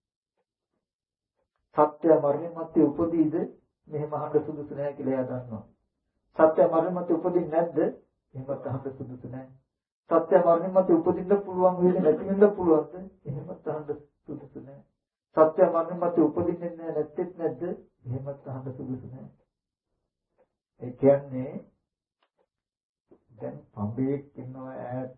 සත්‍ය මරණින් මත්තේ උපදීද? මෙහෙම අහන්න සුදුසු නැහැ කියලා එයා දන්නවා. සත්‍ය මරණින් මත්තේ උපදින්නේ නැද්ද? එහෙමත් අහන්න සුදුසු නැහැ. සත්‍ය මරණින් මත්තේ උපදින්න පුළුවන් වෙන්නේ නැති වෙන්න පුළුවන්ද? එහෙමත් අහන්න සුදුසු නැහැ. සත්‍ය මරණින් මත්තේ උපදින්නේ නැහැ නැත්තේත් නැද්ද? එහෙමත් අහන්න සුදුසු නැහැ. ඒ කියන්නේ දැන් පඹේක් ඉන්නවා ඈත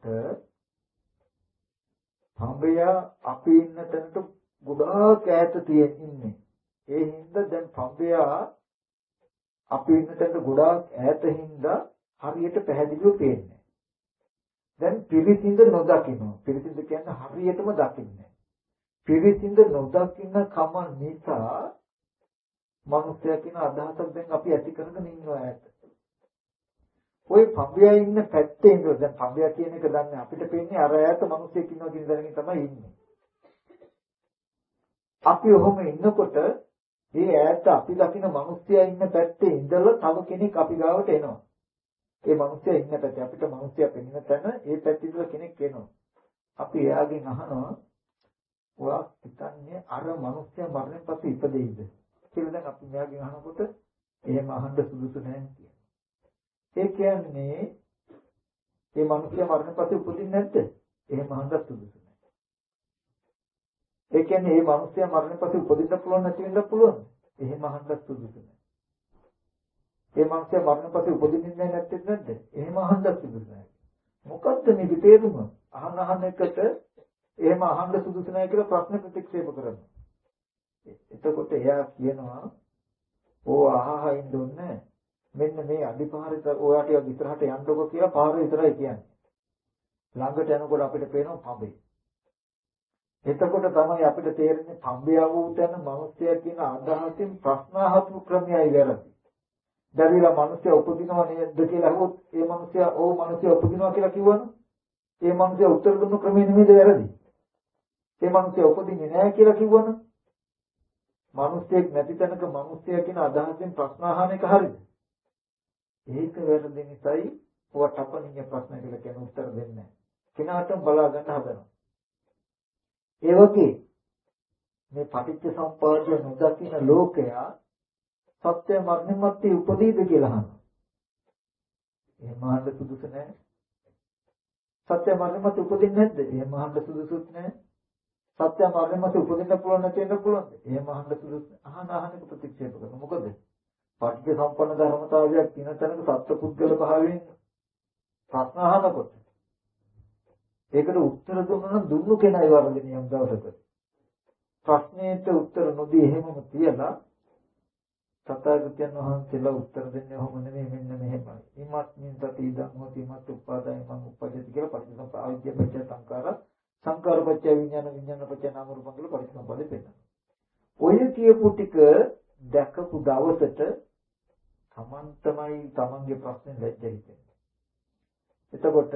පඹයා අපි ඉන්න තැනට ගොඩාක් ඈත තියෙ ඉන්නේ. ඒ හින්දා දැන් පඹයා අපි ඉන්න තැනට ගොඩාක් ඈත හින්දා හරියට පැහැදිලිව පේන්නේ. දැන් පිරිසිඳ නොදකින්න. පිරිසිඳ කියන්නේ හරියටම දකින්නේ. පිරිසිඳ නොදකින්න කම නිසා මනුස්සයා කියන අදහසක් දැන් අපි ඇති කරගෙන ඉන්නවා ඈත. ওই පඹයා ඉන්න පැත්තේ ඉඳලා දැන් පඹයා කියන එක දන්නේ අපිට පේන්නේ අර ඈත මිනිස්සෙක් ඉන්නවා කියන දැනකින් තමයි ඉන්නේ. අපි ඔහොම ඉන්නකොට මේ ඈත අපි දකින මිනිස්සයා ඉන්න පැත්තේ ඉඳලා තව කෙනෙක් අපි ගාවට එනවා. ඒ මිනිස්සයා ඉන්න පැත්තේ අපිට මිනිස්සයා පෙනෙන තැන ඒ පැත්තේ ඉඳලා කෙනෙක් එනවා. අපි එයාගෙන් අහනවා ඔයා හිතන්නේ අර මිනිස්සයා මරණයෙන් පස්සේ ඉපදෙයිද කියලා. දැන් අපි එයාගෙන් අහනකොට එහෙම අහන්න සුදුසු නැහැ කියලා. ඒ කියන්නේ මේ මිනිස්සයා මරණයෙන් පස්සේ උපදින්නේ නැද්ද? එහෙම අහන්න සුදුසු නැහැ. ඒ කියන්නේ මේ මිනිස්සයා මරණයෙන් පස්සේ උපදින්න පුළුවන් නැති වෙන්න පුළුවන්. එහෙම අහන්න සුදුසු නැහැ. මේ මිනිස්සයා මරණයෙන් පස්සේ උපදින්නේ නැහැ නැත්තේ නැද්ද? එහෙම අහන්න සුදුසු නැහැ. මොකද්ද මේකේ තේරුම? අහන අහන එකට එහෙම අහන්න සුදුසු නැහැ කියලා ප්‍රශ්න ප්‍රතික්ෂේප කරනවා. එතකොට එයා කියනවා ඕ අහහ ඉන්න ඕනේ. මෙන්න මේ අඩිපාරේ ඔයාට ඉස්සරහට යන්නකො කියලා පාර විතරයි කියන්නේ. ළඟට යනකොට අපිට පේනවා පඹේ. එතකොට තමයි අපිට තේරෙන්නේ පඹේ වූ තැන මිනිස්සයා කියන අදහසින් ප්‍රශ්න අහපු ක්‍රමයයි වැරදි. දැරිලා මිනිස්සයා උපදිනව නේද කියලා අහුවොත් ඒ මිනිස්සයා ඕ මිනිස්සයා උපදිනවා කියලා කිව්වනම් ඒ මිනිස්සයා උත්තර දුන්න ක්‍රමය නෙමෙයිද වැරදි. ඒ මිනිස්සයා උපදින්නේ නැහැ කියලා කිව්වනම් මිනිස්සෙක් නැති තැනක මිනිස්සයා කියන අදහසින් ප්‍රශ්න අහන එක හරිද? ඒක වැරදි නිසායි ඔය තපණිය ප්‍රශ්න කියලා කියන උත්තර දෙන්නේ නැහැ. කෙනාටම බලා ගන්න හදනවා. ඒ වගේ මේ පටිච්ච සම්පදාය නොදකින ලෝකයා සත්‍ය මරණින් මත්තේ උපදීද කියලා අහනවා. එහෙම අහන්න සුදුසු නැහැ. සත්‍ය මරණින් මත්තේ උපදින්නේ නැද්ද? එහෙම අහන්න සුදුසුත් නැහැ. සත්‍ය මරණින් මත්තේ උපදින්න පුළුවන් නැති වෙන්න පුළුවන්ද? එහෙම අහන්න සුදුසු අහන අහන එක ප්‍රතික්ෂේප කරනවා. මොකද පටිච්ච සම්පන්න ධර්මතාවයක් තියෙන තැනක සත්පුද්ගල භාවයෙන් ප්‍රශ්න අහනකොට ඒකට උත්තර දුන්නා නම් දුන්නු කෙනයි වරදිනේ යම් දවසක. ප්‍රශ්නෙට උත්තර නොදී එහෙමම තියලා සත්‍යගතයන් වහන්සේලා උත්තර දෙන්නේ ඔහොම නෙමෙයි මෙන්න මෙහෙමයි. ඊමත් මින් සති ඉදන් හොති මත් උපාදාය මං උපජ්ජති කියලා පටිච්චසමුප්පාද ආවිද්‍ය පත්‍ය සංකාර සංකාර පත්‍ය විඥාන විඥාන පත්‍ය නාම රූප කියලා පටිච්චසමුප්පාදේ පෙන්නනවා. ඔය කියපු ටික දැකපු දවසට තමන් තමයි තමන්ගේ ප්‍රශ්නේ ලැජ්ජ හිතෙන්නේ. එතකොට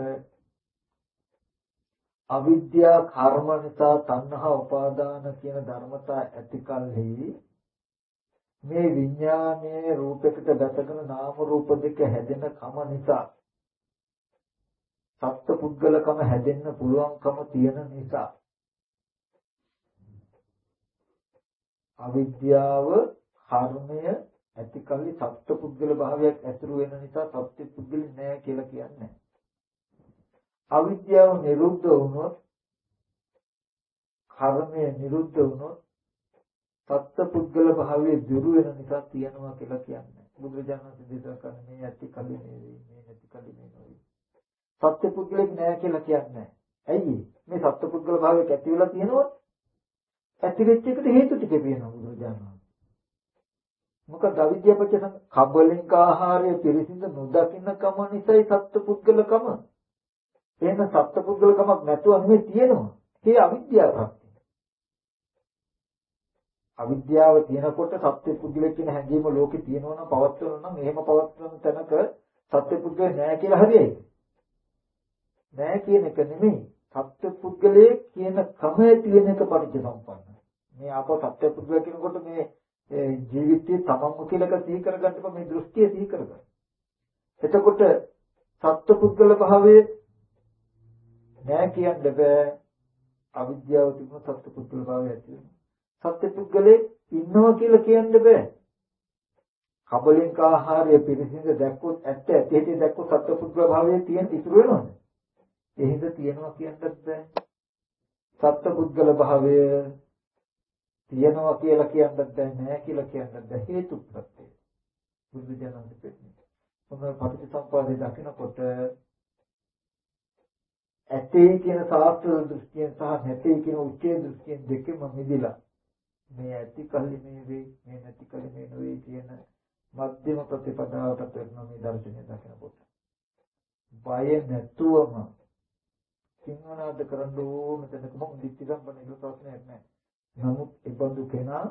අවිද්‍යා කර්ම නිසා තණ්හා උපාදාන කියන ධර්මතා ඇති කල්හි මේ විඥානයේ රූපයකට දැසගෙන නාම රූප දෙක හැදෙන කම නිසා සත්පුද්ගලකම හැදෙන්න පුළුවන්කම තියෙන නිසා අවිද්‍යාව කර්මය ඇති කල්ලි සත්පුද්ගල භාවයක් ඇතුළු වෙන නිසා සත්පුද්ගල නෑ කියලා කියන්නේ. අවිද්‍යාව නිරුද්ධ වුණොත් කර්මය නිරුද්ධ වුණොත් සත්පුද්ගල භාවයේ දුරු වෙන නිසා තියනවා කියලා කියන්නේ. බුදුරජාණන් වහන්සේ දේශනා කරන මේ ඇති කල්ලි නෙවෙයි මේ නැති කල්ලි නෙවෙයි. සත්පුද්ගලෙක් නෑ කියලා කියන්නේ. ඇයි? මේ සත්පුද්ගල භාවයක් ඇති වෙලා තියෙනවද? ඇති වෙච්ච එකට හේතු ටික පේනවා බුදුරජාණන් වහන්සේ. මොකද අවිද්‍යාව පච්ච කබලින්ක ආහාරය පිරිසිදු නොදකින්න කම නිසායි සත්පුද්ගලකම. එහෙනම් සත්පුද්ගලකමක් නැතුව නෙමෙයි තියෙනවා. ඒ අවිද්‍යාව ප්‍රත්‍ය. අවිද්‍යාව තියෙනකොට සත්පුද්ගලෙක් කියන හැඟීම ලෝකේ තියෙනවා නම් පවත්වනවා නම් එහෙම පවත්වන තැනක සත්පුද්ගලෙ නෑ කියලා හරියයි. නෑ කියන එක නෙමෙයි. සත්පුද්ගලයේ කියන ක්‍රමයේ තියෙන එක පරිච්ඡේදම්පන්න. මේ අපෝ සත්පුද්ගල කියනකොට මේ ජීවිතයේ තමන්ම කියලා එක සිහි කරගන්න එපා මේ දෘෂ්ටිය සිහි කරගන්න. එතකොට සත්පුද්ගල භාවයේ නෑ කියන්න බෑ. අවිද්‍යාව තිබුණ සත්පුද්ගල භාවය ඇති වෙනවා. සත්පුද්ගලයේ ඉන්නවා කියලා කියන්න බෑ. කබලින්ක ආහාරය පිරිසිදු දැක්කොත් ඇත්ත ඇති ඇති දැක්කොත් සත්පුද්ගල භාවයේ තියෙන ඉතුරු වෙනවද? එහෙද තියනවා කියන්නත් බෑ. සත්පුද්ගල භාවය තියනවා කියලා කියන්නත් බෑ නෑ කියලා කියන්නත් බෑ හේතු ප්‍රත්‍යය. බුදු දහම දෙපෙන්නේ. මොනවා පටිච්චසමුප්පාදේ දකිනකොට ඇතේ කියන සාස්ත්‍ර දෘෂ්ටියෙන් සහ නැතේ කියන උච්චේ දෘෂ්ටියෙන් දෙකම මිදිලා මේ ඇති කල්ලි මේ වෙයි මේ නැති කල්ලි මේ නොවේ කියන මධ්‍යම ප්‍රතිපදාවට පෙරන මේ දර්ශනය දකිනකොට බය නැතුවම සිංහනාද කරන්න ඕන තැනක මොකද දික්ටි සම්පන්න කියලා ප්‍රශ්නයක් නැහැ. නමුත් ඒ බඳු කෙනා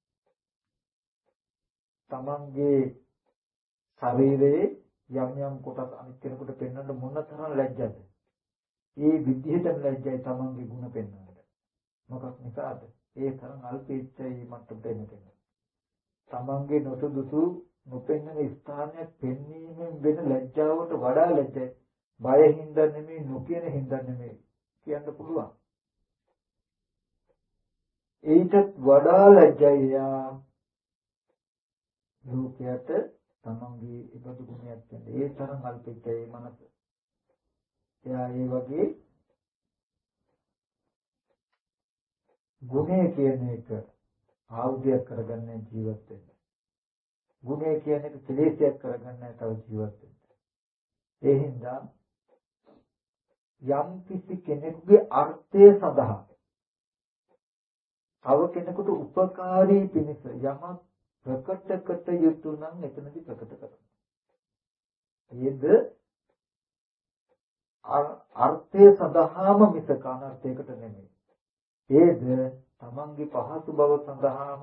තමන්ගේ ශරීරයේ යම් යම් කොටස් අනිත් කෙනෙකුට පෙන්වන්න මොන තරම් ලැජ්ජද? ඒ විදිහටම ලැජ්ජයි තමන්ගේ ಗುಣ පෙන්වන්න. මොකක් නිසාද? ඒ තරම් අල්පීච්ඡයි මට්ටමට එන කෙනා. තමන්ගේ නොසුදුසු නොපෙන්වන ස්ථානයක් පෙන්වීමෙන් වෙන ලැජ්ජාවට වඩා ලැජ්ජයි. බය හින්දා නෙමෙයි නොකියන හින්දා නෙමෙයි කියන්න පුළුවන්. ඒකට වඩා ලැජ්ජයි යා ලෝකයට තමන්ගේ ඉබඳු ගුණයක් තියෙන. ඒ තරම් අල්පිතේ මනස. එයා ඒ වගේ ගුණය කියන එක ආයුධයක් කරගන්න ජීවත් වෙන්න. ගුණය කියන එක කෙලෙසයක් කරගන්න තව ජීවත් වෙන්න. ඒ හින්දා යම් කිසි කෙනෙකුගේ අර්ථය සඳහා තව කෙනෙකුට උපකාරී පිණිස යමක් ප්‍රකට කට යුතු නම් එතනදී ප්‍රකට කරනවා. ඒද අර්ථය සඳහාම මිස කානර්ථයකට නෙමෙයි. ඒද තමන්ගේ පහසු බව සඳහාම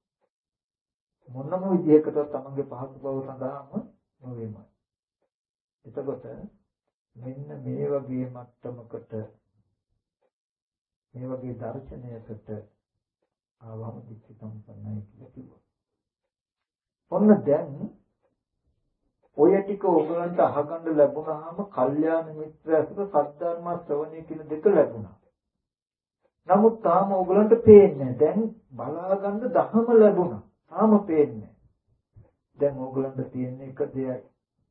මොනම විදිහකට තමන්ගේ පහසු බව සඳහාම නොවේමයි. එතකොට මෙන්න මේ වගේ මට්ටමකට මේ වගේ දර්ශනයකට ආවම දික්ටි සම්පන්නයි කියලා කිව්වා. ඔන්න දැන් ඔය ටික ඔයගලන්ට අහගන්න ලැබුණාම කල්යාණ මිත්‍ර ඇසුර සද්ධර්ම ශ්‍රවණය කියන දෙක ලැබුණා. නමුත් තාම ඔයගලන්ට පේන්නේ දැන් බලාගන්න දහම ලැබුණා. තාම පේන්නේ. දැන් ඔයගලන්ට තියෙන එක දෙයයි.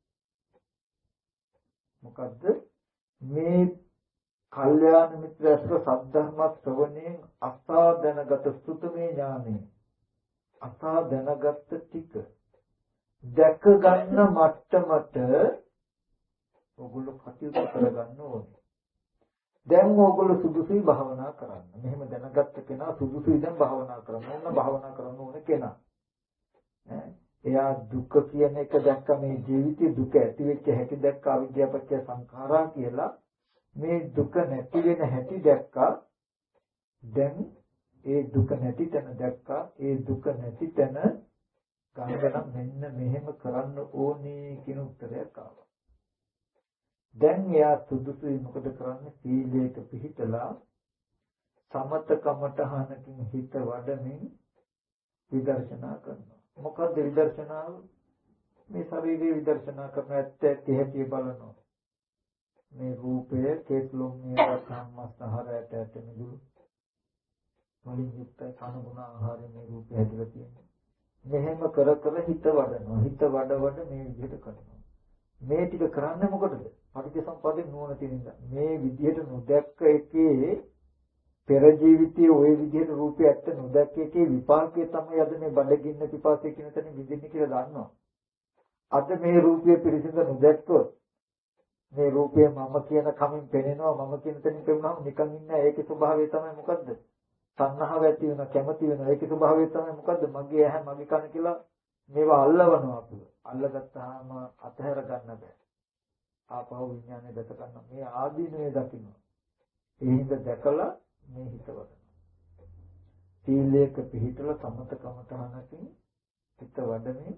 මොකද්ද? මේ කල්යාණ මිත්‍ර ඇසුර සද්ධර්ම ශ්‍රවණයෙන් අසා දැනගත සුතමේ ඥානෙ අසා දැනගත් ටික දැක ගන්න මට්ටමට ඔගොල්ලෝ කටයුතු කරගන්න ඕනේ. දැන් ඔයගොල්ලෝ සුදුසුයි භාවනා කරන්න. මෙහෙම දැනගත්ත කෙනා සුදුසුයි දැන් භාවනා කරන්න. ඕන භාවනා කරන්න ඕන කෙනා. එයා දුක කියන එක දැක්ක මේ ජීවිතේ දුක ඇති වෙච්ච හැටි දැක්ක අවිද්‍යාවපච්චය සංඛාරා කියලා මේ දුක නැති වෙන හැටි දැක්කා. දැන් ඒ දුක නැති තැන දැක්කා. ඒ දුක නැති තැන ගන්න මෙන්න මෙහෙම කරන්න ඕනේ කියන උත්තරයක් ආවා. දැන් එයා සුදුසුයි මොකද කරන්නේ? සීලයක පිහිටලා සමත කමඨහනකින් හිත වඩමින් විදර්ශනා කරනවා. මොකද විදර්ශනාව මේ ශරීරයේ විදර්ශනා කරන ඇත්ත ඇති හැටි බලනවා. මේ රූපය කේතුලොම් මේ සම්මස්තහරයට ඇත මිදුළු වලින් යුක්ත කනගුණ ආහාරයෙන් මේ රූපය හැදලා තියෙනවා. මෙහෙම කර කර හිත වඩනවා. හිත වඩ වඩ මේ විදිහට කරනවා. මේ ටික කරන්නේ මොකටද? පටිච්චසමුප්පාදේ නුවණ තියෙන. මේ විදිහට නොදැක්ක එකේ පෙර ජීවිතයේ ওই විදිහට රූපය ඇත්ත නොදැක්ක එකේ විපාකයේ තමයි අද මේ බඩගින්න පිපාසය කියන තැන විඳින්නේ කියලා දන්නවා. අද මේ රූපය පිරිසිදු නොදැක්කොත් මේ රූපය මම කියන කමින් පෙනෙනවා මම කියන තැනින් පෙනුනම නිකන් ඉන්නේ ඒකේ ස්වභාවය තමයි මොකද්ද? තණ්හාව ඇති වෙන කැමති වෙන ඒකේ ස්වභාවය තමයි මොකද්ද? මගේ ඇහැ මගේ කන කියලා මේවා අල්ලවනවා අපිව. අල්ලගත්තාම අතහැර ගන්න බෑ. ආපහු විඥානය දැක ගන්න මේ ආදීනවේ දකින්න. ඒ හින්දා දැකලා මේ හිත වඩනවා. සීලයක පිළිතල සමතකම තහනකින් හිත වඩමින්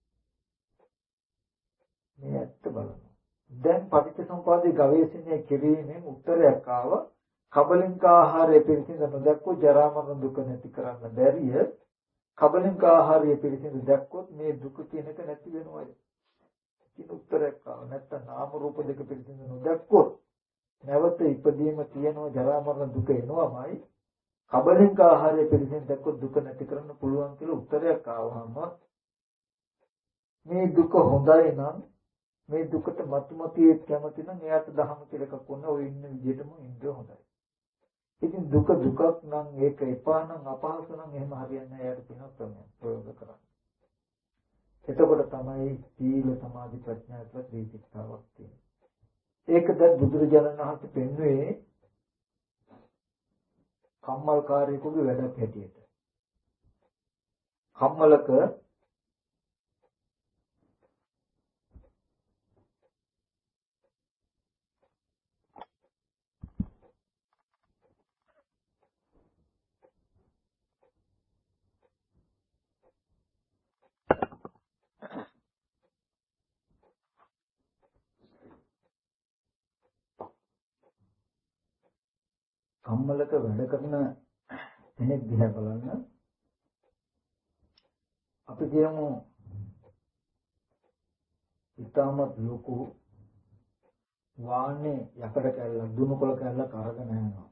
මේ ඇත්ත බලනවා. දැන් පටිච්චසමුපාදේ ගවේෂණය කිරීමෙන් උත්තරයක් ආව කබලින්ක ආහාරය පිළිසිඳ නොදැක්කොත් ජරා මරණ දුක නැති කරන්න බැරිය. කබලින්ක ආහාරය පිළිසිඳ දැක්කොත් මේ දුක කියන එක නැති වෙනවා. ඒක උත්තරයක් ආව. නැත්තම් නාම රූප දෙක පිළිසිඳ නොදැක්කොත් නැවත ඉපදීම තියෙනවා ජරා මරණ දුක එනවාමයි. කබලින්ක ආහාරය පිළිසිඳ දැක්කොත් දුක නැති කරන්න පුළුවන් කියලා උත්තරයක් ආවම මේ දුක හොඳයි නම් මේ දුකට මතුමතියේ කැමති නම් එයාට දහම කියලා එකක් වුණා ඔය ඉන්න විදිහටම ඉන්න හොඳයි. ඉතින් දුක දුකක් නම් ඒක එපා නම් අපහසු නම් එහෙම හරියන්නේ නැහැ. එයාට තියෙන ක්‍රමයක් ප්‍රයෝග කරන්න. එතකොට තමයි සීල සමාධි ප්‍රඥා කියලා ත්‍රිශික්ෂාවක් තියෙන්නේ. ඒකද බුදුරජාණන් වහන්සේ පෙන්වුවේ කම්මල්කාරයෙකුගේ වැඩක් හැටියට. කම්මලක කම්මලක වැඩ කරන කෙනෙක් දිහා බලන්න අපි කියමු ඉතාමත් ලොකු වාහනේ යකඩ කැල්ලක් දුනුකොළ කැල්ලක් අරගෙන යනවා.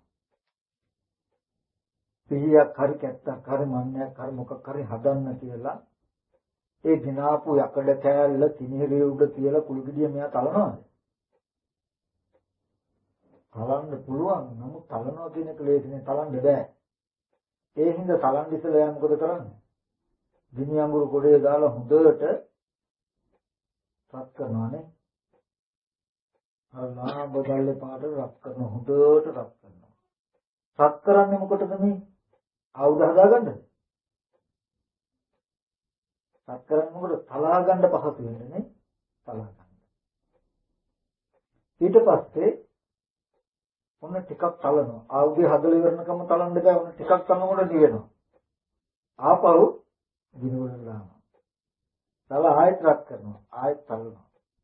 පිහියක් හරි කැත්තක් හරි මන්නයක් හරි මොකක් හරි හදන්න කියලා ඒ ගිනාපු යකඩ කැල්ල කිනිහිරේ උඩ තියලා කුළු ගෙඩිය මෙයා තලනවාද? තලන්න පුළුවන්. නමුත් තලනවා කියන එක ලේසියෙන් තලන්න බෑ. ඒ හින්දා තලන්න ඉස්සෙල්ලා එයා මොකද කරන්නේ? ගිනි අඟුරු කොටේ දාලා හොඳට රත් කරනවානේ. අර නා බදල්ලේ පාට රත් කරන හොඳට රත් කරනවා. රත් කරන්නේ මොකටද මේ? ආයුධ හදාගන්නද? රත් කරන්නේ මොකටද? තලා ගන්න පහසු වෙන්නේ නේ. තලා ගන්න. ඊට පස්සේ ඔන්න ටිකක් තලනවා. ආයුධය හදලා ඉවරනකම තලන්න බෑ. ඔන්න ටිකක් තලනකොට නිවෙනවා. ආපහු ගිනවල දානවා. තල ආයෙත් රත් කරනවා. ආයෙත් තලනවා.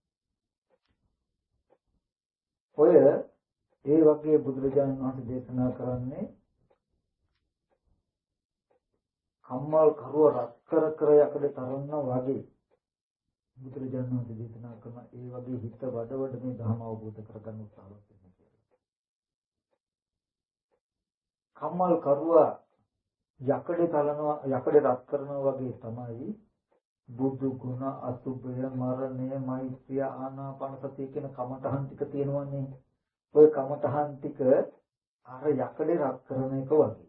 ඔය ඒ වගේ බුදුරජාණන් වහන්සේ දේශනා කරන්නේ කම්මල් කරුව රත් කර කර යකඩ තරන්නා වගේ බුදුරජාණන් වහන්සේ දේශනා කරන ඒ වගේ හිත වඩ වඩ මේ ධර්ම අවබෝධ කරගන්න උත්සාහවත් වෙන්න කියලා. කම්මල් කරුව යකඩ තලනවා යකඩ රත් කරනවා වගේ තමයි බුදු ගුණ අසුභය මරණය මෛත්‍රිය ආනාපාන සතිය කියන කමඨහන් ටික තියෙනවනේ. ඔය කමඨහන් ටික අර යකඩේ රත් කරන එක වගේ.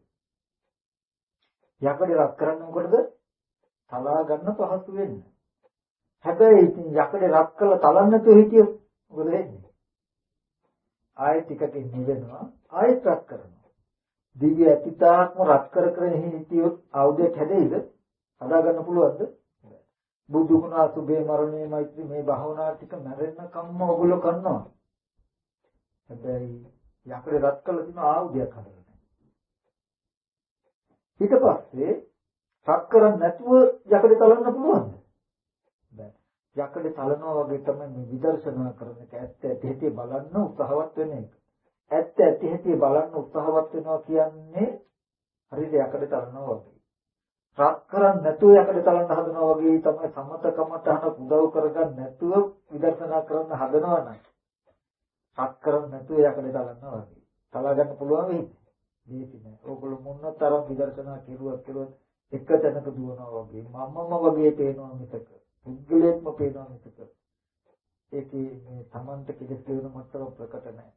යකඩේ රත් කරන්නේ මොකටද? තලා ගන්න පහසු වෙන්න. හැබැයි ඉතින් යකඩේ රත් කරලා තලන්න නැතුව හිටියොත් මොකද වෙන්නේ? ආයෙත් ටිකකින් නිවෙනවා ආයෙත් රත් කරනවා. දිව්‍ය අතීතාත්ම රත් කර කර හිටියොත් ආයුධයක් හැදෙයිද? හදා ගන්න පුළුවන්ද? බුදු ගුණ අසුභේ මරණේ මෛත්‍රී මේ භාවනා ටික මැරෙන්න කම්ම ඔගොල්ලෝ කරනවා. හැබැයි යකඩේ රත් කරලා තියෙන ආයුධයක් හදලා නැහැ. ඊට පස්සේ රත් කරන්නේ නැතුව යකඩේ තලන්න පුළුවන්ද? බෑ. යකඩේ තලනවා වගේ තමයි මේ විදර්ශනා කරන එක. ඇත්ත ඇති හැටි බලන්න උත්සාහවත් වෙන එක. ඇත්ත ඇති හැටි බලන්න උත්සාහවත් වෙනවා කියන්නේ හරියට යකඩේ තලනවා වගේ. රත් කරන්නේ නැතුව යකඩ තලන්න හදනවා වගේ තමයි සමතකමට උදව් කරගන්න නැතුව විදර්ශනා කරන්න හදනවා නම් රත් කරන්නේ නැතුව යකඩ තලන්නවා වගේ. තලා ගන්න පුළුවන් වෙයි. මේක නෑ. ඕගොල්ලෝ මොනතරම් විදර්ශනා කෙරුවත් කෙරුවත් එක තැනක දුවනවා වගේ මමම වගේ පේනවා මිසක පුද්ගලයෙක්ම පේනවා මිසක ඒකේ මේ Tamanta කෙලෙස් වෙන මට්ටම ප්‍රකට නැහැ.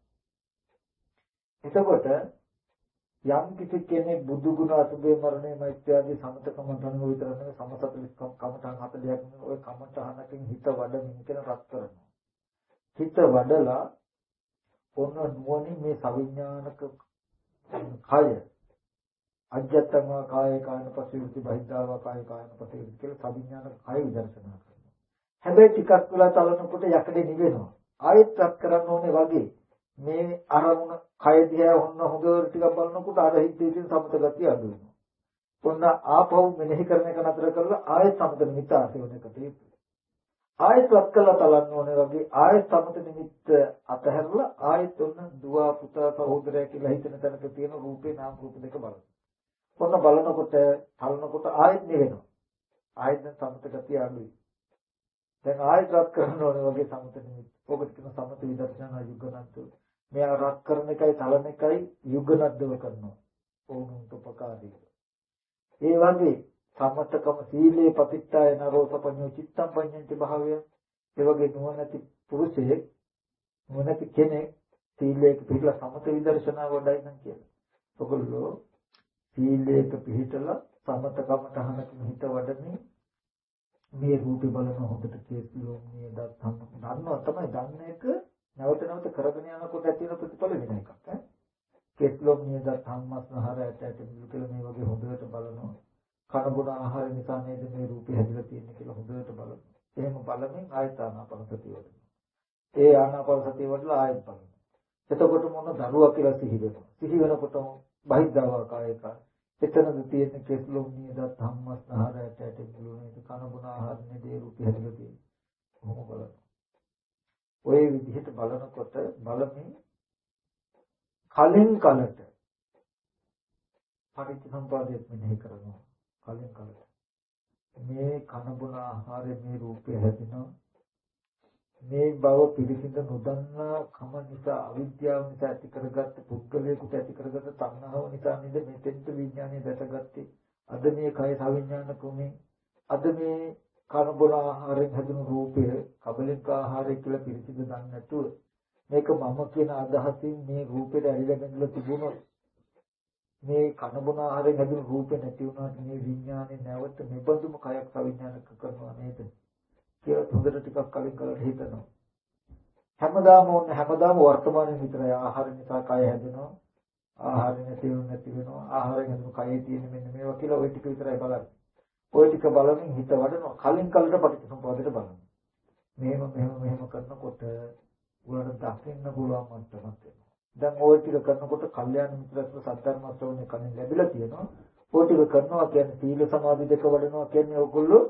එතකොට යම් කිසි කෙනෙක් බුදු ගුණ අසුභේ මරණය මෛත්‍රියදී සමතකම ගන්න විතර නෙවෙයි සමසතලිස් කමඨං හතලියක් නෙවෙයි ඔය කමඨහනකින් හිත වඩමින් කියන රත් කරනවා. හිත වඩලා ඔන්න නුවණින් මේ සවිඥානික කය අජත්තම කාය කායන පසිවිති බහිද්ධාව කාය කායන පසිවිති කියලා සවිඥානික කය විදර්ශනා කරනවා. හැබැයි ටිකක් වෙලා තලනකොට යකඩේ නිවෙනවා. ආයෙත් රත් කරන්න ඕනේ වගේ මේ අරමුණ කය දිහා හොන්න හොඳට ටිකක් බලනකොට අර හිතේ තියෙන සමත ගතිය අඩු වෙනවා. ඔන්න ආපහු මෙනෙහි කරන එක නතර කරලා ආයෙත් සමත නිමිත්ත ආසෙවණකට යුතු. ආයෙත් වත් කළා තලන්න ඕනේ වගේ ආයෙත් සමත නිමිත්ත අතහැරලා ආයෙත් ඔන්න දුව පුතා සහෝදරය කියලා හිතන තැනක තියෙන රූපේ නාම රූප දෙක බලන්න. ඔන්න බලනකොට තලනකොට ආයෙත් නිවෙනවා. ආයෙත් සමත ගතිය අඩුයි. දැන් ආයෙත් වත් කරන්න ඕනේ වගේ සමත නිමිත්ත. ඔබට කියන සමත විදර්ශනා යුගනන්ත මෙයා රත් කරන එකයි තලන එකයි යුගනද්දව කරනවා. ඕනුන්ට උපකාරී. ඒ වගේ සමතකම සීලේ පතිත්තාය නරෝසපඤ්ඤෝ චිත්තම් පඤ්ඤන්ති භාවය. ඒ වගේ නුවණැති පුරුෂයෙක් නුවණැති කෙනෙක් සීලේක පිළිලා සමත විදර්ශනා වඩයි නම් කියලා. ඔගොල්ලෝ සීලේක පිළිතලා සමතකම තහනකින් හිත වඩමින් මේ රූපේ බලන හොඳට කේස්ලෝ මේ දත් දන්නවා තමයි දන්න එක නැවත නැවත කරගෙන යනකොට ඇති වෙන ප්‍රතිඵල වෙන එකක් ඈ කේස්ලෝ මේ දත් සම්මස්නහර ඇට ඇට කියලා මේ වගේ හොඳට බලනවා කන බොන ආහාර නිසා නේද මේ රූපේ හැදිලා තියෙන්නේ කියලා හොඳට බලනවා එහෙම බලමින් ආයත ආනාපාන සතිය වඩනවා ඒ ආනාපාන සතිය වඩලා ආයත බලනවා එතකොට මොන දරුවා කියලා සිහි වෙනවා සිහි වෙනකොටම බහිද්ධාවා කායක එතනද තියෙන කෙස්ලොම් නියද ධම්මස්නහරයට ඇට බුලුනේ කන බොන ආහාරනේ දේ රූපය හැදලා තියෙන්නේ. කොහොම බලන්න. ඔය විදිහට බලනකොට බලමින් කලින් කලට පටිච්චසමුප්පාදයක් මෙහෙ කරනවා. කලින් කලට මේ කන බොන ආහාරයේ මේ රූපය හැදෙනවා. මේ බව පිළිසිඳ නොදන්නා කම නිසා අවිද්‍යාව නිසා ඇති කරගත්ත පුද්ගලයෙකුට ඇති කරගත්ත තණ්හාව නිසා නේද මෙතෙන්ට විඥානය දැසගත්තේ අද මේ කය සවිඥාන කුමේ අද මේ කන බොන ආහාරයෙන් හැදුණු රූපය කබලික ආහාරය කියලා පිළිසිඳ දන්නේ නැතුව මේක මම කියන අදහසින් මේ රූපෙට ඇලිලා බැඳලා තිබුණොත් මේ කන බොන ආහාරයෙන් හැදුණු රූපේ නැති වුණාට මේ විඥානේ නැවත මෙබඳුම කයක් සවිඥානික කරනවා නේද කියලා හොඳට ටිකක් කලින් කලට හිතනවා. හැමදාම ඕනේ හැමදාම වර්තමානයේ විතරයි ආහාර නිසා කය හැදෙනවා. ආහාර නැති වෙන නැති වෙනවා. ආහාරයෙන් හැදුණු කයේ තියෙන මෙන්න මේවා කියලා ওই ටික විතරයි බලන්නේ. ওই ටික බලමින් හිත වඩනවා. කලින් කලට පටිච්චසමුප්පාදයට බලනවා. මෙහෙම මෙහෙම මෙහෙම කරනකොට උගලට දකින්න පුළුවන් මට්ටමක් වෙනවා. දැන් ওই ටික කරනකොට කල්යාණ මිත්‍රත්ව සද්ධර්ම ශ්‍රවණය කලින් ලැබිලා තියෙනවා. ওই ටික කරනවා කියන්නේ සීල සමාධි දෙක වඩනවා කියන්නේ ඔයගොල්ලෝ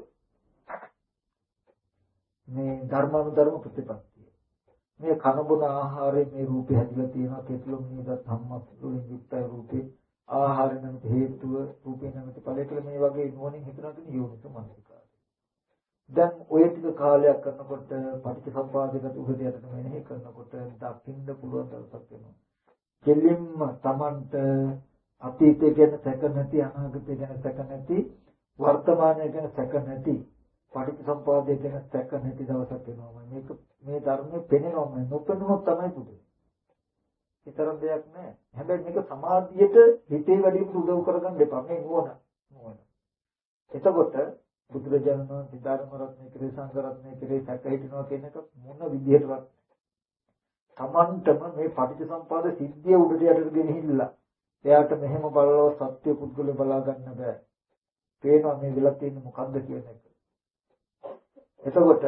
මේ ධර්මානුධර්ම ප්‍රතිපත්තිය. මේ කන බොන ආහාරයෙන් මේ රූපය හැදිලා තියෙනවා කෙතුලොම් නේද ධම්මස්තුලින් යුක්තයි රූපේ ආහාර නැමැති හේතුව රූපේ නැමැති ඵලය කියලා මේ වගේ නුවණින් හිතනවා කියන යෝනිසෝ මනසිකාරය. දැන් ඔය ටික කාලයක් කරනකොට පටිච්චසමුපාදයට උහදයට මෙනෙහි කරනකොට දකින්න පුළුවන් දවසක් වෙනවා. කෙලින්ම Tamanට අතීතය ගැන සැක නැති අනාගතය ගැන සැක නැති වර්තමානය ගැන සැක නැති පටිච්චසමුපාදයේ ගැන සැක නැති දවසක් වෙනවා. මේක මේ ධර්මයේ පෙනෙනවා නොපෙනුනොත් තමයි පුදු. ඒතරම් දෙයක් නැහැ. හැබැයි මේක සමාධියට හිතේ වැඩිම උදව් කරගන්න දෙපා මේ නුවණ. නුවණ. එතකොට බුදුරජාණන් වහන්සේ ධර්ම රත්නයේ ක්‍රේ සංඝ රත්නයේ ක්‍රේ සැක හිටිනවා කියන එක මොන විදිහටවත් Tamanටම මේ පටිච්චසමුපාද සිද්ධිය උඩට යටට ගෙනහිල්ලා එයාට මෙහෙම බලලව සත්‍ය පුද්ගලය බලා ගන්න බෑ. පේනවා මේ වෙලා තියෙන්නේ මොකද්ද කියන එක. එතකොට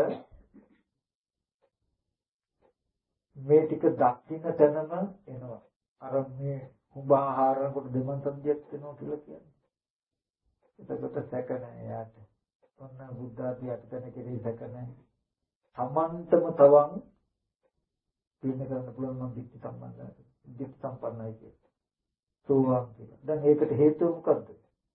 මේ ටික දක්ින තැනම එනවා. අර මේ කුඹ ආහාර කොට දෙමන් සම්දියක් වෙනවා කියලා කියන්නේ. එතකොට සැක නැහැ යාට. ඔන්න බුද්ධ ආදී අටතන කෙරෙහි සැක නැහැ. සම්මන්තම තවන් පින්න කරන්න පුළුවන් නම් දික්ටි සම්බන්ධයි. දික්ටි සම්පන්නයි කියන්නේ. සෝවාන් කියලා. දැන් ඒකට හේතුව මොකද්ද?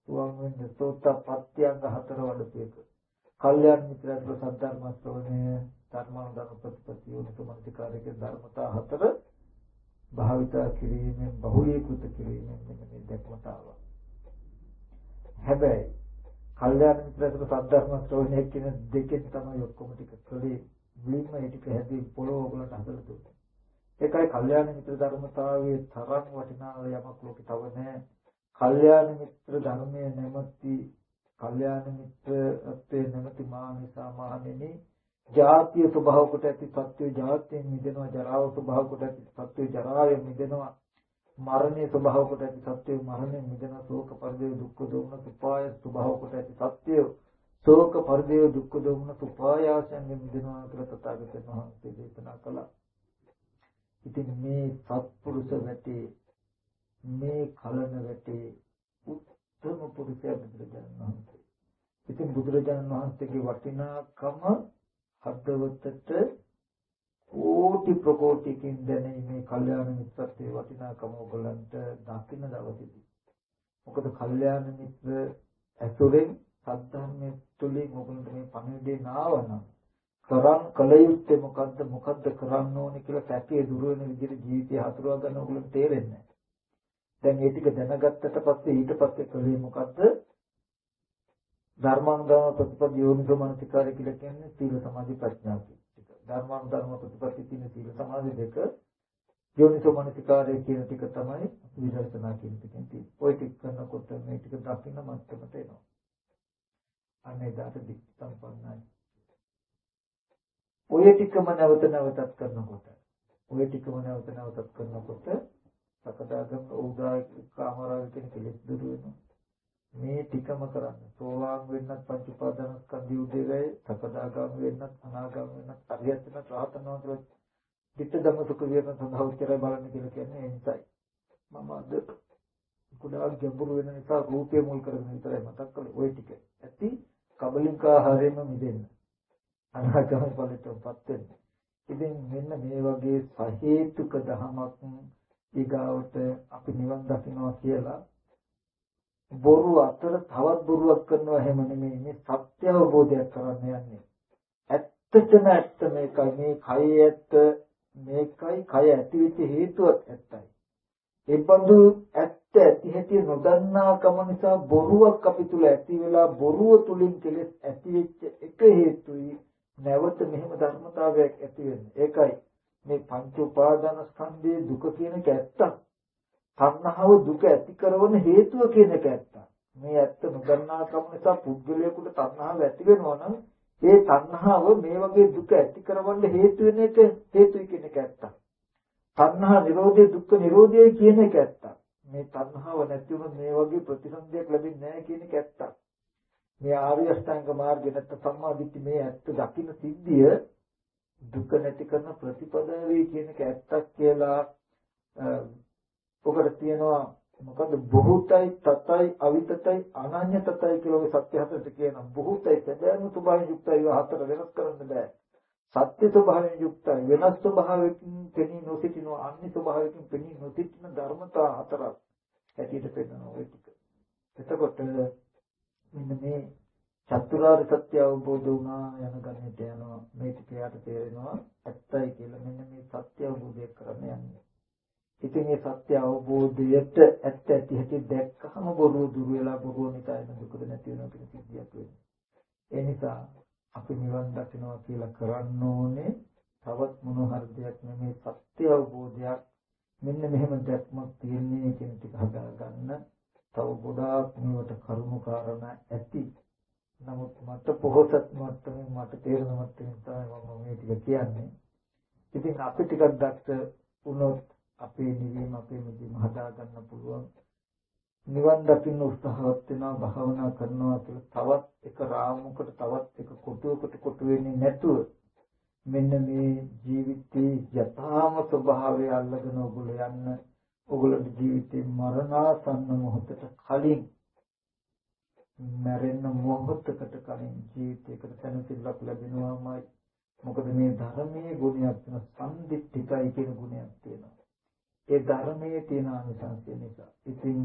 තුන් වෙනි සෝතපට්ඨ්‍යංග හතර වඩපේක. කල්යාණ මිත්‍රත්ව සද්ධර්ම ශ්‍රවණය ධර්මානුධර්ම ප්‍රතිපත්තිය උතුම්මතිකාරක ධර්මතා හතර භාවිතා කිරීමෙන් බහුලීකృత කිරීමෙන් මෙන්න මේ දැක්මට ආවා. හැබැයි කල්යාණ මිත්‍රත්ව සද්ධර්ම ශ්‍රවණය කියන දෙකෙන් තමයි ඔක්කොම ටික කළේ. මුලින්ම ඒ ටික හැදී පොළොව ඔයගලන්ට හදලා දුන්නා. ඒකයි කල්යාණ මිත්‍ර ධර්මතාවයේ තරම් වටිනා යමක් ලෝකේ තව නැහැ. කල්යාණ මිත්‍ර ධර්මයේ නැමැති කල්යාණ මිත්‍රත්වයේ නැමැති මානිසා මහණෙනි ජාතිය ස්වභාව කොට ඇති සත්‍ය ජාතියෙන් මිදෙනවා, ජරාව ස්වභාව කොට ඇති සත්‍ය ජරාවෙන් මිදෙනවා, මරණය ස්වභාව කොට ඇති සත්‍ය මරණයෙන් මිදෙනවා, ශෝක පරිදේව දුක්ඛ දෝමන සුපාය ස්වභාව කොට ඇති සත්‍ය ශෝක පරිදේව දුක්ඛ දෝමන සුපායාසයෙන් මිදෙනවා කියලා තථාගතයන් වහන්සේ දේශනා කළා. ඉතින් මේ සත්පුරුෂ වැටේ මේ කලන වැටේ උත්තම පුරුෂයා බුදුරජාණන් වහන්සේ. ඉතින් බුදුරජාණන් වහන්සේගේ වටිනාකම හදවතට කෝටි ප්‍රකෝටිකින් දැනෙන මේ කල්යාණ මිත්‍රත්වයේ වටිනාකම ඔයගලන්ට දකින්න දවසේදී. මොකද කල්යාණ මිත්‍ර ඇසුරෙන් සද්ධර්මයේ තුලින් ඔයගලන්ට මේ පණිවිඩේ නාවනම් කරන් කල යුත්තේ මොකද්ද මොකද්ද කරන්න ඕනේ කියලා පැකේ දුර වෙන විදිහට ජීවිතය හසුරවා ගන්න ඔයගලන්ට තේරෙන්නේ නැහැ. දැන් මේ ටික දැනගත්තට පස්සේ ඊට පස්සේ කලේ මොකද්ද? ධර්මානුධර්ම ප්‍රතිපද යෝනිසෝ මනසිකාරය කියලා කියන්නේ සීල සමාධි ප්‍රඥා ටික. ධර්මානුධර්ම ප්‍රතිපද තියෙන සීල සමාධි දෙක යෝනිසෝ මනසිකාරය කියන ටික තමයි විදර්ශනා කියන ටිකෙන් තියෙන්නේ. ඔය ටික කරනකොට මේ ටික දකින්න මත්තමට එනවා. අනේ දාට දික් සම්පන්නයි. ඔය ටිකම නැවත නැවතත් කරනකොට ඔය ටිකම නැවත නැවතත් කරනකොට සකදාගම උදායක කාමරාව කියන කෙලෙස් දුරු වෙනවා. මේ ටිකම කරන්න. සෝවාන් වෙන්නත් පංච උපාදානස්කන්ධය උදේවැය, සකදාගම වෙන්නත්, අනාගම වෙන්නත්, අරියත් වෙන්නත්, රහතන් වහන්සේ ධිට්ඨ ධම්ම සුඛ විහරණ සඳහා උච්චරය බලන්න කියලා කියන්නේ ඒ නිසායි. මම අද කුඩා ගැඹුරු වෙන නිසා රූපය මුල් කරගෙන විතරයි මතක් කළේ. ওই ටික. ඇති කබලින්කාහාරයෙන්ම මිදෙන්න. අනාගම ඵලයටපත් වෙන්න. ඉතින් මෙන්න මේ වගේ සහේතුක ධමයක් ඊගාවට අපි නිවන් දකින්නවා කියලා බොරු අතර තවත් බොරුවක් කරනවා එහෙම නෙමෙයි. මේ සත්‍ය අවබෝධයක් කරන්න යන්නේ. ඇත්තටම ඇත්ත මේකයි. මේ කය ඇත්ත මේකයි. කය ඇතිවෙච්ච හේතුවක් ඇත්තයි. ඒ බඳු ඇත්ත ඇති හැටි නොදන්නා කම නිසා බොරුවක් අපි තුල ඇති වෙලා බොරුව තුලින් කෙලෙස් ඇතිවෙච්ච එක හේතුයි නැවත මෙහෙම ධර්මතාවයක් ඇති වෙන්නේ. ඒකයි මේ පංච උපාදාන ස්කන්ධයේ දුක කියන එක ඇත්තක්. තණ්හාව දුක ඇති කරන හේතුව කියන එක ඇත්තක්. මේ ඇත්ත නොදන්නා කම නිසා පුද්ගලයාට තණ්හාව ඇති වෙනවා නම් ඒ තණ්හාව මේ වගේ දුක ඇති කරවන්න හේතු වෙන එක හේතුයි කියන එක ඇත්තක්. තණ්හා නිරෝධය දුක්ඛ නිරෝධය කියන එක ඇත්තක්. මේ තණ්හාව නැති වුණොත් මේ වගේ ප්‍රතිසන්දියක් ලැබෙන්නේ නැහැ කියන එක ඇත්තක්. මේ ආර්ය අෂ්ටාංග මාර්ගය නැත්නම් සම්මා දිට්ඨි මේ ඇත්ත දකින්න සිද්ධිය දුක නැති කරන ප්‍රතිපදාවේ කියන එක ඇත්තක් කියලා ඔකට තියෙනවා මොකද බොහෝතයි තතයි අවිතතයි අනන්‍ය තතයි කියලා ඔය සත්‍ය හතරට කියනවා. බොහෝතයි සැබෑම ස්වභාවයෙන් යුක්තයි හතර වෙනස් කරන්න බෑ. සත්‍ය ස්වභාවයෙන් යුක්තයි වෙනස් ස්වභාවයකින් පෙනී නොසිටින අන්‍ය ස්වභාවයකින් පෙනී නොසිටින ධර්මතා හතරක් ඇටියට පෙන්නනවා ඔය ටික. එතකොට මෙන්න මේ චතුරාර්ය සත්‍ය අවබෝධ වුණා යන ගණයට යනවා. මේ ටික යට තේරෙනවා ඇත්තයි කියලා. මෙන්න මේ සත්‍ය අවබෝධය කරන්න යන්නේ. ඉතින් මේ සත්‍ය අවබෝධයට ඇත්ත ඇති හැටි දැක්කම බොරුව දුර වෙලා බොරුව නිසා එන දුකද නැති වෙනවා කියන සිද්ධියක් වෙනවා. ඒ නිසා අපි නිවන් දකින්නවා කියලා කරන්න ඕනේ තවත් මොන හරි දෙයක් නෙමේ සත්‍ය අවබෝධයක්. මෙන්න මෙහෙම දැක්මක් තියෙන්නේ කියන ටික හදාගන්න. තව ගොඩාක් මේවට කරුණු කාරණා ඇති. නමුත් මට පොහොසත් මට්ටමින් මට තේරෙන මට්ටමින් තමයි මම මේ ටික කියන්නේ. ඉතින් අපි ටිකක් දක්ෂ වුණොත් අපේ නිවීම අපේ මිදීම හදා ගන්න පුළුවන්. නිවන් දකින්න උත්සාහවත් වෙනවා භාවනා කරනවා කියලා තවත් එක රාමුවකට තවත් එක කොටුවකට කොටු වෙන්නේ නැතුව මෙන්න මේ ජීවිතේ යථාම ස්වභාවය අල්ලගෙන ඔගොල්ලෝ යන්න. ඔගොල්ලෝගේ ජීවිතේ මරණාසන්න මොහොතට කලින් මැරෙන්න මොහොතකට කලින් ජීවිතයකට සැනසෙල්ලක් ලැබෙනවාමයි. මොකද මේ ධර්මයේ ගුණයක් තියෙන සම්දිත්තිකයි කියන ගුණයක් තියෙනවා. ඒ ධර්මයේ තියෙන අනිසංසය නිසා. ඉතින්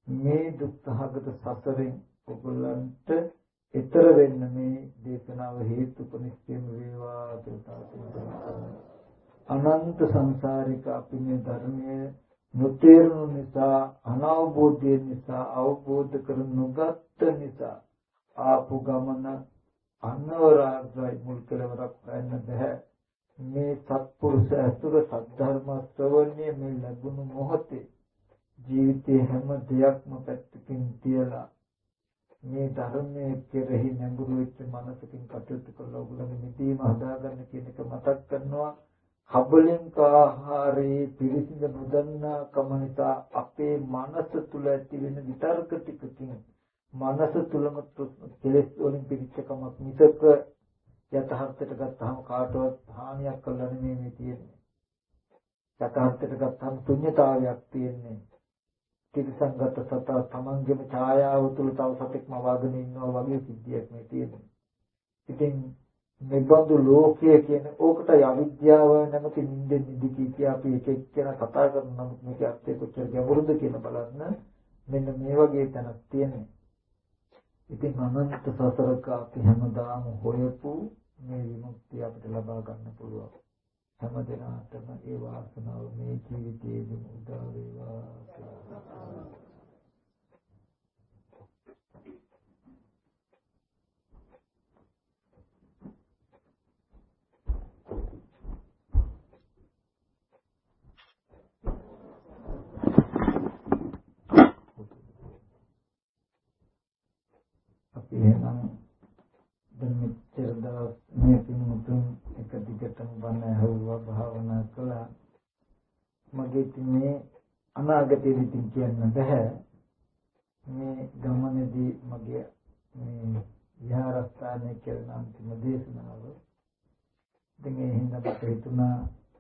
මේ දුක් සහගත සසරෙන් ඔයගොල්ලන්ට ඈතර වෙන්න මේ දේශනාව හේතුපනිස්සෙම වේවා කියලා අනන්ත සංසාරික අපි මේ ධර්මයේ නොතේරුණු නිසා අනවබෝධය නිසා අවබෝධ කර නොගත් නිසා ආපු ගමන අනවරාග්‍රයි මුල් කෙලවරක් හොයන්න බෑ මේ සත්පුරුෂ අසුර සද්ධර්ම ශ්‍රවණය මේ ලැබුණු මොහොතේ ජීවිතයේ හැම දෙයක්ම පැත්තකින් තියලා මේ ධර්මයේ කෙරෙහි නැඹුරු වෙච්ච මනසකින් කටයුතු කළා ඔයගොල්ලෝ නිදීම හදාගන්න කියන එක මතක් කරනවා කබලින්ක ආහාරයේ පිරිසිදු නොදන්නා කම නිසා අපේ මනස තුල ඇති වෙන විතර්ක ටිකකින් මනස තුලම කෙලෙස් වලින් පිරිච්ච කමක් මිසක යථාර්ථයට ගත්තාම කාටවත් හානියක් කළා නෙමෙයි මේ තියෙන්නේ යථාර්ථයට ගත්තාම ශුන්‍යතාවයක් තියෙන්නේ තිරසංගත සතා තමන්ගේම ඡායාව තුල තව සතෙක්ම වගගෙන ඉන්නවා වගේ සිද්ධියක් මේ තියෙන්නේ ඉතින් නිබඳු ලෝකයේ කියන ඕකට අවිද්‍යාව නැමැති නිින්දෙන් නිදි කිය අපි එක එක්කෙනා කතා කරන නමුත් මේක ඇත්තේ කොච්චර ගැඹුරුද කියන බලන්න මෙන්න මේ වගේ තැනක් තියෙනවා. ඉතින් අනන්ත සසරක අපි හැමදාම හොයපු මේ විමුක්තිය අපිට ලබා ගන්න පුළුවන්. හැම දිනකටම ඒ වාසනාව මේ ජීවිතයේදී උදා වේවා කියලා. එහෙනම් දැන් මෙච්චර දවස් මේ පින්මුතුන් එක දිගටම බණ ඇහුවා භාවනා කළා මගේ තිනේ අනාගතයේදී කියන්න බෑ මේ ගමනේදී මගේ මේ විහාරස්ථානයේ කරන අන්තිම දේශනාව දැන් ඒ හින්දා මට හිතුණා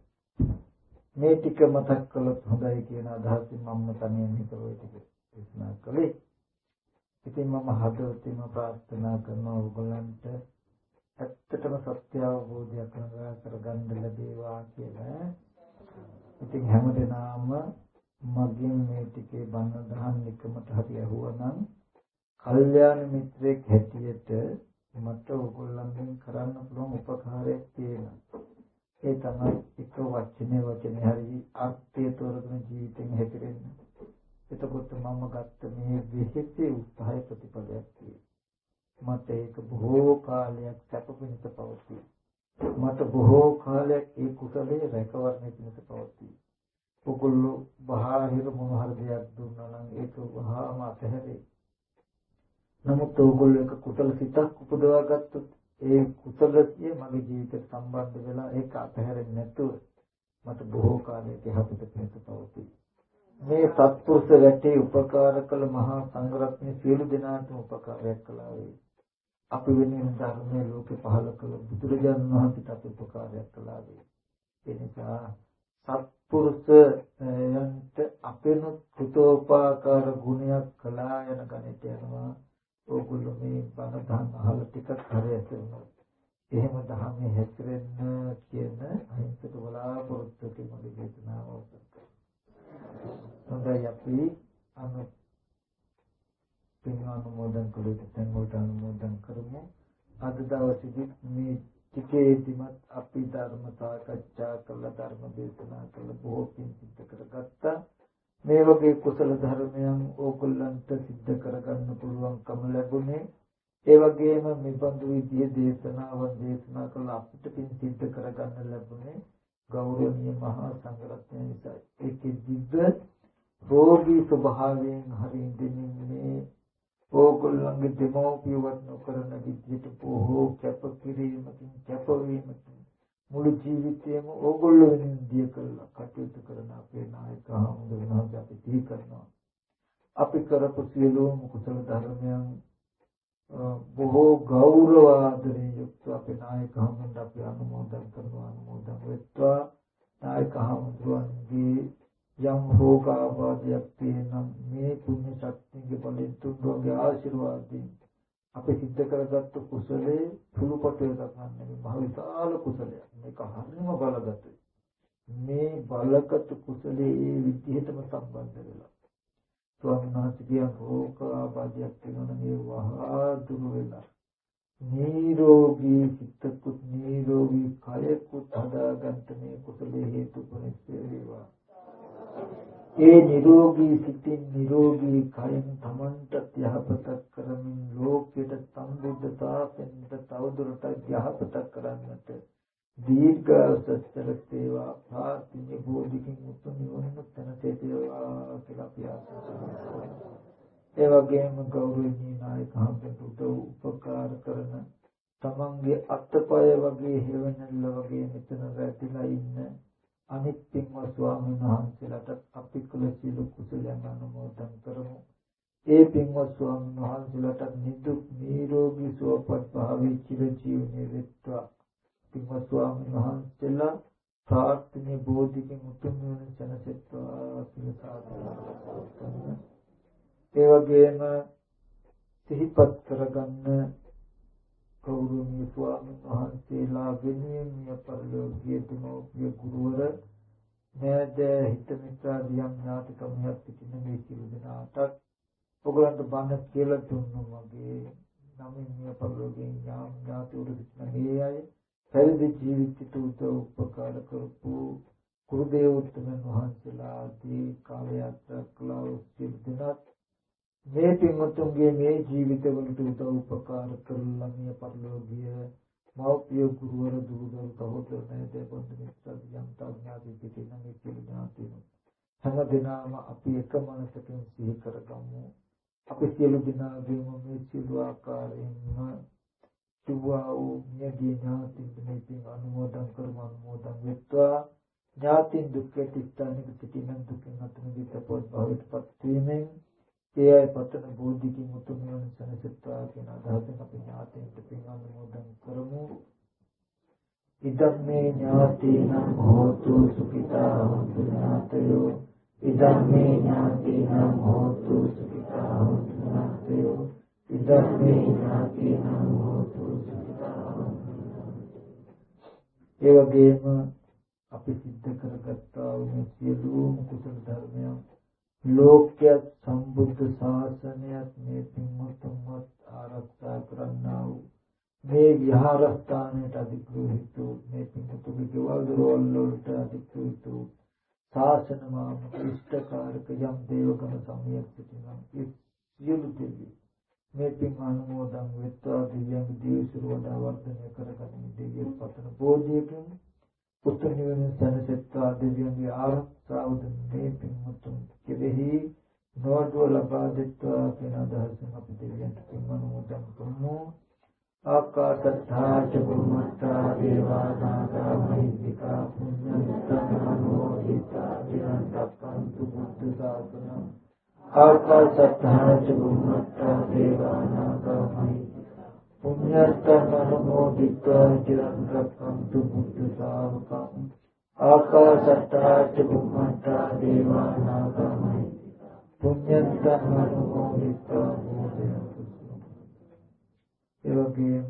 මේ ටික මතක් කළොත් හොඳයි කියන අදහසින් මම තනියෙන් හිතුවා ටික දේශනා කළේ ඉතින් මම හදවතින්ම ප්‍රාර්ථනා කරනවා ඔයගොල්ලන්ට ඇත්තටම සත්‍ය අවබෝධයක් කරගන්න ලැබේවා කියලා. ඉතින් හැමදෙනාම මගෙන් මේ ටිකේ බණ දහන් එකමට හරි අහුවනම් කල්යාණ මිත්‍රෙක් හැටියට මට ඔයගොල්ලන්ගෙන් කරන්න පුළුවන් උපකාරයක් තියෙනවා. ඒ තමයි එක වචනේ වචනේ හරි අර්ථය තෝරගෙන ජීවිතෙන් හැදිරෙන්න. එතකොට මම ගත්ත මේ විශේෂ උත්සාහය ප්‍රතිඵලයක් තියෙනවා. මට ඒක බොහෝ කාලයක් සැපපිනිස පවතී. මට බොහෝ කාලයක් ඒ කුසලයේ රැකවරණය පිණිස පවතී. ඔගොල්ලෝ බාහිර මොන හරි දෙයක් දුන්නා නම් ඒක වහාම අතහැරේ. නමුත් ඔයගොල්ලෝ එක කුසල සිතක් උපදවා ගත්තොත් ඒ කුසලසිය මගේ ජීවිතයට සම්බන්ධ වෙලා ඒක අතහැරෙන්නේ නැතුව මට බොහෝ කාලයක යහපත පිණිස පවතී. මේ සත්පුරුෂ රැටේ උපකාර කළ මහා සංඝරත්නයේ සියලු දෙනාටම උපකාරයක් කළා වේ. අපි වෙනුවෙන් ධර්මයේ ලෝකේ පහළ කළ බුදුරජාණන් වහන්සේට අපි උපකාරයක් කළා වේ. ඒ නිසා සත්පුරුෂයන්ට අපේනොත් කෘතෝපකාර ගුණයක් කළා යන ගණිතය යනවා. ඕගොල්ලෝ මේ බණ දහම් අහලා ටිකක් හරි ඇසෙනවා. එහෙම දහමේ හැසිරෙන්න කියන අහිංසක බලාපොරොත්තුකින් මගේ දේශනාව අවසන් කරනවා. හොඳයි අපි අනු පින්වන්මෝදන් කළේ තෙන්වලට අනුමෝදන් කරමු. අද දවසේදී මේ ටිකේදීමත් අපි ධර්ම සාකච්ඡා කළ ධර්ම දේශනා කළ බොහෝ පින් සිද්ධ කරගත්තා. මේ වගේ කුසල ධර්මයන් ඕගොල්ලන්ට සිද්ධ කරගන්න පුළුවන්කම ලැබුණේ ඒ වගේම මේ බඳු විදිහේ දේශනාවන් දේශනා කළ අපිට පින් සිද්ධ කරගන්න ලැබුණේ ගෞරවනීය මහා සංඝරත්නය නිසා. ඒකෙදිද රෝගී ස්වභාවයෙන් හරින් දෙන්නේ ඕගොල්ලන්ගේ දෙමෝපියවත් නොකරන විදිහට බොහෝ කැපකිරීමකින් කැපවීමකින් මුළු ජීවිතේම ඕගොල්ලෝ වෙනුවෙන් දිය කළා කටයුතු කරන අපේ නායක හමුදුනහස අපි දී කරනවා. අපි කරපු සියලුම කුසල ධර්මයන් බොහෝ ගෞරව ආදරයෙන් යුක්ත අපේ නායක හමුදුන් අපි අනුමෝදන් කරනවා අනුමෝදන් වෙත්වා. නායක හමුදුන්ගේ යම් රෝගාබාධයක් තියෙනම් මේ පුණ්‍ය ශක්තියගේ බලෙන් තුන්වගේ ආශිර්වාදයෙන් අපි සිද්ධ කරගත්තු කුසලයේ සුළුපටු එකක් නෙමෙයි මහ විශාල කුසලයක්. මේක හරිම බලගතුයි. මේ බලගත් කුසලයේ ඒ විදිහටම සම්බන්ධ වෙලා ස්වාමීන් වහන්සේගේ රෝග ආබාධයක් වෙනවා මේ වහා දුර වෙලා නිරෝගී සිතකුත් නිරෝගී කයකුත් හදාගන්න මේ කුසලයේ හේතු පරිච්ඡේ වේවා. ඒ නිරෝගී සිතින් නිරෝගී කයෙන් තමන්ට යහපතක් කරමින් ලෝකයට සම්බුද්ධතාවෙන් තවදුරටත් යහපතක් කරන්නට දීර්ඝාසත්තර සේවා ප්‍රාර්ථනීය බෝධිකින් උතුම් නිවනට තැනට වේවා කියලා අපි ආශිර්වාද. ඒ වගේම ගෞරවනීය නායක හම්බෙන්ට උපකාර කරන තමන්ගේ අත්පය වගේ හේවණල්ල වගේ මෙතන රැඳිලා ඉන්න අනිත් පින්වත් ස්වාමීන් වහන්සේලාට අපි කළ සියලු කුසලයන් අනුමෝදන් කරමු. ඒ පින්වත් ස්වාමීන් වහන්සේලාට නිදුක් නිරෝගී සුවපත් භාවී චිර ජීවනයේ වෙත්වා. පින්වත් ස්වාමීන් වහන්සේලා ප්‍රාර්ථනීය බෝධිකින් උතුම් නිවන සැනසෙත්වා කියලා සාදු. ඒ වගේම සිහිපත් කරගන්න ගෞරවනීය ස්වාමීන් වහන්සේලා වෙනුවෙන් මිය පරලෝකීය තුනෝපිය ගුරුවර නෑද හිත මිත්‍රාදියම් ඥාතිකමයක් සිටින මේ සියලු දෙනාටත් ඔයගලන්ට බණ කියලා දුන්නු වගේ නම් මිය පරලෝකීය ඥාම් ඥාතිවරු සිටින මේ අය පැවිදි ජීවිතයට උපකාර කරපු කුරු දේවෝත්තමයන් වහන්සේලා ආදී කාලයක් කළා වූ සියලු දෙනාත් මේ පින්වත්තුන්ගේ මේ ජීවිතවලට උදව් උපකාර කරලා මිය පරලෝකීය මෞපිය ගුරුවර දුරුදරු සහෝදරයන් දෙපොන්දු මිත්‍රයන් තාඥාති පිටින් මේ සියලු ඥාතීන් හැම දිනම අපි එක මනසකින් සිහි කරගමු. අපි සියලු දෙනාගේම මේ සියලු ආකාරයෙන්ම තුවා වූ මියගේ ඥාතීන් මේ පින් අනුමෝදන් කරමු අනුමෝදන් වෙත්වා. ඥාතීන් දුක්ඛ තිස්තනික පිටින් දුකින් අත මිදෙත පොත් භවයට පත් වීමෙන් ඒ අය පතන බෝධිකින් උතුම් නිවන සැනසෙත්වා කියන අදහසෙන් අපි ඥාතීන්ට පින් අනුමෝදන් කරමු. ඉදම්මේ ඥාතීනං හෝතු සුඛිතා හොන්තු ඥාතයෝ ඉදම්මේ ඥාතීනං හෝතු සුඛිතා හොන්තු ඥාතයෝ ඉදම්මේ ඥාතීනං හෝතු සුඛිතා හොන්තු. ඒ වගේම අපි සිද්ධ කරගත්තා වූ සියලුම කුසල ධර්මයන් ලෝක්‍ය සම්බුද්ධ ශාසනයත් මේ පින්වත්තුන්වත් ආරක්ෂා කරන්නා වූ මේ විහාරස්ථානයට අධිග්‍රහිත මේ පින්වත්තුන්ගේ ගෙවල් දොරවල් වලට අධිග්‍රහිත ශාසන මාම ඉෂ්ඨකාරක යම් දේවගණ සමයක් සිටිනවා. ඒ සියලු දෙවි මේ පින් අනුමෝදන් වෙත්වා දිව්‍යංග දේවසුර වඩා වර්ධනය කරගන්න දෙවියන් පතන බෝධියකින් උත්තර නිවන සැනසෙත්වා දෙවියන්ගේ ආරක්ෂාවද මේ පින්වත්තුන් කෙරෙහි නොඅඩුව ලබා දෙත්වා කියන අදහසින් අපි දෙවියන්ට පින් අනුමෝදන් කරමු. ආකාශත්තා ච බුම්මත්තා දේවා නාග මහිද්దికා පුඤ්ඤන්තමනෝ හිතා විරන් දක්ඛන්තු බුද්ධ ශාසනං. ආකාශත්තා ච බුම්මත්තා දේවා නාග මහිද්దికා පුඤ්ඤන්තමනෝ හිතා විරන් දක්ඛන්තු බුද්ධ ශාසනං. ආකාශත්තා ච බුම්මත්තා දේවා නාග මහිද්దికා පුඤ්ඤන්තමනෝ හිතා ඒ වගේම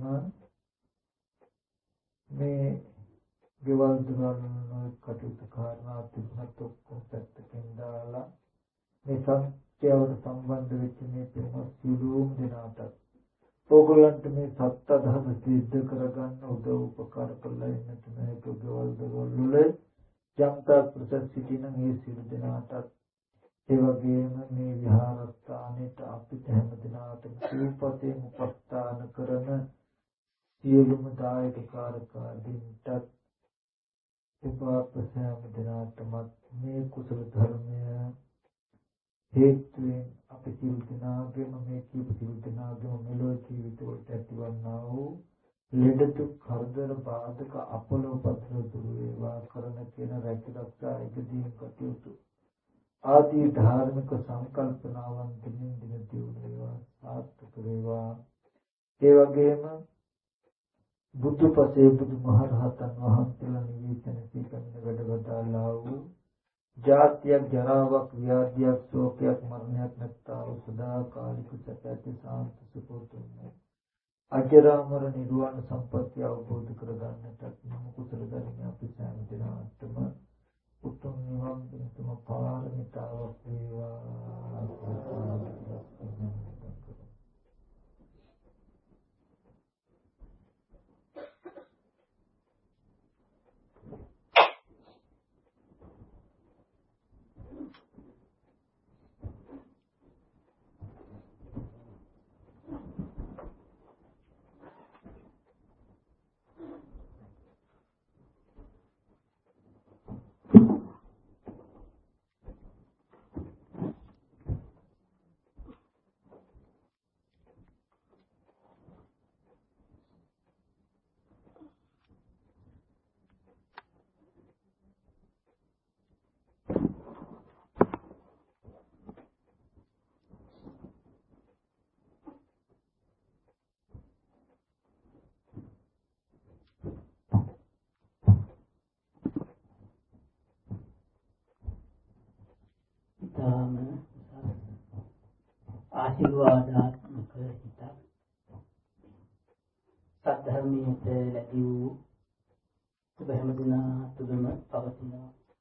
මේ ගෙවල් දොරවල් කටයුතු කාරණා තිබුණත් ඔක්කොම පැත්තකින් දාලා මේ සත්‍යවට සම්බන්ධ වෙච්ච මේ පින්වත් සියලුම දෙනාට ඕගොල්ලන්ට මේ සත්‍ය ධර්ම සිද්ධ කරගන්න උදව් උපකාර කළා ඉන්නත් මේ ගෙවල් දොරවල් වල ජනතා ප්‍රසස් සිටින මේ සියලු දෙනාට ඒ වගේම මේ විහාරස්ථානෙට අපිට හැම දිනකටම සිව්පතේ උපස්ථාන කරන සියලුම දායක කාර්යකාරීන්ට උපවාසයන් දිනාටම මේ කුසල ධර්මය හේතුවෙන් අපි සියලු දෙනාගේම මේ කීප සියලු දෙනාගේම මෙලොව ජීවිතවලට ඇතිවන්නා වූ ලෙඩ දුක් කරදර බාධක අපල උපද්‍රව දුරු වේවා කරන කියන රැකිරක්ෂා එකදීන් කටයුතු ආදී ධාර්මික සංකල්පනාවන් දිනින් දින දියුණු වේවා සාර්ථක වේවා. ඒ වගේම බුදුපසේ බුදුමහරහතන් වහන්සේලා නිවේදන සීකරන වැඩවදාලා වූ ජාතියක් ජරාවක් ව්‍යාධියක් ශෝකයක් මරණයක් නැත්තා වූ සදාකාලික සත්‍ය සාන්ත සුපෝතුන් අජරාමර නිර්වාණ සම්පත්තිය අවබෝධ කරගන්නට නම් කුසල ධර්ම අපි සෑම දිනකටම උතුම් නිවන් පිණිසම පාරමිතාවක් වේවා. ඔබ හැමදෙනා තුළම පවතින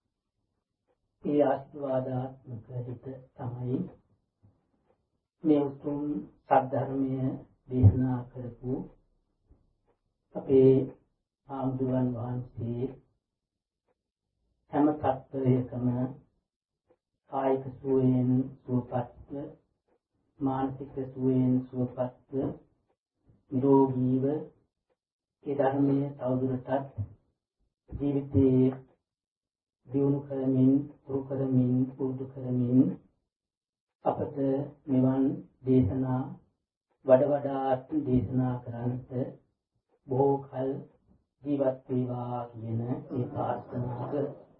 ඒ ආශිර්වාදාත්මක හිත තමයි මේ උතුම් සද්ධර්මය දේශනා කරපු අපේ ආම්දුරන් වහන්සේ හැම තත්ත්වයකම කායික සුවයෙන් සුවපත්ව මානසික සුවයෙන් සුවපත්ව නිරෝගීව ඒ ධර්මයේ තවදුරටත් ජීවිතයේ දියුණු කරමින් පුරු කරමින් පුරුදු කරමින් අපට මෙවන් දේශනා වඩ වඩාත් දේශනා කරන්නට බොහෝ කල ජීවත් වේවා කියන ඒ ප්‍රාර්ථනාව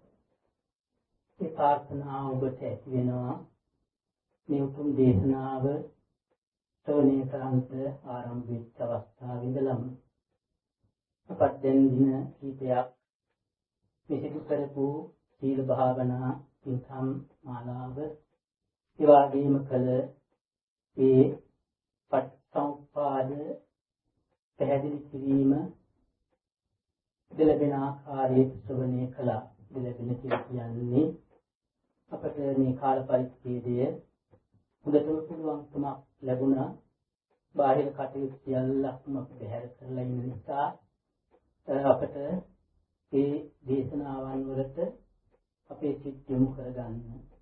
ඒ ප්‍රාර්ථනාව ඔබට ඇති වෙනවා මේ උතුම් දේශනාව ශ්‍රවණය කරන්ට ආරම්භ වෙච්ච අවස්ථාවේ ඉඳලම අපත් දැන් දින කීපයක් විසිතු කරපු සීල භාවනා පින්කම් මාලාව ඒ වගේම කළ ඒ පටිච්චසමුප්පාද පැහැදිලි කිරීම දෙලබෙන ආකාරයේ ශ්‍රවණය කළා. දෙලබෙන කියන්නේ අපට මේ කාල පරිච්ඡේදය හොඳටම පුළුවන්කමක් ලැබුණා. බාහිර කටයුතු සියල්ලක්ම බැහැර කරලා ඉන්න නිසා අපට මේ දේශනාවන් වලට අපේ සිත් යොමු කරගන්න.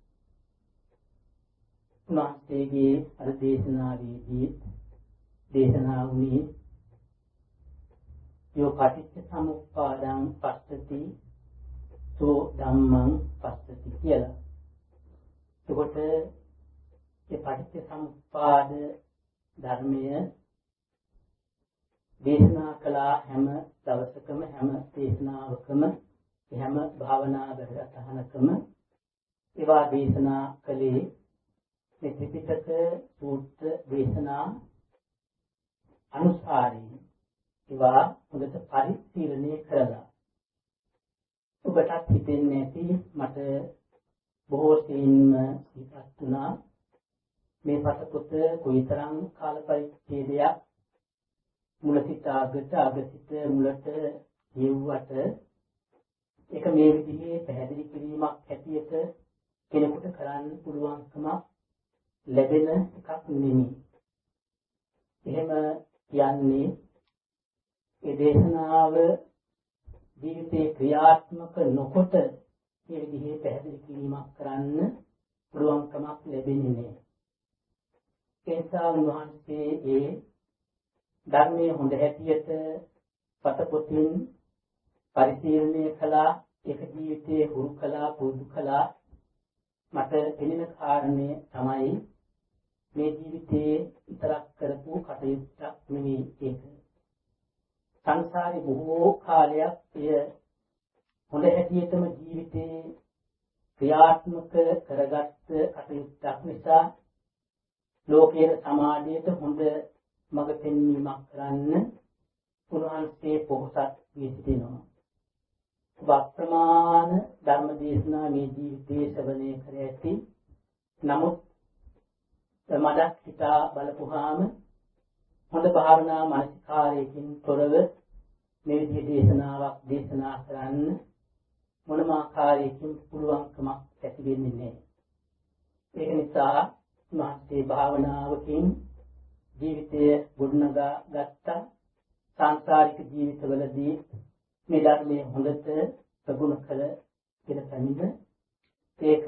උන්වහන්සේගේ අර දේශනාවේදී දේශනා වුණේ යෝ පටිච්ච සමුප්පාදං පස්සති සෝ ධම්මං පස්සති කියලා. එතකොට මේ පටිච්ච සමුප්පාද ධර්මය දේශනා කළා හැම දවසකම හැම දේශනාවකම හැම භාවනා වැඩසටහනකම ඒවා දේශනා කළේ මේ ත්‍රිපිටක සූත්‍ර දේශනා අනුසාරයෙන් ඒවා හොඳට පරිශීලනය කරලා ඔබටත් හිතෙන්නේ නැති මට බොහෝ සෙයින්ම හිතක් තුනා මේ පතපොත කොයිතරම් කාල පරිච්ඡේදයක් මුල සිට අගට අග සිට මුලට කියුවට ඒක මේ විදිහේ පැහැදිලි කිරීමක් හැටියට කෙනෙකුට කරන්න පුළුවන්කම ලැබෙන එකක් නෙමෙයි. එහෙම කියන්නේ ඒ දේශනාව ජීවිතේ ක්‍රියාත්මක නොකොට මේ විදිහේ පැහැදිලි කිරීමක් කරන්න පුළුවන්කමක් ලැබෙන්නේ නැහැ. ඒ නිසා උන්වහන්සේ ඒ ධර්මයේ හොඳ හැටියට පතපොතින් පරිශීලනය කළා, ඒක ජීවිතයේ හුරු කළා, පුරුදු කළා. මට එනින කාරණේ තමයි මේ ජීවිතයේ විතරක් කරපු කටයුත්තක් නෙවෙයි ඒක. සංසාරේ බොහෝ කාලයක් එය හොඳ හැටියටම ජීවිතේ ක්‍රියාත්මක කරගත්ත කටයුත්තක් නිසා ලෝකයේ සමාජයට හොඳ මඟ පෙන්වීමක් කරන්න උන්වහන්සේ පොහොසත් වී සිටිනවා. වර්තමාන ධර්ම දේශනා මේ ජීවිතයේ ශ්‍රවණය කර ඇති. නමුත් මඩක් හිතා බලපුවාම හොඳ භාවනා මානසිකාරයකින් තොරව මේ විදිහේ දේශනාවක් දේශනා කරන්න මොනම ආකාරයකින් පුළුවන්කමක් ඇති වෙන්නේ නැහැ. ඒක නිසා මහත්ේ භාවනාවකින් ජීවිතය ගොඩනගා ගත්තා. සංසාරික ජීවිතවලදී මේ ධර්මයේ හොඳට ප්‍රගුණ කළ ඉර පැමිණ ඒක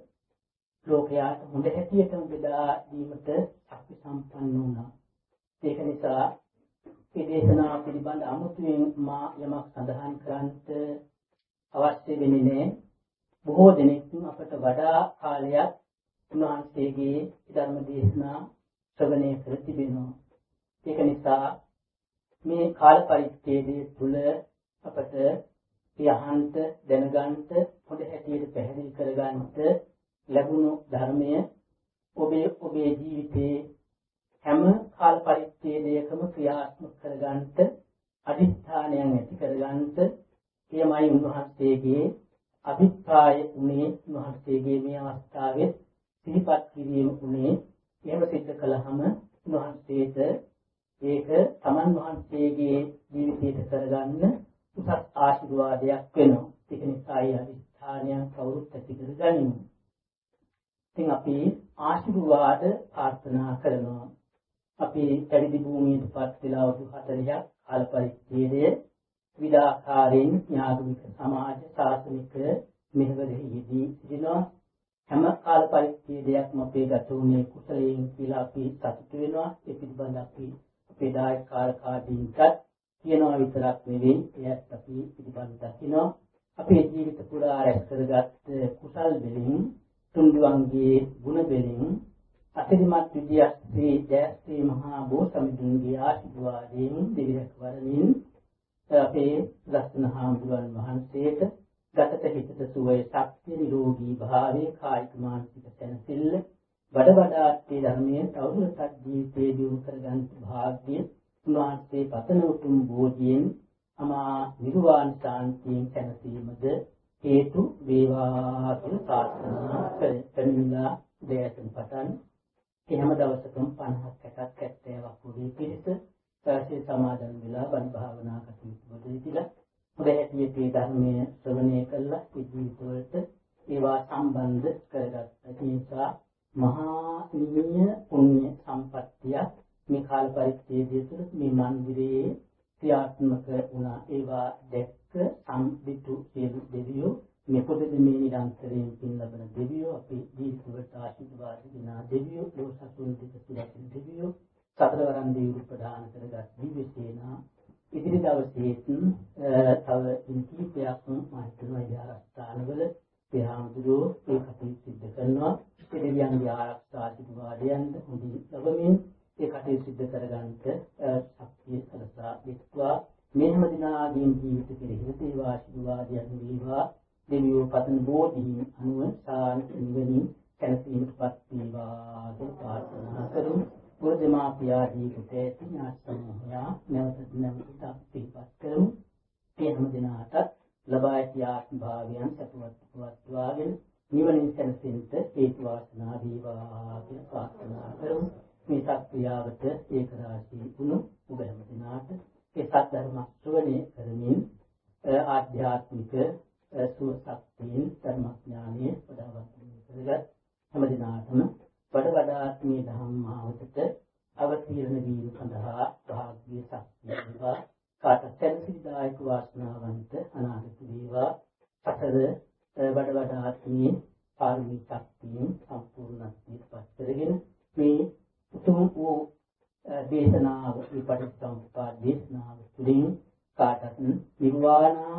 ලෝකයාට හොඳ හැටියටම බෙදා දීමට ශක්ති සම්පන්න වුණා. ඒක නිසා මේ දේශනාව පිළිබඳ අමුතුවෙන් මා යමක් සඳහන් කරන්නට අවශ්‍ය වෙන්නේ නැහැ. බොහෝ දෙනෙක් අපට වඩා කාලයක් උන්වහන්සේගේ ධර්ම දේශනා ශ්‍රවණය කර තිබෙනවා. ඒක නිසා මේ කාල පරිච්ඡේදයේ තුල අපට යහන්ත දැනගන්නට හොඳ හැටියට පැහැදිලි කරගන්නට ලැබුණු ධර්මය ඔබේ ඔබේ ජීවිතයේ හැම කාල පරිච්ඡේදයකම ක්‍රියාත්මක කරගන්නට අදිස්ථානයන් ඇති කරගන්නට එයමයි උන්වහන්සේගේ අභිප්‍රාය උනේ. උන්වහන්සේගේ මේ අවස්ථාවේ සිහිපත් කිරීම උනේ. එහෙම සිද්ධ කළාම උන්වහන්සේට ඒක තමන් වහන්සේගේ ජීවිතයට කරගන්න උසස් ආශිර්වාදයක් වෙනවා. ඒක නිසා ඒ අදිස්ථානය කවුරුත් ඇති කරගනිමු. ඉතින් අපි ආශිර්වාද ප්‍රාර්ථනා කරනවා. අපි පැවිදි භූමියටපත් වෙලා වුණු හතරක් කාල පරිච්ඡේදයේ විවිධාකාරයෙන් ඥාතික සමාජ ශාසනික මෙහෙවරෙහි යෙදී සිටිනවා. හැම කාල පරිච්ඡේදයක්ම අපේ ගත වුණේ කුසලයෙන් කියලා අපි සතුටු වෙනවා. ඒ පිළිබඳ අපි අපේ දායක කාර්යකාරීන්ට කියනවා විතරක් නෙවෙයි, එයත් අපි පිළිබඳ දකිනවා. අපේ ජීවිත පුරා රැස් කරගත් කුසල් වලින්, තුන්දුවන්ගේ ගුණ වලින්, අතිරිමත් විද්‍යාස්ත්‍රී ජයශ්‍රී මහා බෝසත්ණන්ගේ ආශිර්වාදයෙන් දෙවියන් වරමින් අපේ ලස්සන හාමුදුරන් වහන්සේට ගතට හිතට සුවය, ශක්තිය, නිරෝගී භාවය, කායික මානසික සැනසෙල්ල, වඩ වඩාත් මේ ධර්මයේ තවදුරටත් ජීවිතේ දියුණු කරගන්න භාග්‍ය උන්වහන්සේ පතන උතුම් බෝධියෙන් අමා නිර්වාණ ශාන්තියෙන් සැනසීමද හේතු වේවා කියලා ප්‍රාර්ථනා කරමිලා දේශන පටන් එහෙම දවසකම පනහක් හැටක් හැත්තෑවක් වගේ පිළිස සාසී සමාදන් වෙලා බණ භාවනා කටයුතු වලදීලා හොඳ හැටියට මේ ධර්මයේ ශ්‍රවණය කළා ජීවිතවලට ඒවා සම්බන්ධ කරගත්තා. ඒ නිසා මහා නිමීය පුණ්‍ය සම්පත්තිය මේ කාල පරිච්ඡේදය තුළ මේ මන්දිරයේ ක්‍රියාත්මක වුණා. ඒවා දැක්ක සම්පිතු සියලු දෙවියෝ මේ පොතේ මේ නිරන්තරයෙන් පින් ලබන දෙවියෝ, අපි ජීවිතවලට ආශිර්වාද දෙන දෙවියෝ, ලෝසතුන් දෙක සිරකින් දෙවියෝ, සතරවරන් දෙවියෝ ප්‍රදාන කරගත් දිව්‍ය සේනා ඉදිරි දවසේ තව ඉන්කීපයක් මාතෘ විහාරස්ථානවල පෙරහාමුදුරෝ ඒ කටයුතු සිදු කරනවා. ඒ දෙවියන්ගේ ආරක්ෂා ආශිර්වාදයන් හොඳින් ලැබමින් ඒ කටයුතු සිදු කරගන්නට ශක්තිය සලසා දෙත්වා මේ හැම දිනාගේම ජීවිත කෙරෙහි දේව ආශිර්වාදයන් වේවා. දෙවියෝ පතන බෝධි අනුව සාන්ති නිවනින් සැනසීමටපත් වේවා කියලා ප්‍රාර්ථනා කරමු. පුරදමාපියාදී කුතේ ඥාසමෝහයා නැවත නැවත අපිපත් කරමු. ඒ හැම දිනාටත් ලබා ඇති ආත්ම භාවයන් සතුටවත් වත්වාගෙන නිවනින් සැනසෙන්නට හේතු වාසනා වේවා කියලා ප්‍රාර්ථනා කරමු. මේ සත්‍යාවට ඒක රාශී වුණු ඔබ හැම දිනාට ඒ සත්‍ය ධර්ම ශ්‍රවණය කරමින් ආධ්‍යාත්මික සුවසක්තියෙන් ධර්මඥානයේ වඩාවත් කරගත් හැම දිනාටම වඩ වඩාත් මේ ධම්මාවතට අවතීර්ණ වීම සඳහා භාග්‍ය ශක්තිය වේවා. කාට සැනසීමදායක වාසනාවන්ත අනාගත වේවා. සතර වඩ වඩාත් මේ පාරමී ශක්තියෙන් සම්පූර්ණත්වයට පත් කරගෙන මේ උතුම් වූ දේශනාව, මේ පටිච්චසමුප්පාද දේශනාව තුළින් කාටත් නිර්වාණ